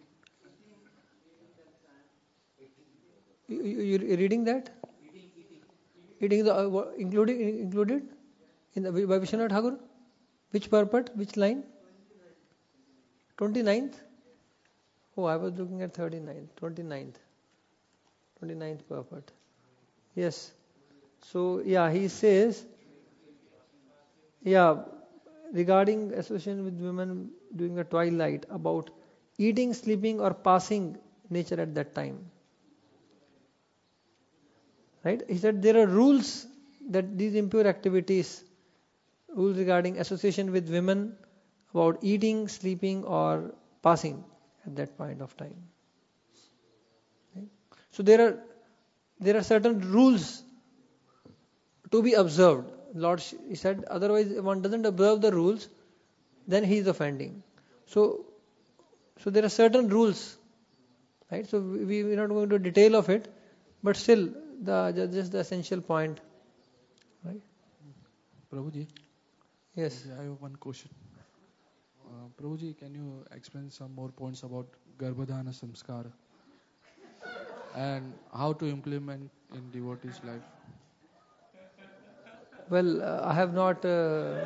You, you, you reading that? Eating the uh, including included in the by Vishwanath Thakur? Which purport? Which line? twenty-ninth? Oh, I was looking at thirty-ninth. twenty-ninth. twenty-ninth purport. Yes. So, yeah, he says, yeah, regarding association with women during the twilight, about eating, sleeping, or passing nature at that time. Right? He said there are rules that these impure activities, rules regarding association with women, about eating, sleeping, or passing at that point of time. Right? So there are there are certain rules to be observed. Lord, he said, otherwise if one doesn't observe the rules, then he is offending. So, so there are certain rules, right? So we we are not going to detail of it, but still the just the essential point, right? Prabhuji. Yes. I have one question. Uh, Prabhuji, can you explain some more points about Garbhadhana Samskara and how to implement in devotees' life? Well, uh, I have not uh,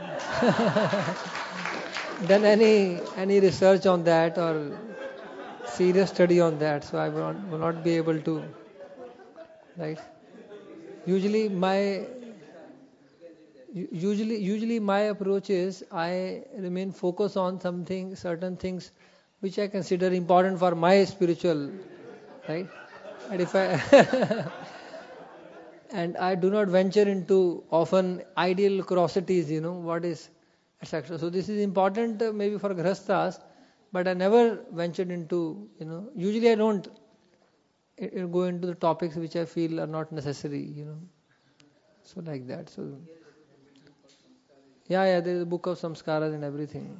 done any any research on that or serious study on that, so I will not, will not be able to. Right. Usually, my u- usually usually my approach is I remain focused on something, certain things, which I consider important for my spiritual. Right. And if I and I do not venture into often ideal curiosities, you know, what is, et cetera. So this is important uh, maybe for grahasthas, but I never ventured into, you know, usually I don't uh, uh, go into the topics which I feel are not necessary, you know. So like that. So yeah, yeah, there is a book of samskaras and everything.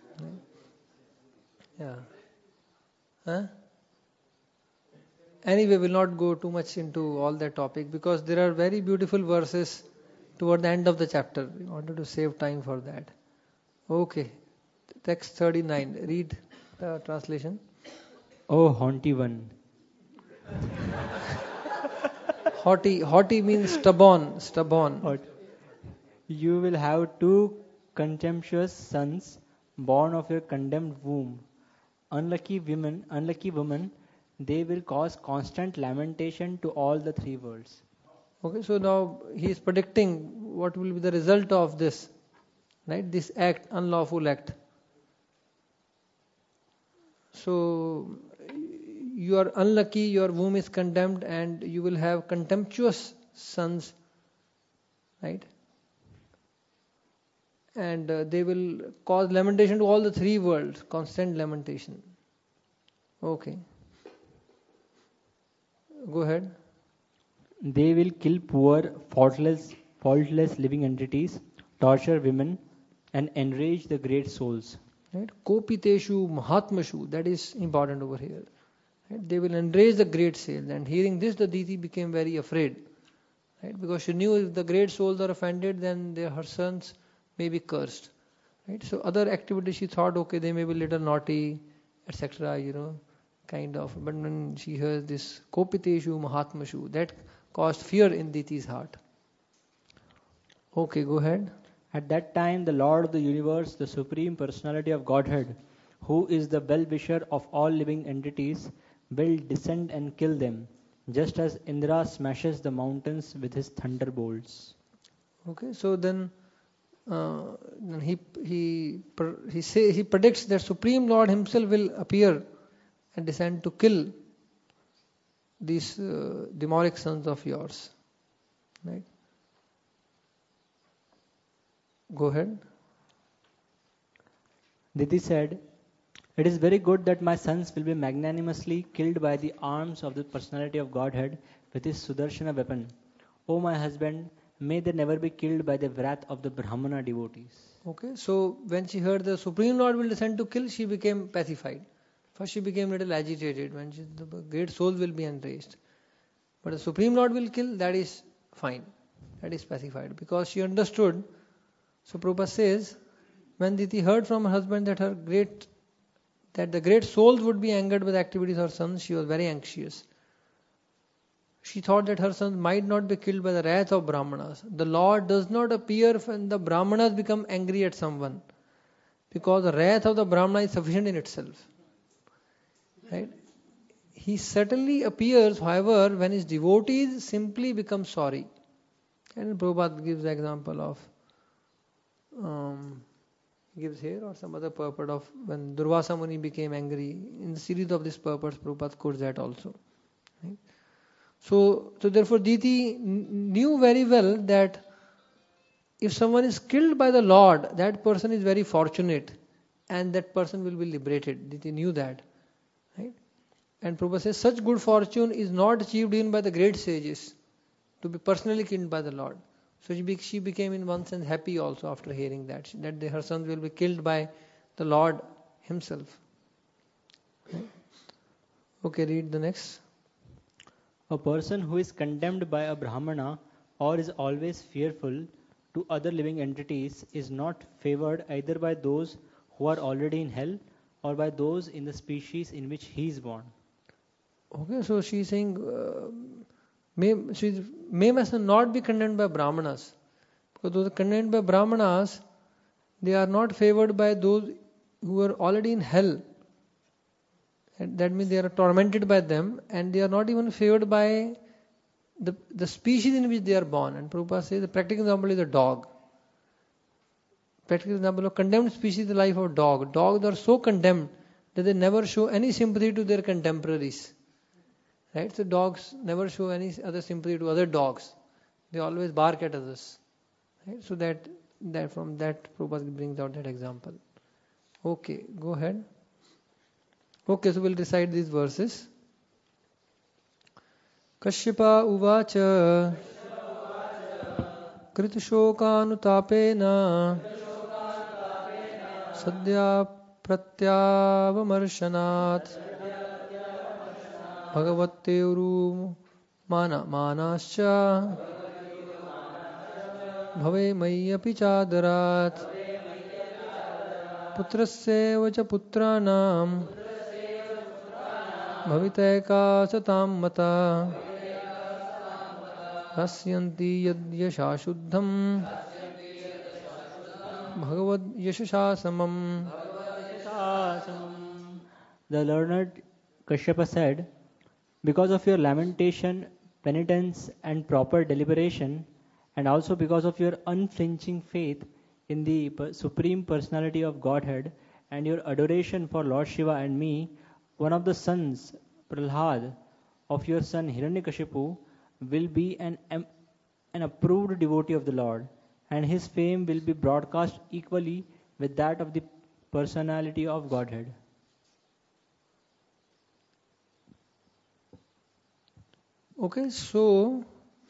Yeah. Huh? Anyway, we'll not go too much into all that topic because there are very beautiful verses toward the end of the chapter. We wanted to save time for that. Okay. Text thirty-nine. Read the translation. Oh, haughty one, Haughty. Haughty means stubborn. Stubborn. Hot. You will have two contemptuous sons born of your condemned womb. Unlucky women, unlucky woman, they will cause constant lamentation to all the three worlds. Okay. So now he is predicting what will be the result of this. Right? This act, unlawful act. So you are unlucky, your womb is condemned, and you will have contemptuous sons, right? And uh, they will cause lamentation to all the three worlds, constant lamentation. Okay. Go ahead. They will kill poor, faultless, faultless living entities, torture women, and enrage the great souls. Right? Kopiteshu Mahatmashu, that is important over here. Right? They will enrage the great souls. And hearing this, the Diti became very afraid. Right? Because she knew if the great souls are offended, then their, her sons may be cursed. Right? So other activities she thought, okay, they may be little naughty, et cetera. You know, kind of. But when she hears this Kopiteshu Mahatmashu, that caused fear in Diti's heart. Okay, go ahead. At that time, the Lord of the universe, the Supreme Personality of Godhead, who is the well-wisher of all living entities, will descend and kill them, just as Indra smashes the mountains with his thunderbolts. Okay, so then, uh, then he he he say he predicts that Supreme Lord Himself will appear and descend to kill these uh, demonic sons of yours, right? Go ahead. Diti said, "It is very good that my sons will be magnanimously killed by the arms of the personality of Godhead with his Sudarshana weapon. O my husband, may they never be killed by the wrath of the Brahmana devotees." Okay, so when she heard the Supreme Lord will descend to kill, she became pacified. First she became a little agitated when she, the great soul will be enraged. But the Supreme Lord will kill, that is fine. That is pacified. Because she understood. So Prabhupada says, when Diti heard from her husband that her great that the great souls would be angered with activities of her sons, she was very anxious. She thought that her sons might not be killed by the wrath of Brahmanas. The Lord does not appear when the Brahmanas become angry at someone, because the wrath of the Brahmana is sufficient in itself. Right? He certainly appears, however, when his devotees simply become sorry. And Prabhupada gives the example of um, gives here or some other purport of when Durvasa Muni became angry. In the series of this purpose, Prabhupada quotes that also. Right? So, so therefore Diti knew very well that if someone is killed by the Lord, that person is very fortunate and that person will be liberated. Diti knew that. Right? And Prabhupada says such good fortune is not achieved even by the great sages to be personally killed by the Lord. So she, be, she became in one sense happy also after hearing that, she, that they, her sons will be killed by the Lord Himself. Right? Okay, read the next. A person who is condemned by a Brahmana or is always fearful to other living entities is not favored either by those who are already in hell or by those in the species in which he is born. Okay, so she is saying, uh, may, she may must not be condemned by Brahmanas. Because those condemned by Brahmanas, they are not favored by those who are already in hell. And that means they are tormented by them, and they are not even favored by the, the species in which they are born. And Prabhupada says the practical example is a dog. Practical example of condemned species is the life of dog. Dogs are so condemned that they never show any sympathy to their contemporaries. Right? So dogs never show any other sympathy to other dogs. They always bark at others. Right? So that, that from that Prabhupada brings out that example. Okay, go ahead. Okay, so we'll recite these verses. Kashyapa uvacha kritushokanutapena sadhya pratyavamarsanat bhagavatteuru mana manascha bhave mayyapi chadarat putrasya cha putranam bhaviteka satam mata rasyanti yadyasha shuddham bhagavad yashasha samam. The learned Kashyapa said, because of your lamentation, penitence and proper deliberation, and also because of your unflinching faith in the Supreme Personality of Godhead and your adoration for Lord Shiva and me, one of the sons, Prahlad, of your son Hiranyakashipu will be an, an approved devotee of the Lord, and his fame will be broadcast equally with that of the personality of Godhead. Okay, so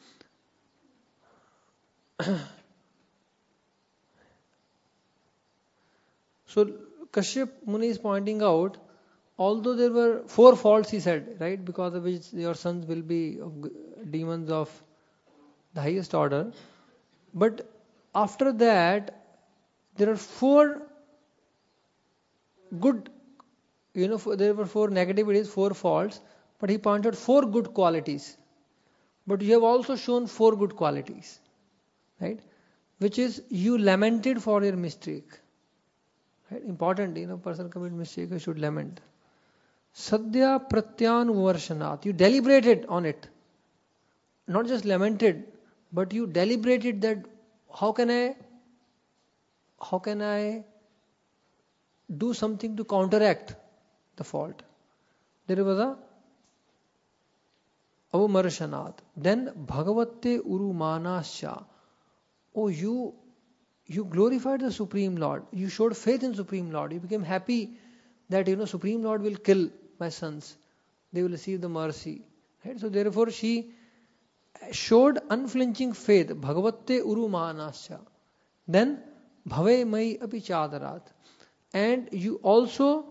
so Kashyap Muni is pointing out, although there were four faults, he said, right, because of which your sons will be of demons of the highest order, but after that there are four good, you know, there were four negativities, four faults, but he pointed four good qualities. But you have also shown four good qualities, right? Which is you lamented for your mistake. Right? Important, you know, person commit mistake, you should lament. Sadhya pratyanuvarshanat. You deliberated on it. Not just lamented, but you deliberated that how can I how can I do something to counteract the fault. There was a avamarashanat. Then bhagavatte urumanasya. Oh, you you glorified the Supreme Lord. You showed faith in Supreme Lord. You became happy that, you know, Supreme Lord will kill my sons. They will receive the mercy. Right? So therefore she showed unflinching faith. Bhagavatte urumanasya. Then bhave mai api chadarat. And you also,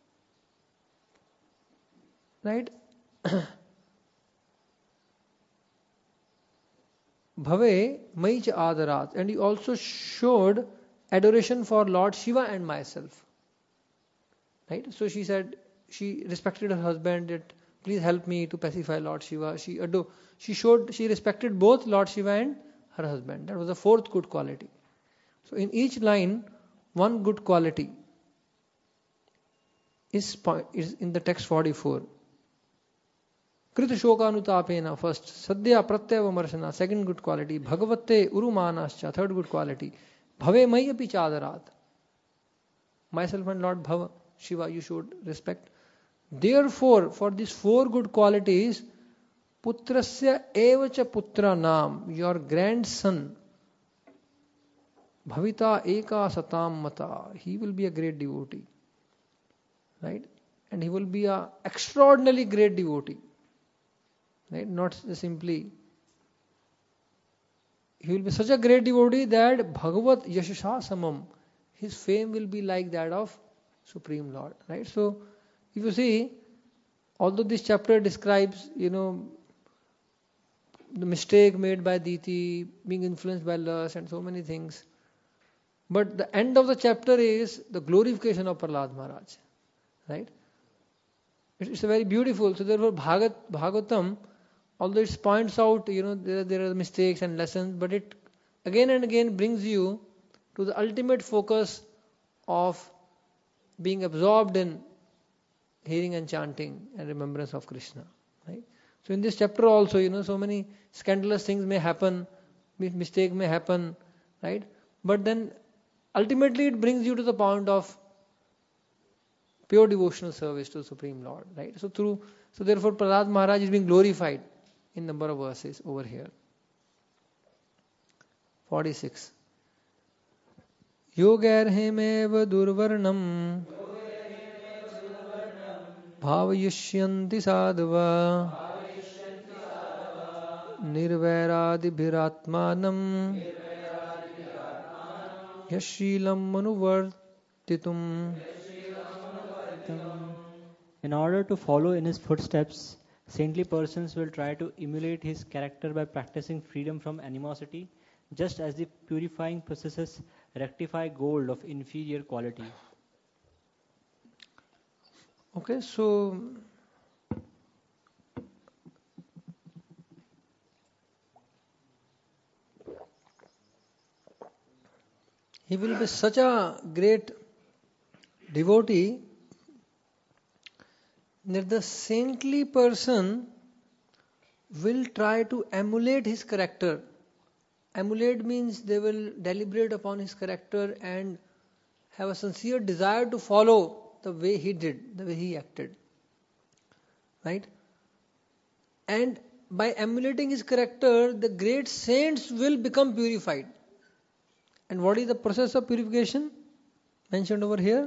right, bhave mai cha adarat. And you also showed adoration for Lord Shiva and myself. Right? So she said, she respected her husband, that please help me to pacify Lord Shiva. She adore, she showed, she respected both Lord Shiva and her husband. That was the fourth good quality. So in each line, one good quality is, is in the text forty-four. Krita shokanutapena, first. Sadhya pratyavamarshana, second good quality. Bhagavatte urumanascha, third good quality. Bhave mayapi chadarat. Myself and Lord Bhava, Shiva, you should respect. Therefore, for these four good qualities, putrasya evacha putra nam, your grandson, bhavita eka satam mata, he will be a great devotee. Right? And he will be a extraordinarily great devotee. Right? Not simply. He will be such a great devotee that Bhagavat Yashasha Samam, his fame will be like that of Supreme Lord. Right? So, if you see, although this chapter describes, you know, the mistake made by Diti, being influenced by lust and so many things, but the end of the chapter is the glorification of Prahlad Maharaj. Right? It's very beautiful. So therefore Bhagat, Bhagavatam, although it points out, you know, there, there are mistakes and lessons, but it again and again brings you to the ultimate focus of being absorbed in hearing and chanting and remembrance of Krishna. Right? So in this chapter also, you know, so many scandalous things may happen, mistake may happen, right? But then ultimately it brings you to the point of pure devotional service to the Supreme Lord, right? So through, so therefore Prahlad Maharaj is being glorified in number of verses over here. forty-six. Yogarhemev durvarnam bhavayishyanti sadhava nirvairadibhiratmanam yashilam manuvartitum. In order to follow in his footsteps, saintly persons will try to emulate his character by practicing freedom from animosity, just as the purifying processes rectify gold of inferior quality. Okay, so he will be such a great devotee that the saintly person will try to emulate his character. Emulate means they will deliberate upon his character and have a sincere desire to follow the way he did, the way he acted. Right? And by emulating his character, the great saints will become purified. And what is the process of purification mentioned over here?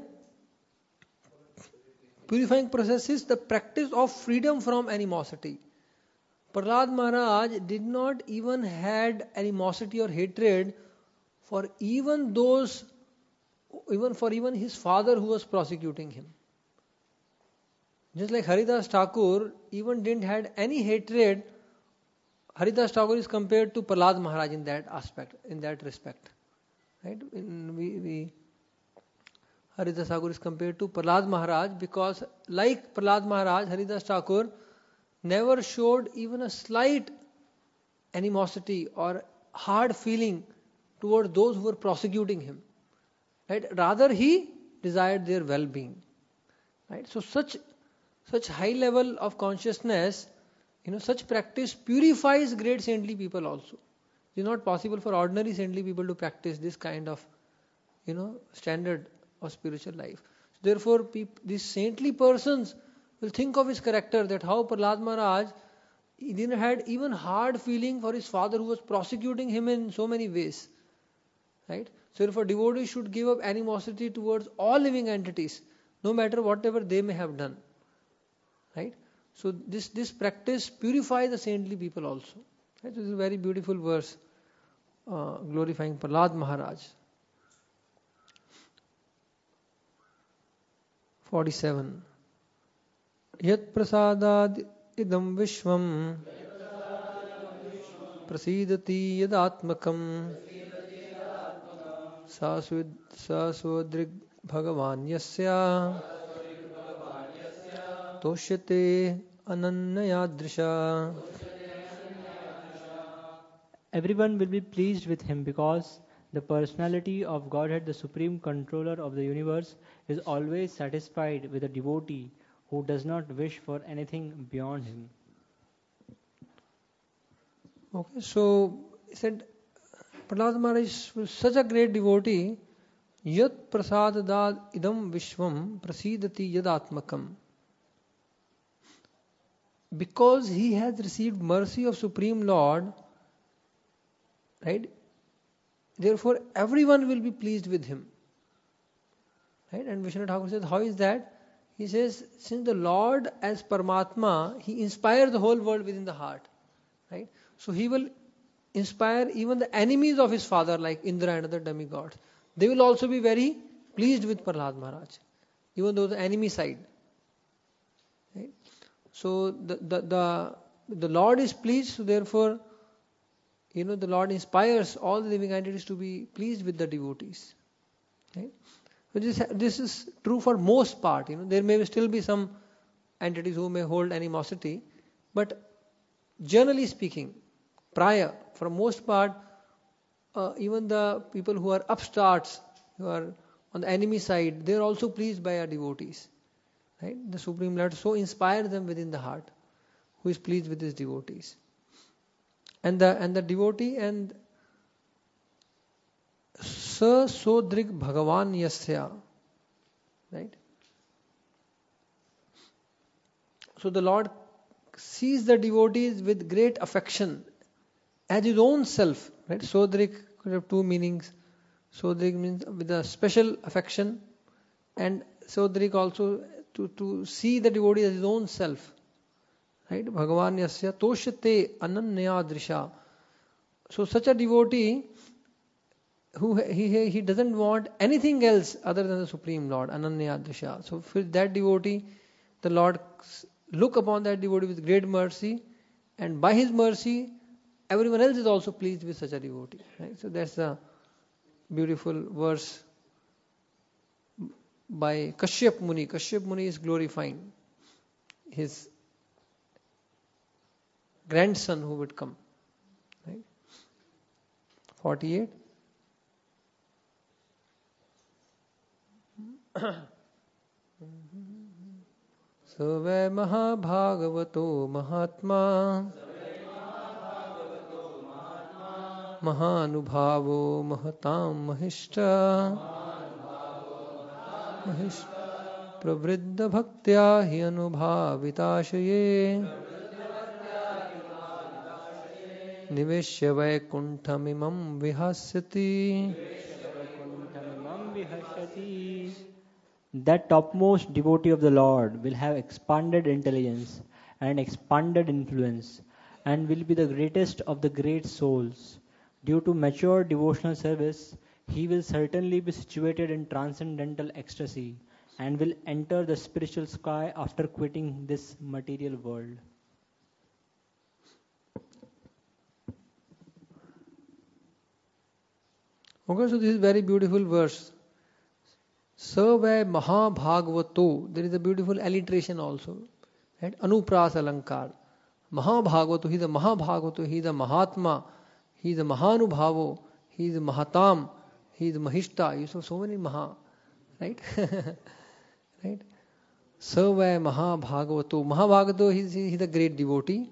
Purifying process is the practice of freedom from animosity. Prahlad Maharaj did not even had animosity or hatred for even those, even for even his father who was prosecuting him. Just like Haridas Thakur even didn't had any hatred. Haridas Thakur is compared to Prahlad Maharaj in that aspect, in that respect. Right? In, we, we Haridas Thakur is compared to Prahlad Maharaj because like Prahlad Maharaj, Haridas Thakur never showed even a slight animosity or hard feeling toward those who were prosecuting him. Right? Rather he desired their well-being. Right? So such such high level of consciousness, you know, such practice purifies great saintly people also. It is not possible for ordinary saintly people to practice this kind of, you know, standard of spiritual life. So therefore, peop- these saintly persons will think of his character, that how Prahlad Maharaj, he didn't had even hard feeling for his father who was prosecuting him in so many ways. Right? So therefore, devotees should give up animosity towards all living entities, no matter whatever they may have done. Right? So this, this practice purifies the saintly people also. Right? This is a very beautiful verse uh, glorifying Prahlad Maharaj. forty-seven. Yat prasadad idam vishvam prasidati yadatmakam sasudrig bhagavan yasya toshyate ananyayadrisha. Everyone will be pleased with him because the personality of Godhead, the supreme controller of the universe, is always satisfied with a devotee who does not wish for anything beyond him. Okay, so he said Prahlad Maharaj was such a great devotee. Yat prasadad idam vishvam prasidati yadatmakam. Because he has received mercy of Supreme Lord, right? Therefore, everyone will be pleased with him. Right? And Vishnu Thakur says, how is that? He says, since the Lord as Paramatma, he inspires the whole world within the heart. Right? So he will inspire even the enemies of his father, like Indra and other demigods. They will also be very pleased with Prahlad Maharaj, even though the enemy side. Right? So the, the the the Lord is pleased, so therefore, you know, the Lord inspires all the living entities to be pleased with the devotees. Right? So this this is true for most part. You know, there may still be some entities who may hold animosity, but generally speaking, prior, for most part, uh, even the people who are upstarts, who are on the enemy side, they are also pleased by our devotees. Right? The Supreme Lord so inspires them within the heart, who is pleased with his devotees. And the and the devotee and Sa Sodrik Bhagavan Yasya. Right? So the Lord sees the devotees with great affection as his own self. Right? Sodrik could have two meanings. Sodrik means with a special affection, and Sodrik also to, to see the devotee as his own self. Right? Bhagavan Yasya Toshate Ananya Drisha. So such a devotee, who he, he doesn't want anything else other than the Supreme Lord, Ananya Drisha. So for that devotee, the Lord look upon that devotee with great mercy, and by his mercy, everyone else is also pleased with such a devotee. Right? So that's a beautiful verse by Kashyap Muni. Kashyap Muni is glorifying his grandson who would come. Right? forty-eight. So vai Mahabhagavato Mahatma Mahanubhavo Mahatam Mahishta Mahishta Pravriddha Bhaktya Hi Anubhavitashaye Niveshya Vaikuntham Imam Vihasyati. That topmost devotee of the Lord will have expanded intelligence and expanded influence, and will be the greatest of the great souls. Due to mature devotional service, he will certainly be situated in transcendental ecstasy and will enter the spiritual sky after quitting this material world. Okay, so this is very beautiful verse. Savai Mahabhagavato. There is a beautiful alliteration also. Right? Anupras Alankar. Mahabhagavato. He is a Mahabhagavato. He is a Mahatma. He is a Mahanubhavo. He is a Mahatam. He is a Mahishta. You saw so many Maha. Right? Right? Savai Mahabhagavato. Mahabhagavato, he is, he is a great devotee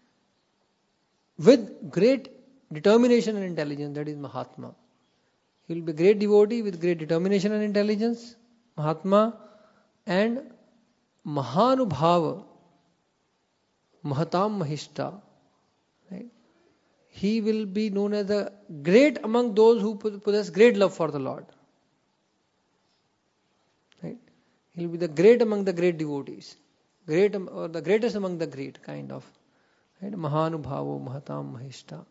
with great determination and intelligence. That is Mahatma. He will be a great devotee with great determination and intelligence, Mahatma, and Mahanubhava, Mahatam Mahishta. Right? He will be known as a great among those who possess great love for the Lord. Right? He will be the great among the great devotees, great or the greatest among the great, kind of. Right? Mahanubhavo, Mahatam Mahishta.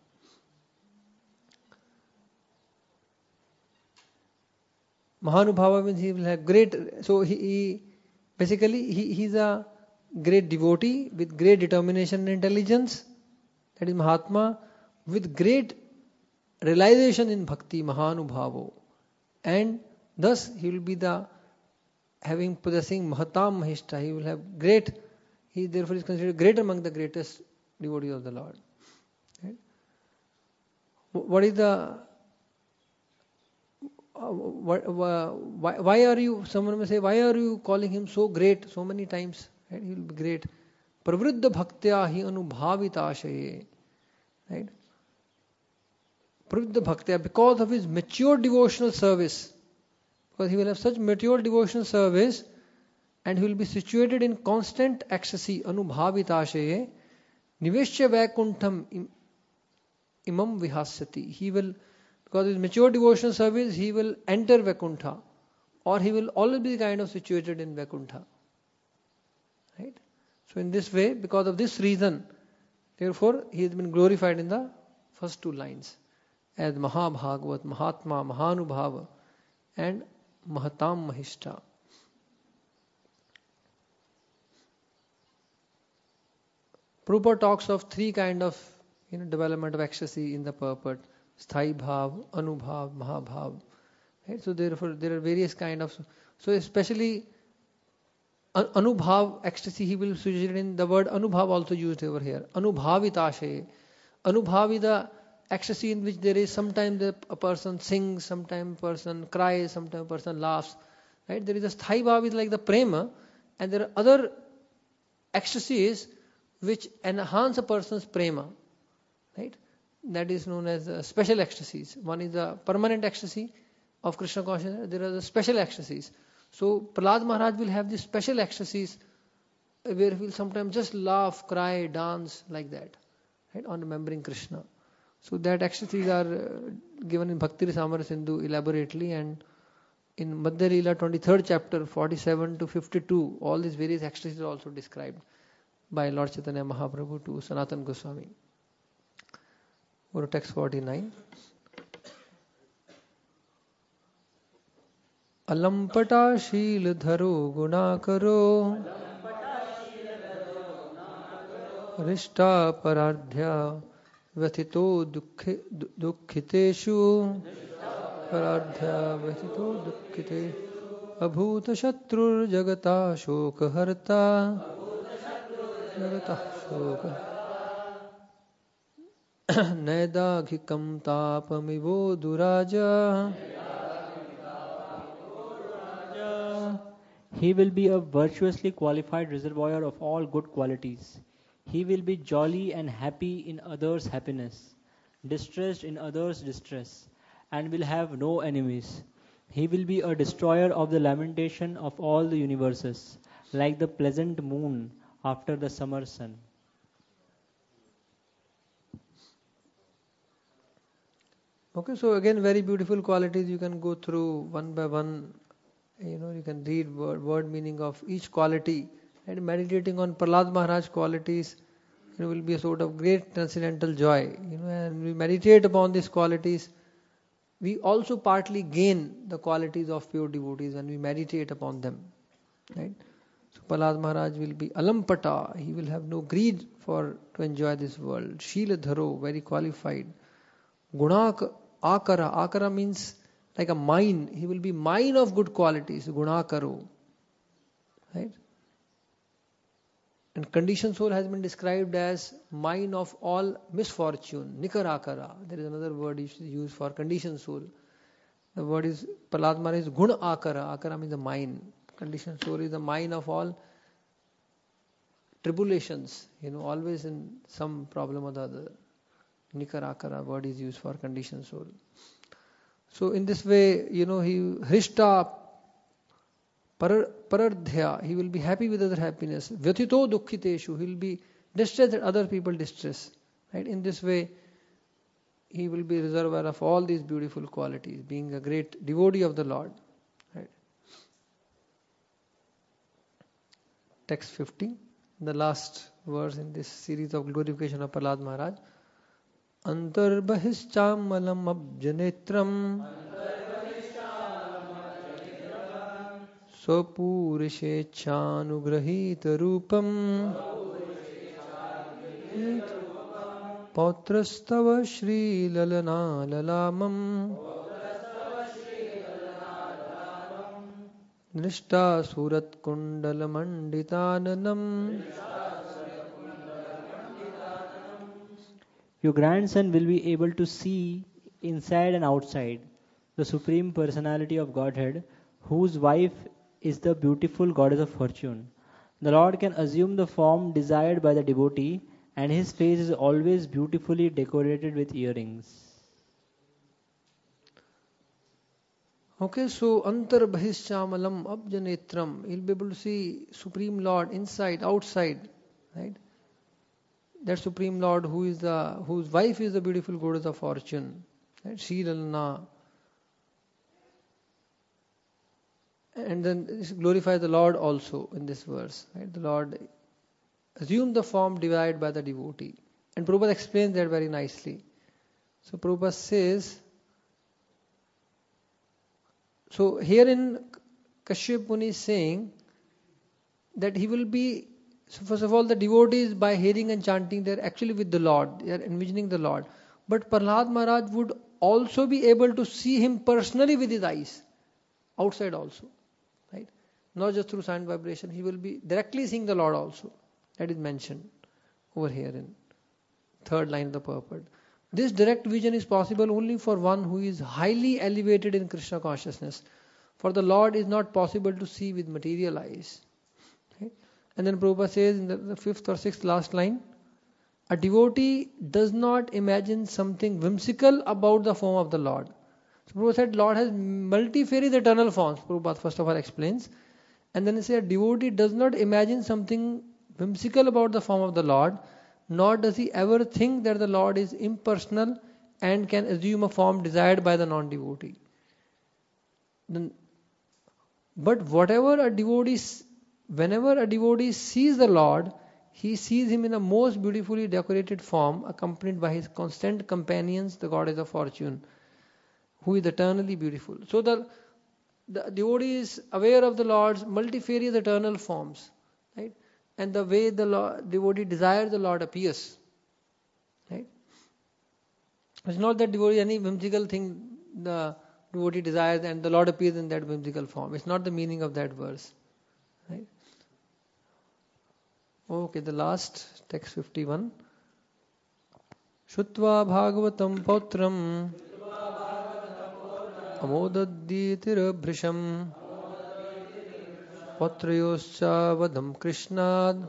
Mahanubhava means he will have great, so he, he basically he, he is a great devotee with great determination and intelligence, that is Mahatma, with great realization in bhakti, Mahanubhavo, and thus he will be the having possessing Mahatam Mahishta, he will have great, he therefore is considered great among the greatest devotees of the Lord. Right? What is the Uh, why, why are you, someone may say, why are you calling him so great so many times? Right? He will be great. Pravriddha bhaktya hi anubhavitashaye. Right? Pravriddha bhaktya, because of his mature devotional service, because he will have such mature devotional service, and he will be situated in constant ecstasy, anubhavitashaye, niveshya vaikuntham imam vihasyati. He will, because of his mature devotional service, he will enter Vaikuntha, or he will always be kind of situated in Vaikuntha. Right? So in this way, because of this reason, therefore he has been glorified in the first two lines as Mahabhagavat, Mahatma, Mahanubhava, and Mahatam Mahishta. Prabhupada talks of three kind of you know development of ecstasy in the purport. Sthai bhav, anubhav, mahabhav. Right? So therefore there are various kind of, so especially anubhav ecstasy he will suggest in the word anubhav also used over here. Anubhavitashe. Anubhav is the ecstasy in which there is sometimes a person sings, sometimes a person cries, sometimes a person laughs. Right? There is a sthai bhav is like the prema, and there are other ecstasies which enhance a person's prema. Right? That is known as uh, special ecstasies. One is the permanent ecstasy of Krishna consciousness. There are the special ecstasies. So Prahlad Maharaj will have these special ecstasies where he will sometimes just laugh, cry, dance like that, right, on remembering Krishna. So that ecstasies are uh, given in Bhakti Rasamrita Sindhu elaborately, and in Madhya Leela twenty-third chapter forty-seven to fifty-two, all these various ecstasies are also described by Lord Chaitanya Mahaprabhu to Sanatana Goswami. Go to text forty-nine. Alampata शील धरो गुणा करो रिष्टा पराध्या व्यथितो दुःखितेषु पराध्या व्यथितो दुःखिते अभूत शत्रुर्जगता शोकहर्ता जगता शोक नैदाघिकं तापमिवो दुराजा. He will be a virtuously qualified reservoir of all good qualities. He will be jolly and happy in others' happiness, distressed in others' distress, and will have no enemies. He will be a destroyer of the lamentation of all the universes, like the pleasant moon after the summer sun. Okay, so again very beautiful qualities. You can go through one by one. You know, you can read word, word meaning of each quality, and meditating on Prahlad Maharaj qualities, it will be a sort of great transcendental joy. You know, and we meditate upon these qualities. We also partly gain the qualities of pure devotees when we meditate upon them. Right? So Prahlad Maharaj will be alampata. He will have no greed for to enjoy this world. Sheela dharo, very qualified. Gunak akara. Akara means like a mine. He will be mine of good qualities. Gunakaro. Right? And conditioned soul has been described as mine of all misfortune. Nikarakara. There is another word used for conditioned soul. The word is, Prahlad Maharaj is Gun Akara. Akara means the mine. Conditioned soul is the mine of all tribulations. You know, always in some problem or the other. Nikarakara word is used for conditioned soul. So in this way, you know, he Hrishta Parardhya, he will be happy with other happiness. Vyatito Dukkhiteshu, he will be distressed at other people distress. Right? In this way, he will be reservoir of all these beautiful qualities, being a great devotee of the Lord. Right? Text fifty, the last verse in this series of glorification of Prahlad Maharaj. Antarbahishchamalam abjanetram स्वपूरुषेच्छानुग्रहीत Rupam पौत्रस्तव श्रीललनाललामं दृष्टासुरत्कुण्डलमण्डिताननम्. Your grandson will be able to see inside and outside the Supreme Personality of Godhead, whose wife is the beautiful goddess of fortune. The Lord can assume the form desired by the devotee, and his face is always beautifully decorated with earrings. Okay, so Antar Bahishchamalam Abjanetram, he'll be able to see Supreme Lord inside, outside, right? That Supreme Lord who is the whose wife is the beautiful goddess of fortune, right? Sri Lalana. And then glorify the Lord also in this verse. Right? The Lord assumed the form desired by the devotee. And Prabhupada explains that very nicely. So Prabhupada says, so here in Kashyap Muni is saying that he will be, so first of all the devotees by hearing and chanting, they are actually with the Lord, they are envisioning the Lord. But Prahlad Maharaj would also be able to see him personally with his eyes, outside also. Right? Not just through sound vibration, he will be directly seeing the Lord also. That is mentioned over here in third line of the purport. This direct vision is possible only for one who is highly elevated in Krishna consciousness. For the Lord is not possible to see with material eyes. Okay? And then Prabhupada says in the, the fifth or sixth last line, a devotee does not imagine something whimsical about the form of the Lord. So Prabhupada said Lord has multifarious eternal forms. Prabhupada first of all explains. And then he said a devotee does not imagine something whimsical about the form of the Lord, nor does he ever think that the Lord is impersonal and can assume a form desired by the non-devotee. Then, but whatever a devotee, whenever a devotee sees the Lord, he sees him in a most beautifully decorated form, accompanied by his constant companions, the goddess of fortune, who is eternally beautiful. So the, the devotee is aware of the Lord's multifarious eternal forms, right? And the way the Lord, devotee desires the Lord appears. Right? It's not that devotee any whimsical thing the devotee desires and the Lord appears in that whimsical form. It's not the meaning of that verse. Right? Okay, the last text fifty-one. Shutva bhagavatam pautram amodadditir bhrisham Patrayoscha vadam krishnad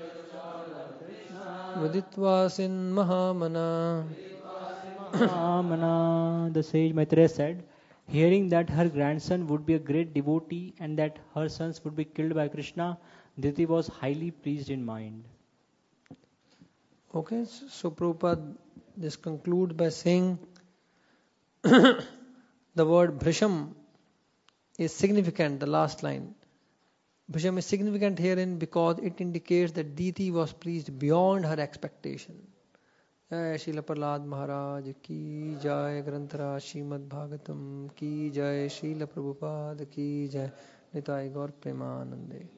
vaditvasin mahamana. Mahamana, the sage Maitreya said, hearing that her grandson would be a great devotee and that her sons would be killed by Krishna, Diti was highly pleased in mind. Okay, so Prabhupada just concludes by saying the word Bhrisham is significant, the last line. Bhrisham is significant herein because it indicates that Diti was pleased beyond her expectation. Jai Srila Prahlad Maharaj ki Jai, Granthara Srimad Bhagavatam ki Jai, Srila Prabhupada ki Jai, Nitai Gaur Premanande.